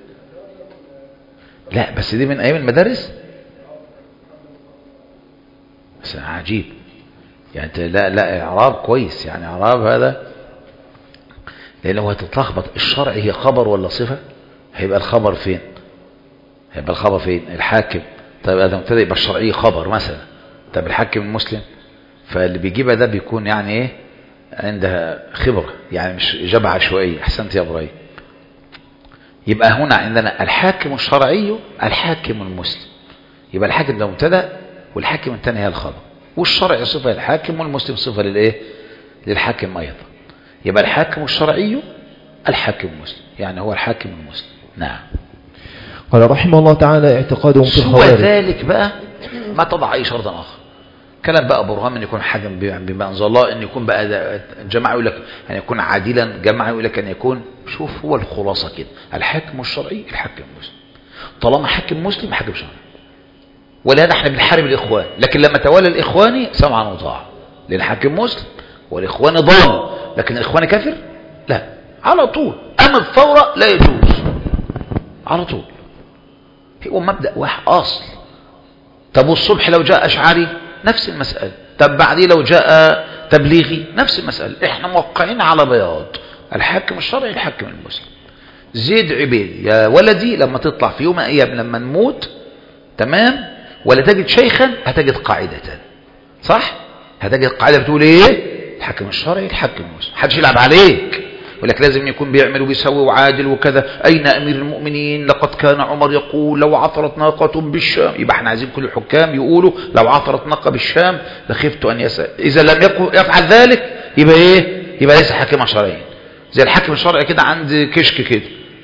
لا بس دي من ايام المدارس. بس عجيب يعني انت لا اعراب كويس يعني اعراب هذا، لانه هتتلخبط. الشرع هي خبر ولا صفه؟ هيبقى الخبر فين؟ هيبقى الخبر فين؟ الحاكم. طيب هذا مبتدا يبقى الشرعي خبر مثلا. طب الحاكم المسلم، فاللي بيجيبها ده بيكون يعني ايه؟ عندها خبره يعني مش اجابه عشوائيه. احسنت يا ابراهيم. يبقى هنا عندنا الحاكم الشرعي الحاكم المسلم. يبقى الحاكم ده مبتدا والحاكم الثاني هي الخبر، والشرع صفه للحاكم والمسلم صفه للايه؟ للحاكم ايضا. يبقى الحاكم الشرعي الحاكم المسلم، يعني هو الحاكم المسلم. نعم. قال رحمه الله تعالى اعتقادهم في سوى الخوارج. ذلك بقى ما تضع اي شرط اخر. كلام بقى برهان ان يكون حاكم بما انزل الله، ان يكون بقى جماعه يقول لك ان يكون عادلا، جماعه يقول لك ان يكون. شوف هو الخلاصه كده، الحاكم الشرعي الحاكم المسلم. طالما حاكم مسلم حاكم شرعي. ولهذا احنا بنحارب الاخوان، لكن لما توالى الاخواني سمعا وطاعه، لان حاكم مسلم والاخواني ضال، لكن الاخواني كافر لا، على طول. اما الثوره لا يجوز على طول. هو مبدا واحد اصل. طب والصبح لو جاء اشعري نفس المساله، طب بعديه لو جاء تبليغي نفس المساله. احنا موقعين على بياض، الحاكم الشرعي الحاكم المسلم. زيد عبيد يا ولدي لما تطلع في يوم ايام لما نموت تمام، ولا تجد شيخا هتجد قاعده، صح؟ هتجد قاعده بتقول ايه؟ الحاكم الشرعي الحاكم المسلم. محدش يلعب عليك يقول لك لازم يكون بيعمل وبيسوي وعادل وكذا. اين امير المؤمنين؟ لقد كان عمر يقول لو عثرت ناقه بالشام. يبقى احنا عايزين كل الحكام يقولوا لو عثرت ناقه بالشام لخفت ان يسأل. اذا لم يفعل ذلك يبقى ايه؟ يبقى ليس حاكما شرعيا. زي الحاكم الشرعي كده عند كشك كده،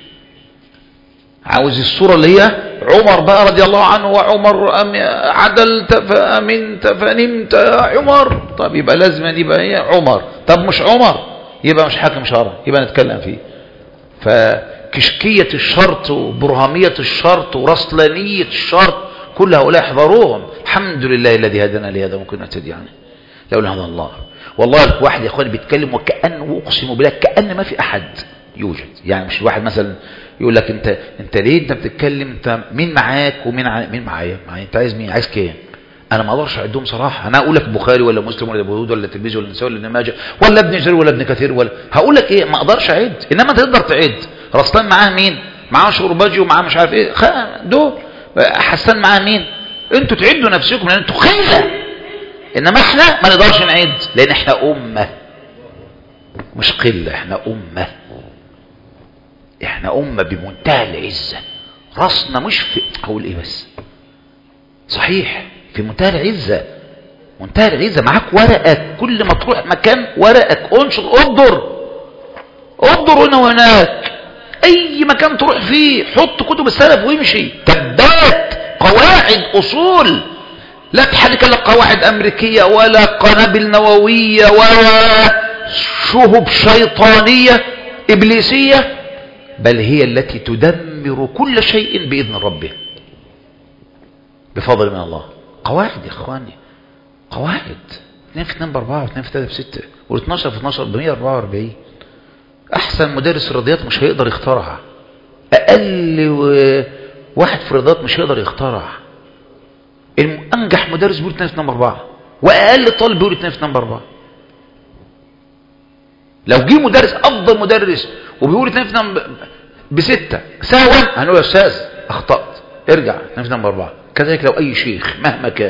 عاوز الصورة اللي هي عمر بقى رضي الله عنه، وعمر عدلت فأمنت فنمت عمر. طب يبقى لازم يبقى هي عمر. طب مش عمر يبقى مش حاكم شرعي، يبقى نتكلم فيه. فكشكية الشرط وبرهامية الشرط ورسلانية الشرط كل هؤلاء احذروهم. الحمد لله الذي هدانا لهذا ممكن نهتدي عنه لولا هدى الله. والله واحد يا اخواني بيتكلم وكأنه اقسم بالله كأن ما في احد يوجد. يعني مش الواحد مثلا يقول لك انت ليه انت بتتكلم؟ انت مين معاك مين معايا؟ انت عايز مين؟ عايز كام؟ انا ما اقدرش اعدهم صراحه. انا اقول لك بخاري ولا مسلم ولا ابو داود ولا الترمذي ولا النسائي ولا ابن ماجه ولا ابن جرير ولا ابن كثير ولا هقول لك ايه؟ ما اقدرش اعد. انما انت تقدر تعد. رسلان معاه مين؟ معاه شرباجي ومعاه مش عارف ايه دول. حسان معاه مين؟ انتوا تعدوا نفسكم لان انتوا خيله. انما احنا ما نقدرش نعد لان احنا امه مش قله. احنا امه بمنتهى العزه. راسنا مش في اقول ايه بس صحيح في منتهى العزه. منتهى العزه. معاك ورقك كل ما تروح مكان ورقك انشر اقدر هنا وهناك. اي مكان تروح فيه حط كتب السلف ويمشي. تبات قواعد اصول. لا تحرك لك قواعد امريكيه ولا قنابل نوويه ولا شهب شيطانيه ابليسيه، بل هي التي تدمر كل شيء باذن ربه بفضل من الله. قواعد يا اخواني، قواعد. 2 في 2 ب4 و2 في 3 ب6 و12 في 12 ب144. احسن مدرس رياضيات مش هيقدر يخترع. اقل واحد في الرياضيات مش هيقدر يخترع. انجح مدرس بيقول 2 في 2 ب4 واقل طالب بيقول 2 في 2 ب4. لو جه مدرس افضل مدرس وبيقول 2 في 2 ب6 سهوا هنقول يا استاذ اخطأت ارجع 2 في 2 ب4. كذلك لو اي شيخ مهما كان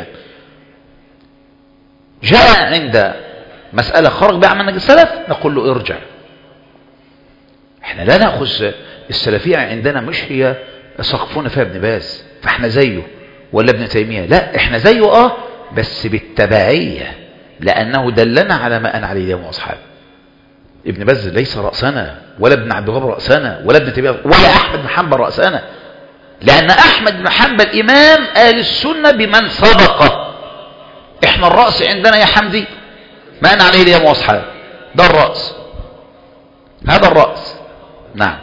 جاء عند مسألة خرج بها عن منهج السلف نقول له ارجع. احنا لا نأخذ السلفية عندنا مش هي سقفنا فيها ابن باز فاحنا زيه ولا ابن تيمية. لا احنا زيه بس بالتبعية لأنه دلنا على ما أنا عليه اليوم وأصحابه. ابن باز ليس رأسنا ولا ابن عبد الوهاب رأسنا ولا ابن تيمية ولا أحمد بن حنبل رأسنا. لأن أحمد بن حنبل إمام أهل السنة بمن سبقه. إحنا الرأس عندنا يا حمدي ما أنا عليه اليوم وأصحابه. ده الرأس. هذا الرأس. نعم.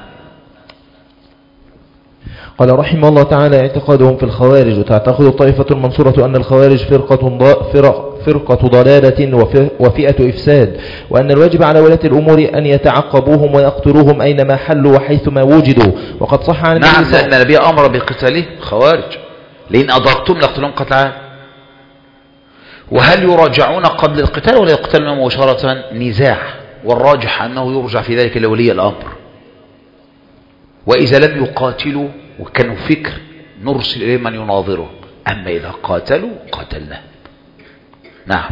قال رحمه الله تعالى اعتقادهم في الخوارج. وتعتقد الطائفة المنصورة أن الخوارج فرقة ضلالة وفئة إفساد، وأن الواجب على ولاة الأمور أن يتعقبوهم ويقتلوهم أينما حلوا وحيثما وجدوا. وقد صح عن نعم، لأن النبي أمر بقتاله خوارج، لئن أدركتم لقتلهم قتل عاد. وهل يراجعون قبل القتال ولا يقتلون مباشرة؟ نزاع، والراجح أنه يرجع في ذلك لولي الأمر. وإذا لم يقاتلوا وكانوا فكر نرسل إليه من يناظره، أما إذا قاتلوا قتلنا. نعم.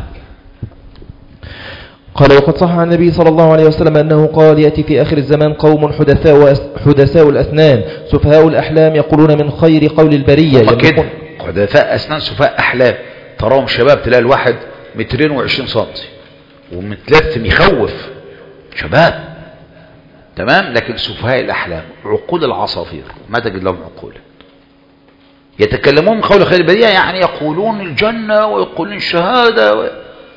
قال وقد صح عن النبي صلى الله عليه وسلم أنه قال يأتي في آخر الزمان قوم حدثاء الأسنان سفهاء الأحلام يقولون من خير قول البرية. حدثاء أسنان سفهاء أحلام، تراهم شباب تلاقي الواحد 220 سنتي ومتلثم يخوف، شباب تمام، لكن سفهاء الأحلام عقول العصافير ما تجد لهم عقول. يتكلمون من قول خير البرية، يعني يقولون الجنة ويقولون الشهادة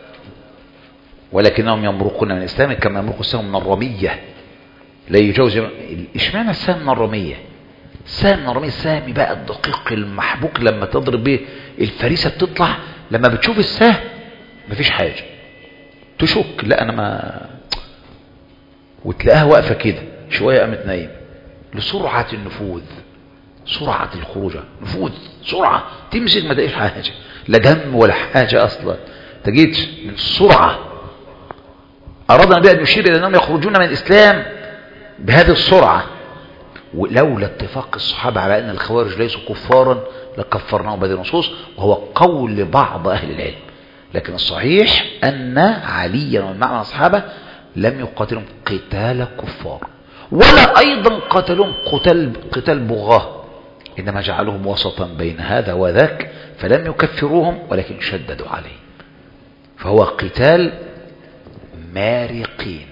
ولكنهم يمرقون من الإسلام كما يمرق السهم من الرمية، لا يجوز. اشمعنى السهم من الرمية؟ السهم من الرمية السهم بقى الدقيق المحبوك، لما تضرب به الفريسة بتطلع، لما بتشوف السهم مفيش حاجة تشك، لا أنا ما، وتلاقيها واقفة كده شوية قامت نايم، لسرعة النفوذ، سرعة الخروج، نفوذ سرعة، تمسك ما تلاقيش حاجة، لا دم ولا حاجة أصلا، تجيت من السرعة. أراد النبي أن يشير إلى أنهم يخرجون من الإسلام بهذه السرعة. ولولا اتفاق الصحابة على أن الخوارج ليسوا كفارا لكفرناهم بهذه النصوص، وهو قول بعض أهل العلم. لكن الصحيح أن عليا ومعنى الصحابة لم يقاتلهم قتال كفار، ولا أيضا قتلهم قتال بغاة، إنما جعلهم وسطا بين هذا وذاك، فلم يكفروهم ولكن شددوا عليه، فهو قتال مارقين،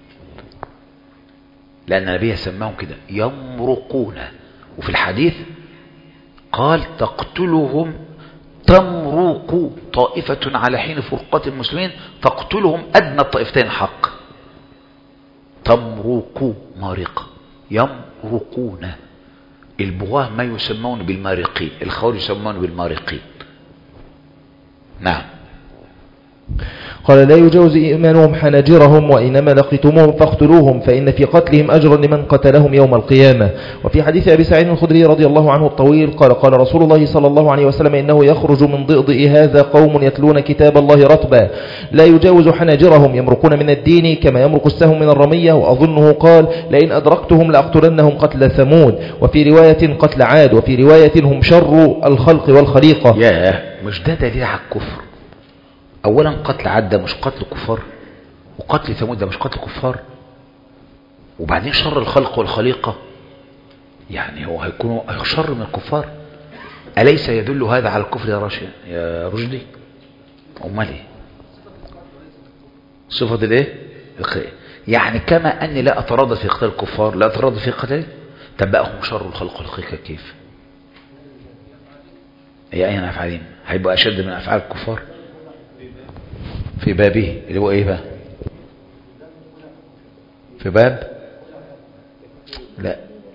لأن النبي سماهم كده يمرقون. وفي الحديث قال تقتلهم تمرق طائفة على حين فرقة المسلمين، تقتلهم أدنى الطائفتين حق، تمرق مارقة، يمرقون. البغاة ما يسمون بالمارقين، الخوارج يسمون بالمارقين. نعم. قال لا يجوز إيمانهم حناجرهم، وإنما لقيتموهم فاقتلوهم، فإن في قتلهم أجرا لمن قتلهم يوم القيامة. وفي حديث أبي سعيد الخدري رضي الله عنه الطويل قال قال رسول الله صلى الله عليه وسلم إنه يخرج من ضئضئ هذا قوم يتلون كتاب الله رطبا لا يجاوز حناجرهم، يمرقون من الدين كما يمرق السهم من الرمية. وأظنه قال لئن أدركتهم لأقتلنهم قتل ثمود، وفي رواية قتل عاد، وفي رواية هم شر الخلق والخليقة. مش ده دليل على الكفر؟ اولا قتل عاد ده مش قتل كفار، وقتل ثمود ده مش قتل كفار، وبعدين شر الخلق والخليقة، يعني هو هيكونوا شر من الكفار. أليس يدل هذا على الكفر يا رشدي؟ امال ايه صفة الايه؟ يعني كما اني لا اتراضى في قتال الكفار لا اتراضى في قتال، طب بقى هم شر الخلق والخليقة كيف؟ هي اين افعالهم هيبقى اشد من افعال الكفار في بابه اللي هو ايه بقى؟ في باب لا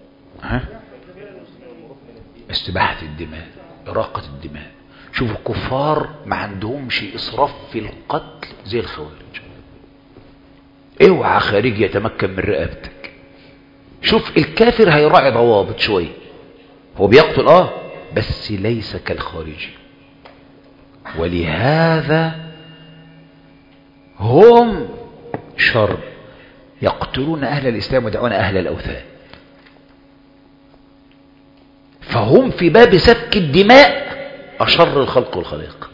استباحة الدماء، إراقة الدماء. شوف الكفار ما عندهمش إسراف في القتل زي الخوارج، اوعى خارجي يتمكن من رقبتك. شوف الكافر هيراعي ضوابط شوية، هو بيقتل بس ليس كالخارجي، ولهذا هم شر، يقتلون أهل الإسلام ويدعون أهل الأوثان، فهم في باب سفك الدماء أشر الخلق والخليقة.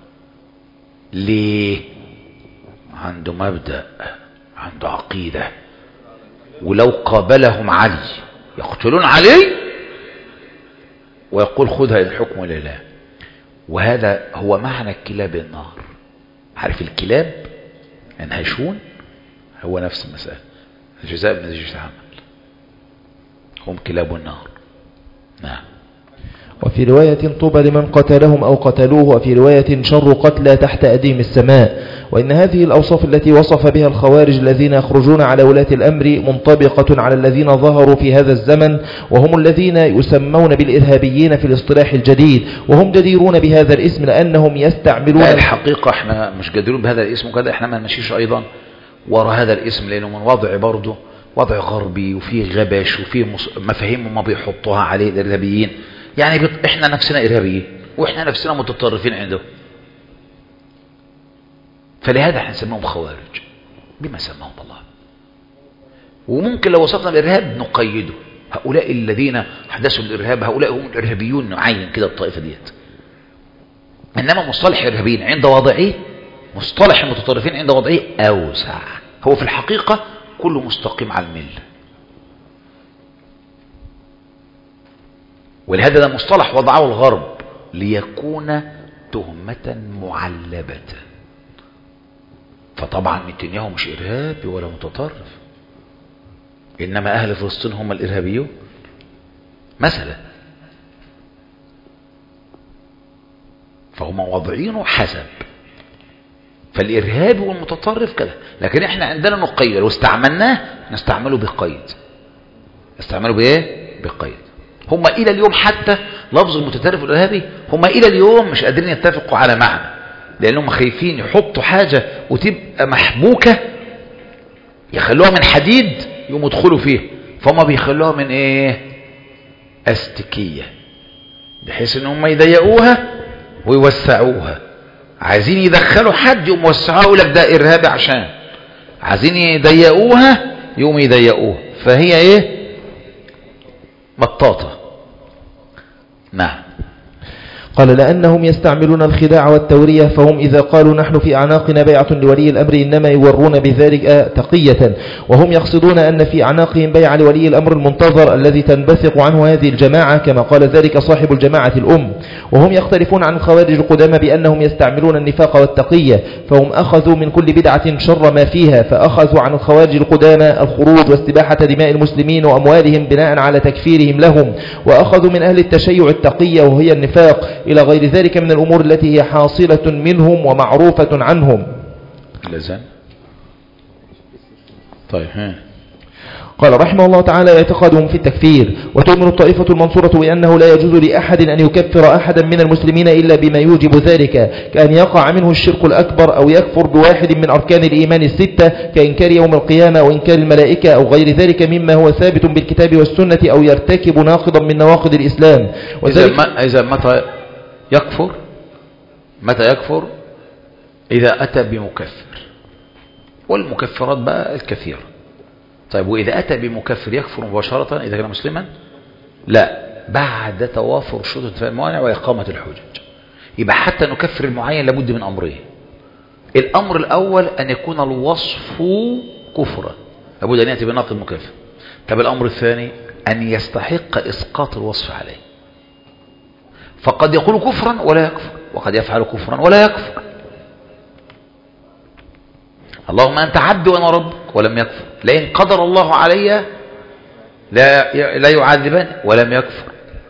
ليه؟ عنده مبدأ، عنده عقيدة، ولو قابلهم علي يقتلون علي ويقول خذها الحكم لله. وهذا هو معنى كلاب النار. عارف الكلاب ينهشون، هو نفس المسألة، الجزاء من جنس العمل، هم كلاب النار. نعم. وفي رواية طوبى لمن قتلهم أو قتلوه، وفي رواية شر قتلى تحت أديم السماء. وإن هذه الأوصاف التي وصف بها الخوارج الذين يخرجون على ولاة الأمر منطبقة على الذين ظهروا في هذا الزمن، وهم الذين يسمون بالإرهابيين في الاصطلاح الجديد، وهم جديرون بهذا الاسم لأنهم يستعملون الحقيقة احنا مش جديرون بهذا الاسم وكذا، احنا ما نمشيش أيضا وراء هذا الاسم، لأنه من وضع برضه وضع غربي وفيه غباش وفيه مفاهيم ما بيحطوها عليه الإرهابيين. يعني احنا نفسنا إرهابيين واحنا نفسنا متطرفين عنده، فلهذا احنا نسميهم خوارج بما سماهم الله. وممكن لو وصفنا الإرهاب نقيده، هؤلاء الذين حدثوا الإرهاب هؤلاء هم الإرهابيون، نعين كده الطائفة ديت. إنما مصطلح الإرهابيين عند وضعه، مصطلح المتطرفين عند وضعه أوسع، هو في الحقيقة كله مستقيم على الملة. ولهذا ده مصطلح وضعه الغرب ليكون تهمة معلبة. فطبعا نتنياهو مش إرهابي ولا متطرف، إنما أهل فلسطين هم الإرهابيون مثلا، فهم وضعينه حسب. فالإرهابي والمتطرف كده، لكن احنا عندنا نقيد، لو استعملناه نستعمله بقيد. نستعمله بإيه؟ بقيد. هم إلى اليوم حتى لفظ المتطرف والإرهابي هم إلى اليوم مش قادرين يتفقوا على معنى، لأنهم خايفين يحطوا حاجة وتبقى محبوكة يخلوها من حديد يقوموا يدخلوا فيه، فهم بيخلوها من إيه؟ أستكية، بحيث إن هم يضيقوها ويوسعوها. عايزين يدخلوا حد يقوم يوسعوها يقول لك ده إرهابي، عشان عايزين يضيقوها يقوم يضيقوها، فهي إيه؟ مطاطة. نعم. قال لأنهم يستعملون الخداع والتورية، فهم إذا قالوا نحن في أعناقنا بيعة لولي الأمر إنما يورون بذلك تقية، وهم يقصدون أن في أعناقهم بيعة لولي الأمر المنتظر الذي تنبثق عنه هذه الجماعة، كما قال ذلك صاحب الجماعة الأم. وهم يختلفون عن الخوارج القدامى بأنهم يستعملون النفاق والتقية، فهم أخذوا من كل بدعة شر ما فيها، فأخذوا عن الخوارج القدامى الخروج واستباحة دماء المسلمين وأموالهم بناء على تكفيرهم لهم، وأخذوا من أهل التشيع التقية وهي النفاق، إلى غير ذلك من الأمور التي هي حاصلة منهم ومعروفة عنهم. لازم. طيب قال رحمه الله تعالى اعتقادهم في التكفير. وتؤمن الطائفة المنصورة بأنه لا يجوز لأحد أن يكفر أحدا من المسلمين إلا بما يوجب ذلك، كأن يقع منه الشرك الأكبر أو يكفر بواحد من أركان الإيمان الستة كإنكار يوم القيامة وإنكار الملائكة أو غير ذلك مما هو ثابت بالكتاب والسنة، أو يرتكب ناقضا من نواقض الإسلام. إذا متى يكفر؟ متى يكفر؟ إذا أتى بمكفر، والمكفرات بقى الكثيرة. طيب وإذا أتى بمكفر يكفر مباشرة إذا كان مسلما؟ لا، بعد توافر شروط انتفاء الموانع وإقامة الحجج. يبقى حتى نكفر المعين لابد من أمرين. الأمر الأول أن يكون الوصف كفرا، لابد أن يأتي بناقض مكفر. طب الأمر الثاني أن يستحق إسقاط الوصف عليه، فقد يقول كفرا ولا يكفر، وقد يفعل كفرا ولا يكفر. اللهم أنت عبدي وأنا ربك ولم يكفر، لئن قدر الله علي لا يعذبني ولم يكفر.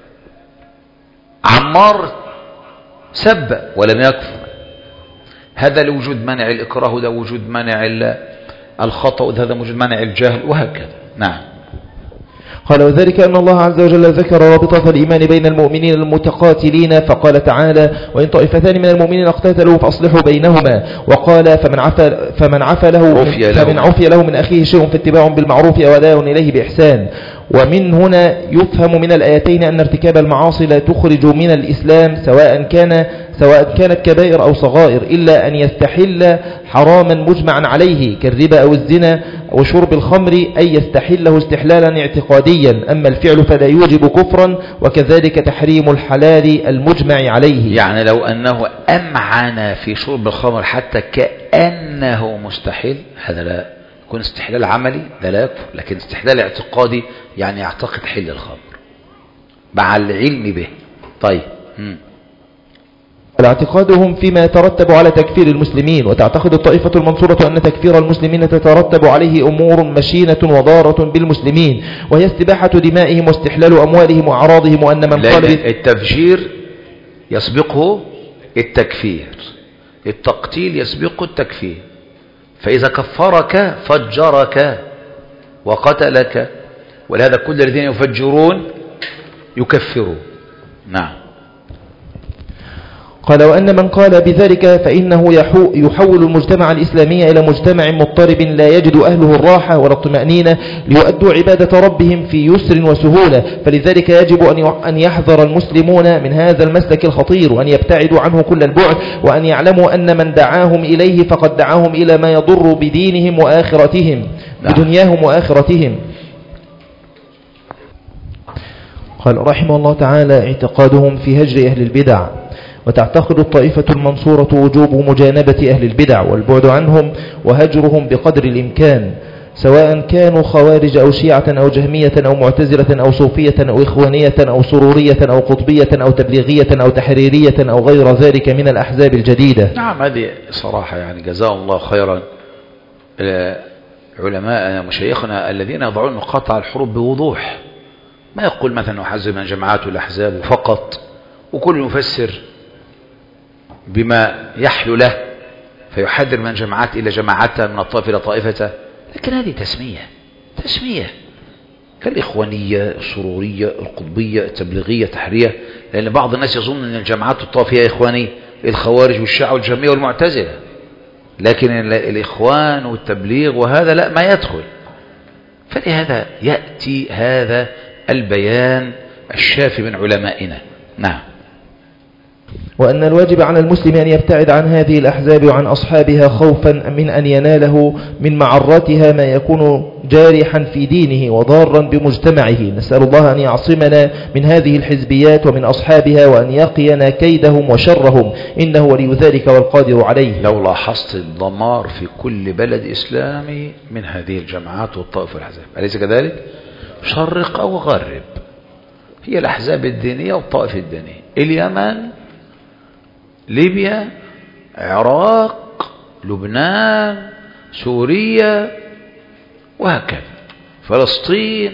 عمار سب ولم يكفر. هذا لوجود منع الإكراه، ده وجود منع الخطأ، هذا وجود منع الجهل، وهكذا. نعم. قال وذلك أن الله عز وجل ذكر رابطة الإيمان بين المؤمنين المتقاتلين، فقال تعالى وإن طائفتان من المؤمنين اقتتلوا فأصلحوا بينهما، وقال فمن عفي له من أخيه شيء فاتباع بالمعروف وأداء إليه بإحسان. ومن هنا يفهم من الآيتين أن ارتكاب المعاصي لا تخرج من الإسلام سواء كانت كبائر أو صغائر، إلا أن يستحل حراما مجمعا عليه كالربا أو الزنا وشرب الخمر، أي يستحله استحلالا اعتقاديا. أما الفعل فلا يوجب كفرا، وكذلك تحريم الحلال المجمع عليه. يعني لو أنه أمعن في شرب الخمر حتى كأنه مستحيل، هذا لا يكون استحلال عملي، ده لا يكفر. لكن استحلال اعتقادي يعني يعتقد حل الخمر مع العلم به. طيب اعتقادهم فيما يترتب على تكفير المسلمين. وتعتقد الطائفة المنصورة أن تكفير المسلمين تترتب عليه أمور مشينة وضارة بالمسلمين، وهي استباحة دمائهم واستحلال أموالهم وأعراضهم، وأن من قال التفجير يسبقه التكفير، التقتيل يسبق التكفير، فإذا كفرك فجرك وقتلك، ولهذا كل الذين يفجرون يكفرون. نعم. قال وأن من قال بذلك فإنه يحول المجتمع الإسلامي إلى مجتمع مضطرب لا يجد أهله الراحة ولا الطمأنينة ليؤدوا عبادة ربهم في يسر وسهولة. فلذلك يجب أن يحذر المسلمون من هذا المسلك الخطير، وأن يبتعدوا عنه كل البعد، وأن يعلموا أن من دعاهم إليه فقد دعاهم إلى ما يضر بدينهم وآخرتهم، بدنياهم وآخرتهم. قال رحمه الله تعالى: اعتقادهم في هجر أهل البدع. وتعتقد الطائفة المنصورة وجوب مجانبة أهل البدع والبعد عنهم وهجرهم بقدر الإمكان، سواء كانوا خوارج أو شيعة أو جهمية أو معتزلة أو صوفية أو إخوانية أو سرورية أو قطبية أو تبليغية أو تحريرية أو غير ذلك من الأحزاب الجديدة. نعم، هذه صراحة يعني جزاهم الله خيرا علماء مشايخنا الذين يضعون مقاطع الحروب بوضوح، ما يقول مثلا نحزب من جماعات والأحزاب فقط، وكل يفسر بما يحلو له، فيحذر من جماعات إلى جماعته، من الطائفة إلى طائفته. لكن هذه تسمية كالإخوانية، السرورية، القطبية، التبليغية، التحريرية، لأن بعض الناس يظن أن الجماعات الطائفية إخوانية، الخوارج والشيعة والجهمية والمعتزلة، لكن الإخوان والتبليغ وهذا لا، ما يدخل. فلهذا يأتي هذا البيان الشافي من علمائنا. نعم. وأن الواجب على المسلم أن يبتعد عن هذه الأحزاب وعن أصحابها خوفا من أن يناله من معرتها ما يكون جارحا في دينه وضارا بمجتمعه. نسأل الله أن يعصمنا من هذه الحزبيات ومن أصحابها، وأن يقينا كيدهم وشرهم، إنه ولي ذلك والقادر عليه. لو لاحظت الدمار في كل بلد إسلامي من هذه الجماعات والطائف والأحزاب، أليس كذلك؟ شرق أو غرب، هي الأحزاب الدينية والطائف الدينية، اليمن، ليبيا، عراق، لبنان، سوريا، وهكذا، فلسطين.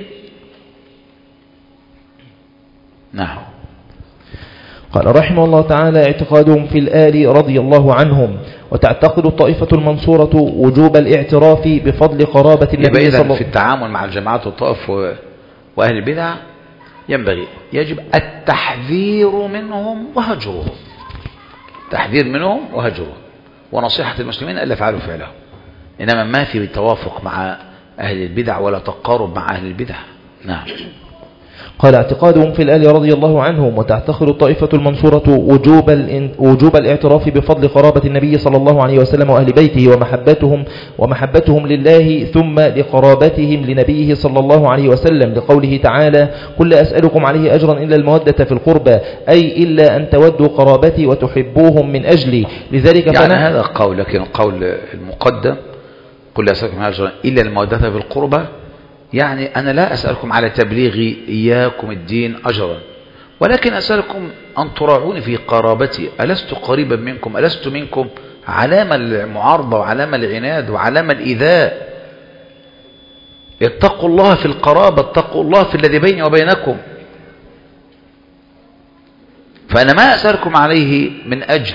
نعم. قال رحمه الله تعالى: اعتقادهم في الآل رضي الله عنهم. وتعتقد الطائفة المنصورة وجوب الاعتراف بفضل قرابة النبي صلى الله عليه وسلم. في التعامل مع الجماعات والطائف وأهل البدع يجب التحذير منهم وهجرهم، تحذير منهم وهجرهم، ونصيحة المسلمين ألا يفعلوا فعلهم، إنما ما في توافق مع أهل البدع ولا تقارب مع أهل البدع. نعم. قال: اعتقادهم في الآل رضي الله عنهم. وتعتقد الطائفة المنصورة وجوب الاعتراف بفضل قرابة النبي صلى الله عليه وسلم وأهل بيته ومحبتهم لله، ثم لقرابتهم لنبيه صلى الله عليه وسلم، لقوله تعالى: قل لا أسألكم عليه أجرا إلا المودة في القربى، أي إلا أن تودوا قرابتي وتحبوهم من أجلي. لذلك يعني هذا قول، لكن القول المقدم قل لا أسألكم عليه أجرا إلا المودة في القربى، يعني أنا لا أسألكم على تبليغ إياكم الدين أجرا، ولكن أسألكم أن تراعوني في قرابتي، ألست قريبا منكم، ألست منكم، علامة المعارضة وعلامة العناد وعلامة الإيذاء. اتقوا الله في القرابة، اتقوا الله في الذي بيني وبينكم. فأنا ما أسألكم عليه من أجر،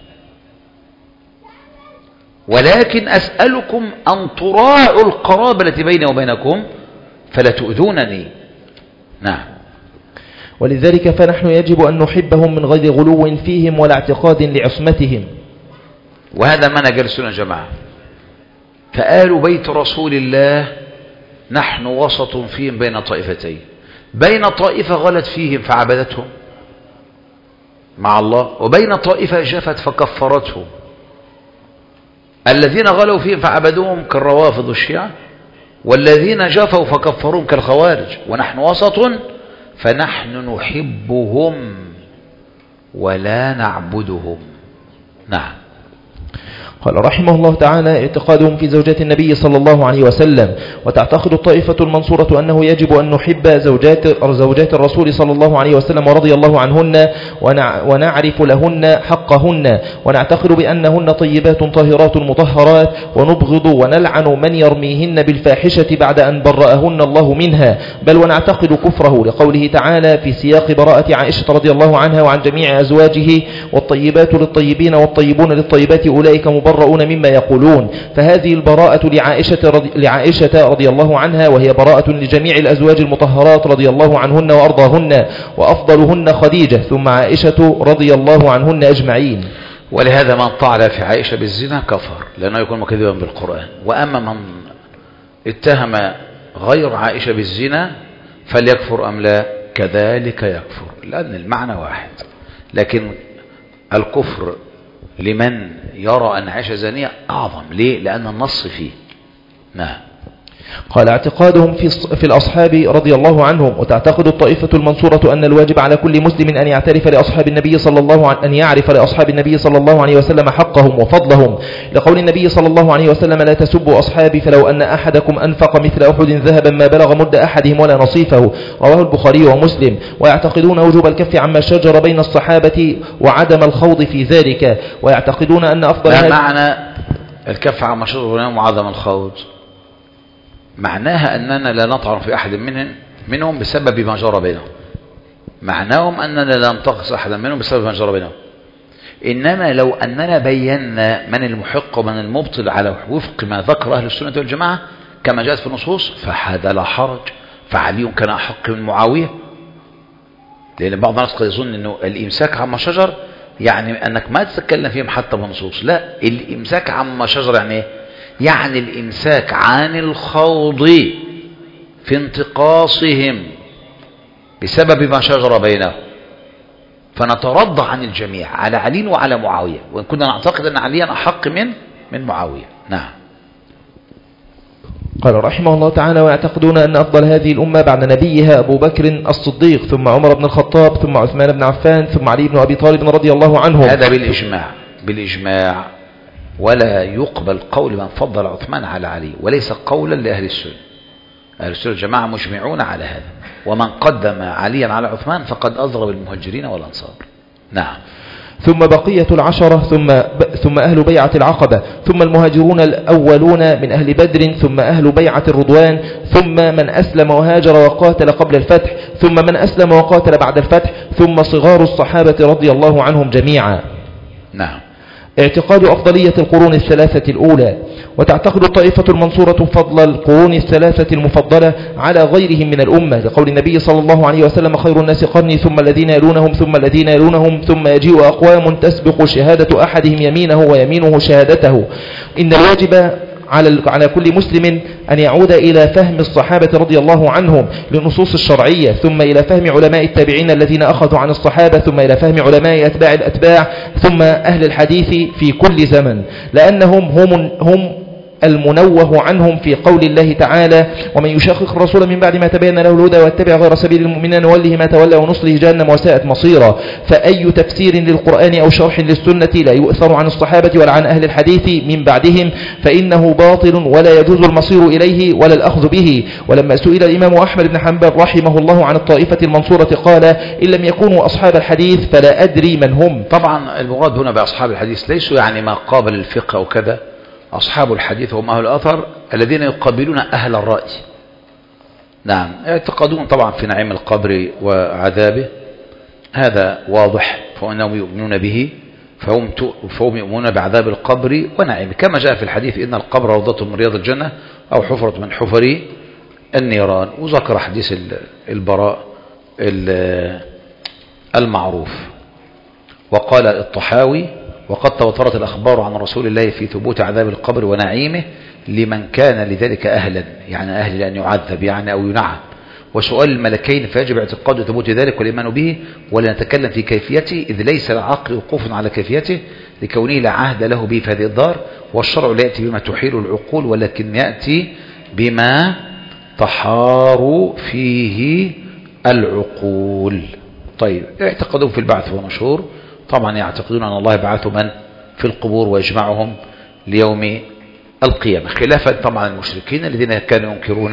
ولكن أسألكم أن تراعوا القرابة التي بيني وبينكم فلا تؤذونني. نعم. ولذلك فنحن يجب أن نحبهم من غير غلو فيهم ولا اعتقاد لعصمتهم، وهذا منهج السنة جماعة. فآل بيت رسول الله نحن وسط فيهم بين طائفتين، بين طائفة غلت فيهم فعبدتهم مع الله، وبين طائفة جفت فكفرتهم. الذين غلوا فيهم فعبدوهم كالروافض والشيعة، والذين جفوا فكفروهم كالخوارج، ونحن وسط فنحن نحبهم ولا نعبدهم. نعم. قال رحمه الله تعالى: اعتقادهم في زوجات النبي صلى الله عليه وسلم. وتعتقد الطائفة المنصورة أنه يجب أن نحب زوجات الرسول صلى الله عليه وسلم ورضي الله عنهن ونعرف لهن حقهن، ونعتقد بأنهن طيبات طاهرات مطهرات، ونبغض ونلعن من يرميهن بالفاحشة بعد أن برأهن الله منها، بل ونعتقد كفره لقوله تعالى في سياق براءة عائشة رضي الله عنها وعن جميع أزواجه: والطيبات للطيبين والطيبون للطيبات أولئك مبرؤون مما يقولون. فهذه البراءة لعائشة رضي الله عنها، وهي براءة لجميع الأزواج المطهرات رضي الله عنهن وأرضاهن، وأفضلهن خديجة ثم عائشة رضي الله عنهن أجمعين. ولهذا من طعن في عائشة بالزنا كفر، لأنه يكون مكذبا بالقرآن. وأما من اتهم غير عائشة بالزنا فليكفر أم لا؟ كذلك يكفر، لأن المعنى واحد. لكن الكفر لمن يرى أن عائشة زانية أعظم. ليه؟ لأن النص فيه. نعم. قال: اعتقادهم في الأصحاب رضي الله عنهم. وتعتقد الطائفة المنصورة أن الواجب على كل مسلم أن يعرف لأصحاب النبي صلى الله عليه وسلم حقهم وفضلهم، لقول النبي صلى الله عليه وسلم: لا تسبوا أصحابي فلو أن أحدكم أنفق مثل أحد ذهبا ما بلغ مد أحدهم ولا نصيفه، رواه البخاري ومسلم. ويعتقدون وجوب الكف عما شجر بين الصحابة وعدم الخوض في ذلك، ويعتقدون أن أفضل ما معنى الكف عما شجر بينهم وعدم الخوض؟ معناها أننا لا نطعن في أحد منهم بسبب ما جرى بينهم. معناهم أننا لا ننتقص أحدا منهم بسبب ما جرى بينهم. إنما لو أننا بينا من المحق ومن المبطل على وفق ما ذكر أهل السنة والجماعة كما جاءت في النصوص فهذا لا حرج. فعلي كان أحق من معاوية، لأن بعض الناس قد يظن أنه الإمساك عما شجر يعني أنك ما تتكلم فيهم حتى بالنصوص. لا، الإمساك عما شجر يعني إيه؟ يعني الإمساك عن الخوض في انتقاصهم بسبب ما شجر بينهم، فنترضى عن الجميع على علي وعلى معاوية، وإن كنا نعتقد أن عليا أحق من معاوية. نعم. قال رحمه الله تعالى: ويعتقدون أن أفضل هذه الأمة بعد نبيها أبو بكر الصديق، ثم عمر بن الخطاب، ثم عثمان بن عفان، ثم علي بن أبي طالب رضي الله عنهم. هذا بالإجماع، ولا يقبل قول من فضل عثمان على علي، وليس قولا لأهل السنة. أهل السنة الجماعة مجمعون على هذا، ومن قدم عليا على عثمان فقد أضرب المهاجرين والأنصار. نعم. ثم بقية العشرة، ثم أهل بيعة العقبة، ثم المهاجرون الأولون من أهل بدر، ثم أهل بيعة الرضوان، ثم من أسلم وهاجر وقاتل قبل الفتح، ثم من أسلم وقاتل بعد الفتح، ثم صغار الصحابة رضي الله عنهم جميعا. نعم. اعتقاد أفضلية القرون الثلاثة الأولى. وتعتقد الطائفة المنصورة فضل القرون الثلاثة المفضلة على غيرهم من الأمة، لقول النبي صلى الله عليه وسلم: خير الناس قرني ثم الذين يلونهم ثم الذين يلونهم ثم يجيء أقوام تسبق شهادة أحدهم يمينه ويمينه شهادته. إن الواجب على كل مسلم أن يعود إلى فهم الصحابة رضي الله عنهم للنصوص الشرعية، ثم إلى فهم علماء التابعين الذين أخذوا عن الصحابة، ثم إلى فهم علماء أتباع الأتباع، ثم أهل الحديث في كل زمن، لأنهم هم المنوه عنهم في قول الله تعالى: ومن يشاقق الرسول من بعد ما تبين له الهدى واتبع غير سبيل المؤمنين نوله ما تولى ونصله جهنم وساءت مصيرا. فأي تفسير للقرآن أو شرح للسنة لا يؤثر عن الصحابة ولا عن أهل الحديث من بعدهم فإنه باطل ولا يجوز المصير إليه ولا الأخذ به. ولما سئل الإمام أحمد بن حنبل رحمه الله عن الطائفة المنصورة قال: إن لم يكونوا أصحاب الحديث فلا أدري من هم. طبعا المراد هنا بأصحاب الحديث ليسوا يعني ما قابل الفقه أو كذا. أصحاب الحديث هم أهل الأثر الذين يقابلون أهل الرأي. نعم. يعتقدون طبعا في نعيم القبر وعذابه، هذا واضح، فإنهم يؤمنون به، فهم يؤمنون بعذاب القبر ونعيمه، كما جاء في الحديث: إن القبر روضة من رياض الجنة أو حفرة من حفر النيران. وذكر حديث البراء المعروف. وقال الطحاوي: وقد تواترت الأخبار عن رسول الله في ثبوت عذاب القبر ونعيمه لمن كان لذلك أهلا، يعني أهل لأن يعذب يعني أو ينعم، وسؤال الملكين فيجب اعتقاد ثبوت ذلك والإيمان به، ولا نتكلم في كيفيته إذ ليس العقل وقوف على كيفيته لكونه لا عهد له به في هذه الدار، والشرع لا يأتي بما تحيل العقول ولكن يأتي بما تحار فيه العقول. طيب، اعتقدوا في البعث والنشور، طبعا يعتقدون أن الله يبعث من في القبور ويجمعهم ليوم القيامة، خلافا طبعا المشركين الذين كانوا ينكرون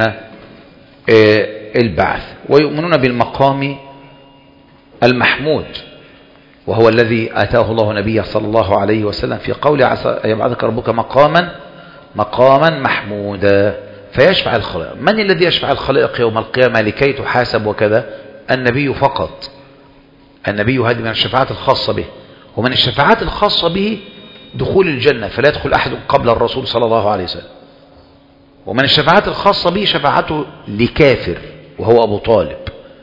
البعث ويؤمنون بالمقام المحمود، وهو الذي آتاه الله نبيه صلى الله عليه وسلم في قوله عسى أن يبعثك ربك مقاما محمودا، فيشفع الخلائق. من الذي يشفع الخلائق يوم القيامة لكي تحاسب وكذا؟ النبي فقط. النبي هذه من الشفاعات الخاصة به، ومن الشفاعات الخاصة به دخول الجنة، فلا يدخل أحد قبل الرسول صلى الله عليه وسلم. ومن الشفاعات الخاصة به شفاعته لكافر وهو أبو طالب،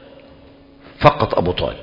فقط أبو طالب،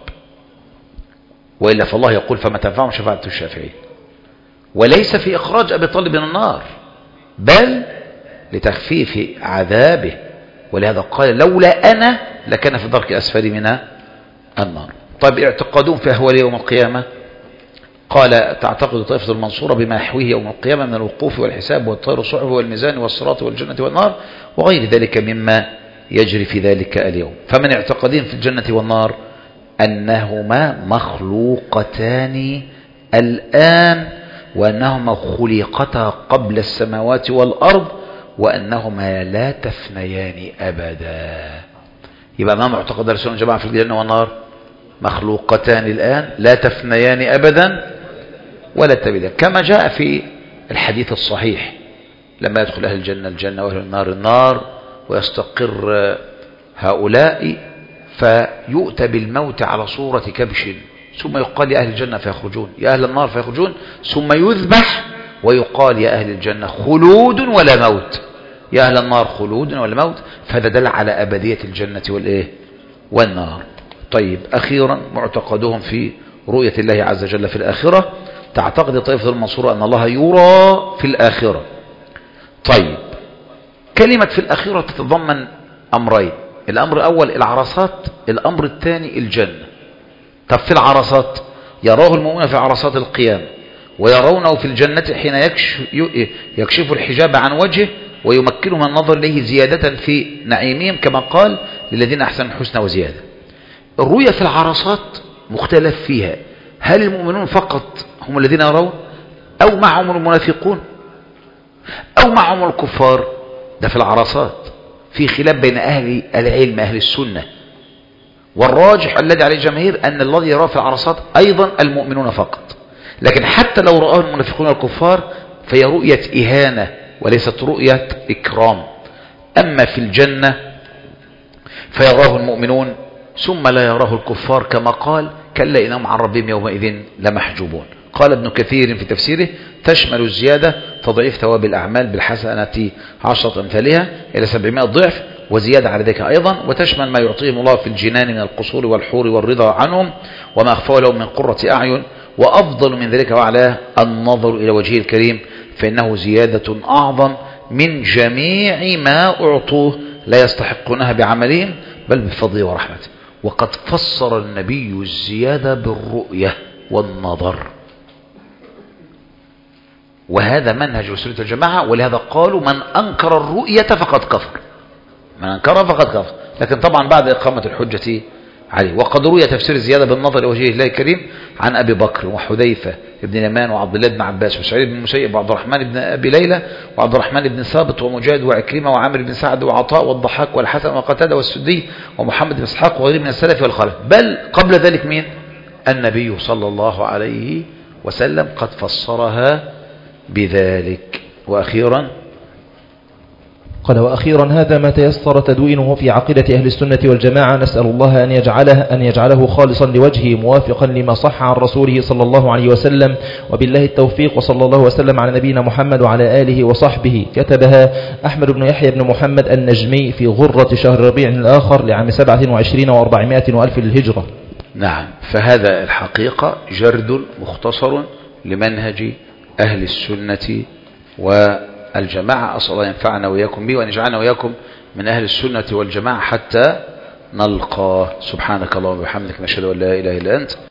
وإلا فالله يقول فما تنفعهم شفاعة الشافعين، وليس في إخراج أبي طالب من النار بل لتخفيف عذابه، ولهذا قال لولا أنا لكان في الدرك الأسفل من النار. طيب اعتقادهم في أهوال يوم القيامة، قال تعتقد طائفة المنصورة بما يحويه يوم القيامة من الوقوف والحساب والطير والصحف والميزان والصراط والجنة والنار وغير ذلك مما يجري في ذلك اليوم. فمن اعتقادهم في الجنة والنار أنهما مخلوقتان الآن، وأنهما خلقتا قبل السماوات والأرض، وأنهما لا تفنيان أبدا. يبقى ما معتقد رسول الجماعة في الجنة والنار؟ مخلوقتان الآن لا تفنيان أبدا ولا تبدا، كما جاء في الحديث الصحيح لما يدخل أهل الجنة الجنة وأهل النار النار ويستقر هؤلاء، فيؤتى بالموت على صورة كبش، ثم يقال يا أهل الجنة فيخرجون، يا أهل النار فيخرجون، ثم يذبح ويقال يا أهل الجنة خلود ولا موت، يا أهل النار خلود ولا موت. فهذا دل على أبدية الجنة والنار. طيب أخيرا معتقدهم في رؤية الله عز وجل في الآخرة. تعتقد طائفة المنصورة أن الله يرى في الآخرة. طيب كلمة في الآخرة تتضمن أمرين، الأمر الأول العرصات، الأمر الثاني الجنة. طب في العرصات يراه المؤمن في عرصات القيامة، ويرونه في الجنة حين يكشف الحجاب عن وجهه ويمكنهم النظر إليه زيادة في نعيمهم، كما قال للذين أحسنوا الحسنى وزيادة. الرؤية في العرصات مختلف فيها، هل المؤمنون فقط هم الذين يرون أو معهم المنافقون أو معهم الكفار؟ ده في العرصات في خلاف بين أهل العلم أهل السنة، والراجح الذي عليه الجماهير أن الذي يراه في العرصات أيضا المؤمنون فقط، لكن حتى لو رآه المنافقون والكفار فهي رؤية إهانة وليست رؤية إكرام. أما في الجنة فيراه المؤمنون ثم لا يراه الكفار، كما قال كلا إنهم عن ربهم يومئذ لمحجوبون. قال ابن كثير في تفسيره تشمل الزيادة تضعيف ثواب الأعمال بالحسنة 10 أمثالها إلى 700 ضعف وزيادة على ذلك أيضا، وتشمل ما يعطيهم الله في الجنان من القصور والحور والرضا عنهم وما أخفاه لهم من قرة أعين، وأفضل من ذلك وعلاه النظر إلى وجهه الكريم، فإنه زيادة أعظم من جميع ما أعطوه لا يستحقونها بعملهم بل بفضله ورحمته. وقد فسر النبي الزيادة بالرؤية والنظر، وهذا منهج سنة الجماعة، ولهذا قالوا من أنكر الرؤية فقد كفر، من أنكرها فقد كفر، لكن طبعا بعد إقامة الحجة عليه. وقد روي تفسير الزيادة بالنظر إلى وجه الله الكريم عن أبي بكر وحذيفة بن اليمان وعبد الله بن عباس وسعيد بن المسيب وعبد الرحمن بن أبي ليلى وعبد الرحمن بن ثابت ومجاهد وعكرمة وعامر بن سعد وعطاء والضحاك والحسن وقتادة والسدي ومحمد بن اسحاق وغيره من السلف والخلف، بل قبل ذلك مين؟ النبي صلى الله عليه وسلم قد فسرها بذلك. وأخيرا قال وأخيرا هذا ما تيسر تدوينه في عقيدة أهل السنة والجماعة، نسأل الله أن يجعله خالصا لوجهه موافقا لما صح عن رسوله صلى الله عليه وسلم، وبالله التوفيق، وصلى الله وسلم على نبينا محمد وعلى آله وصحبه. كتبها أحمد بن يحيى بن محمد النجمي في غرة شهر ربيع الآخر لعام 27 و400 وألف للهجرة. نعم، فهذا الحقيقة جرد مختصر لمنهج أهل السنة والجماعة. أسأل الله ينفعنا وإياكم به وأن يجعلنا وإياكم من أهل السنة والجماعة حتى نلقاه. سبحانك اللهم وبحمدك نشهد أن لا إله إلا أنت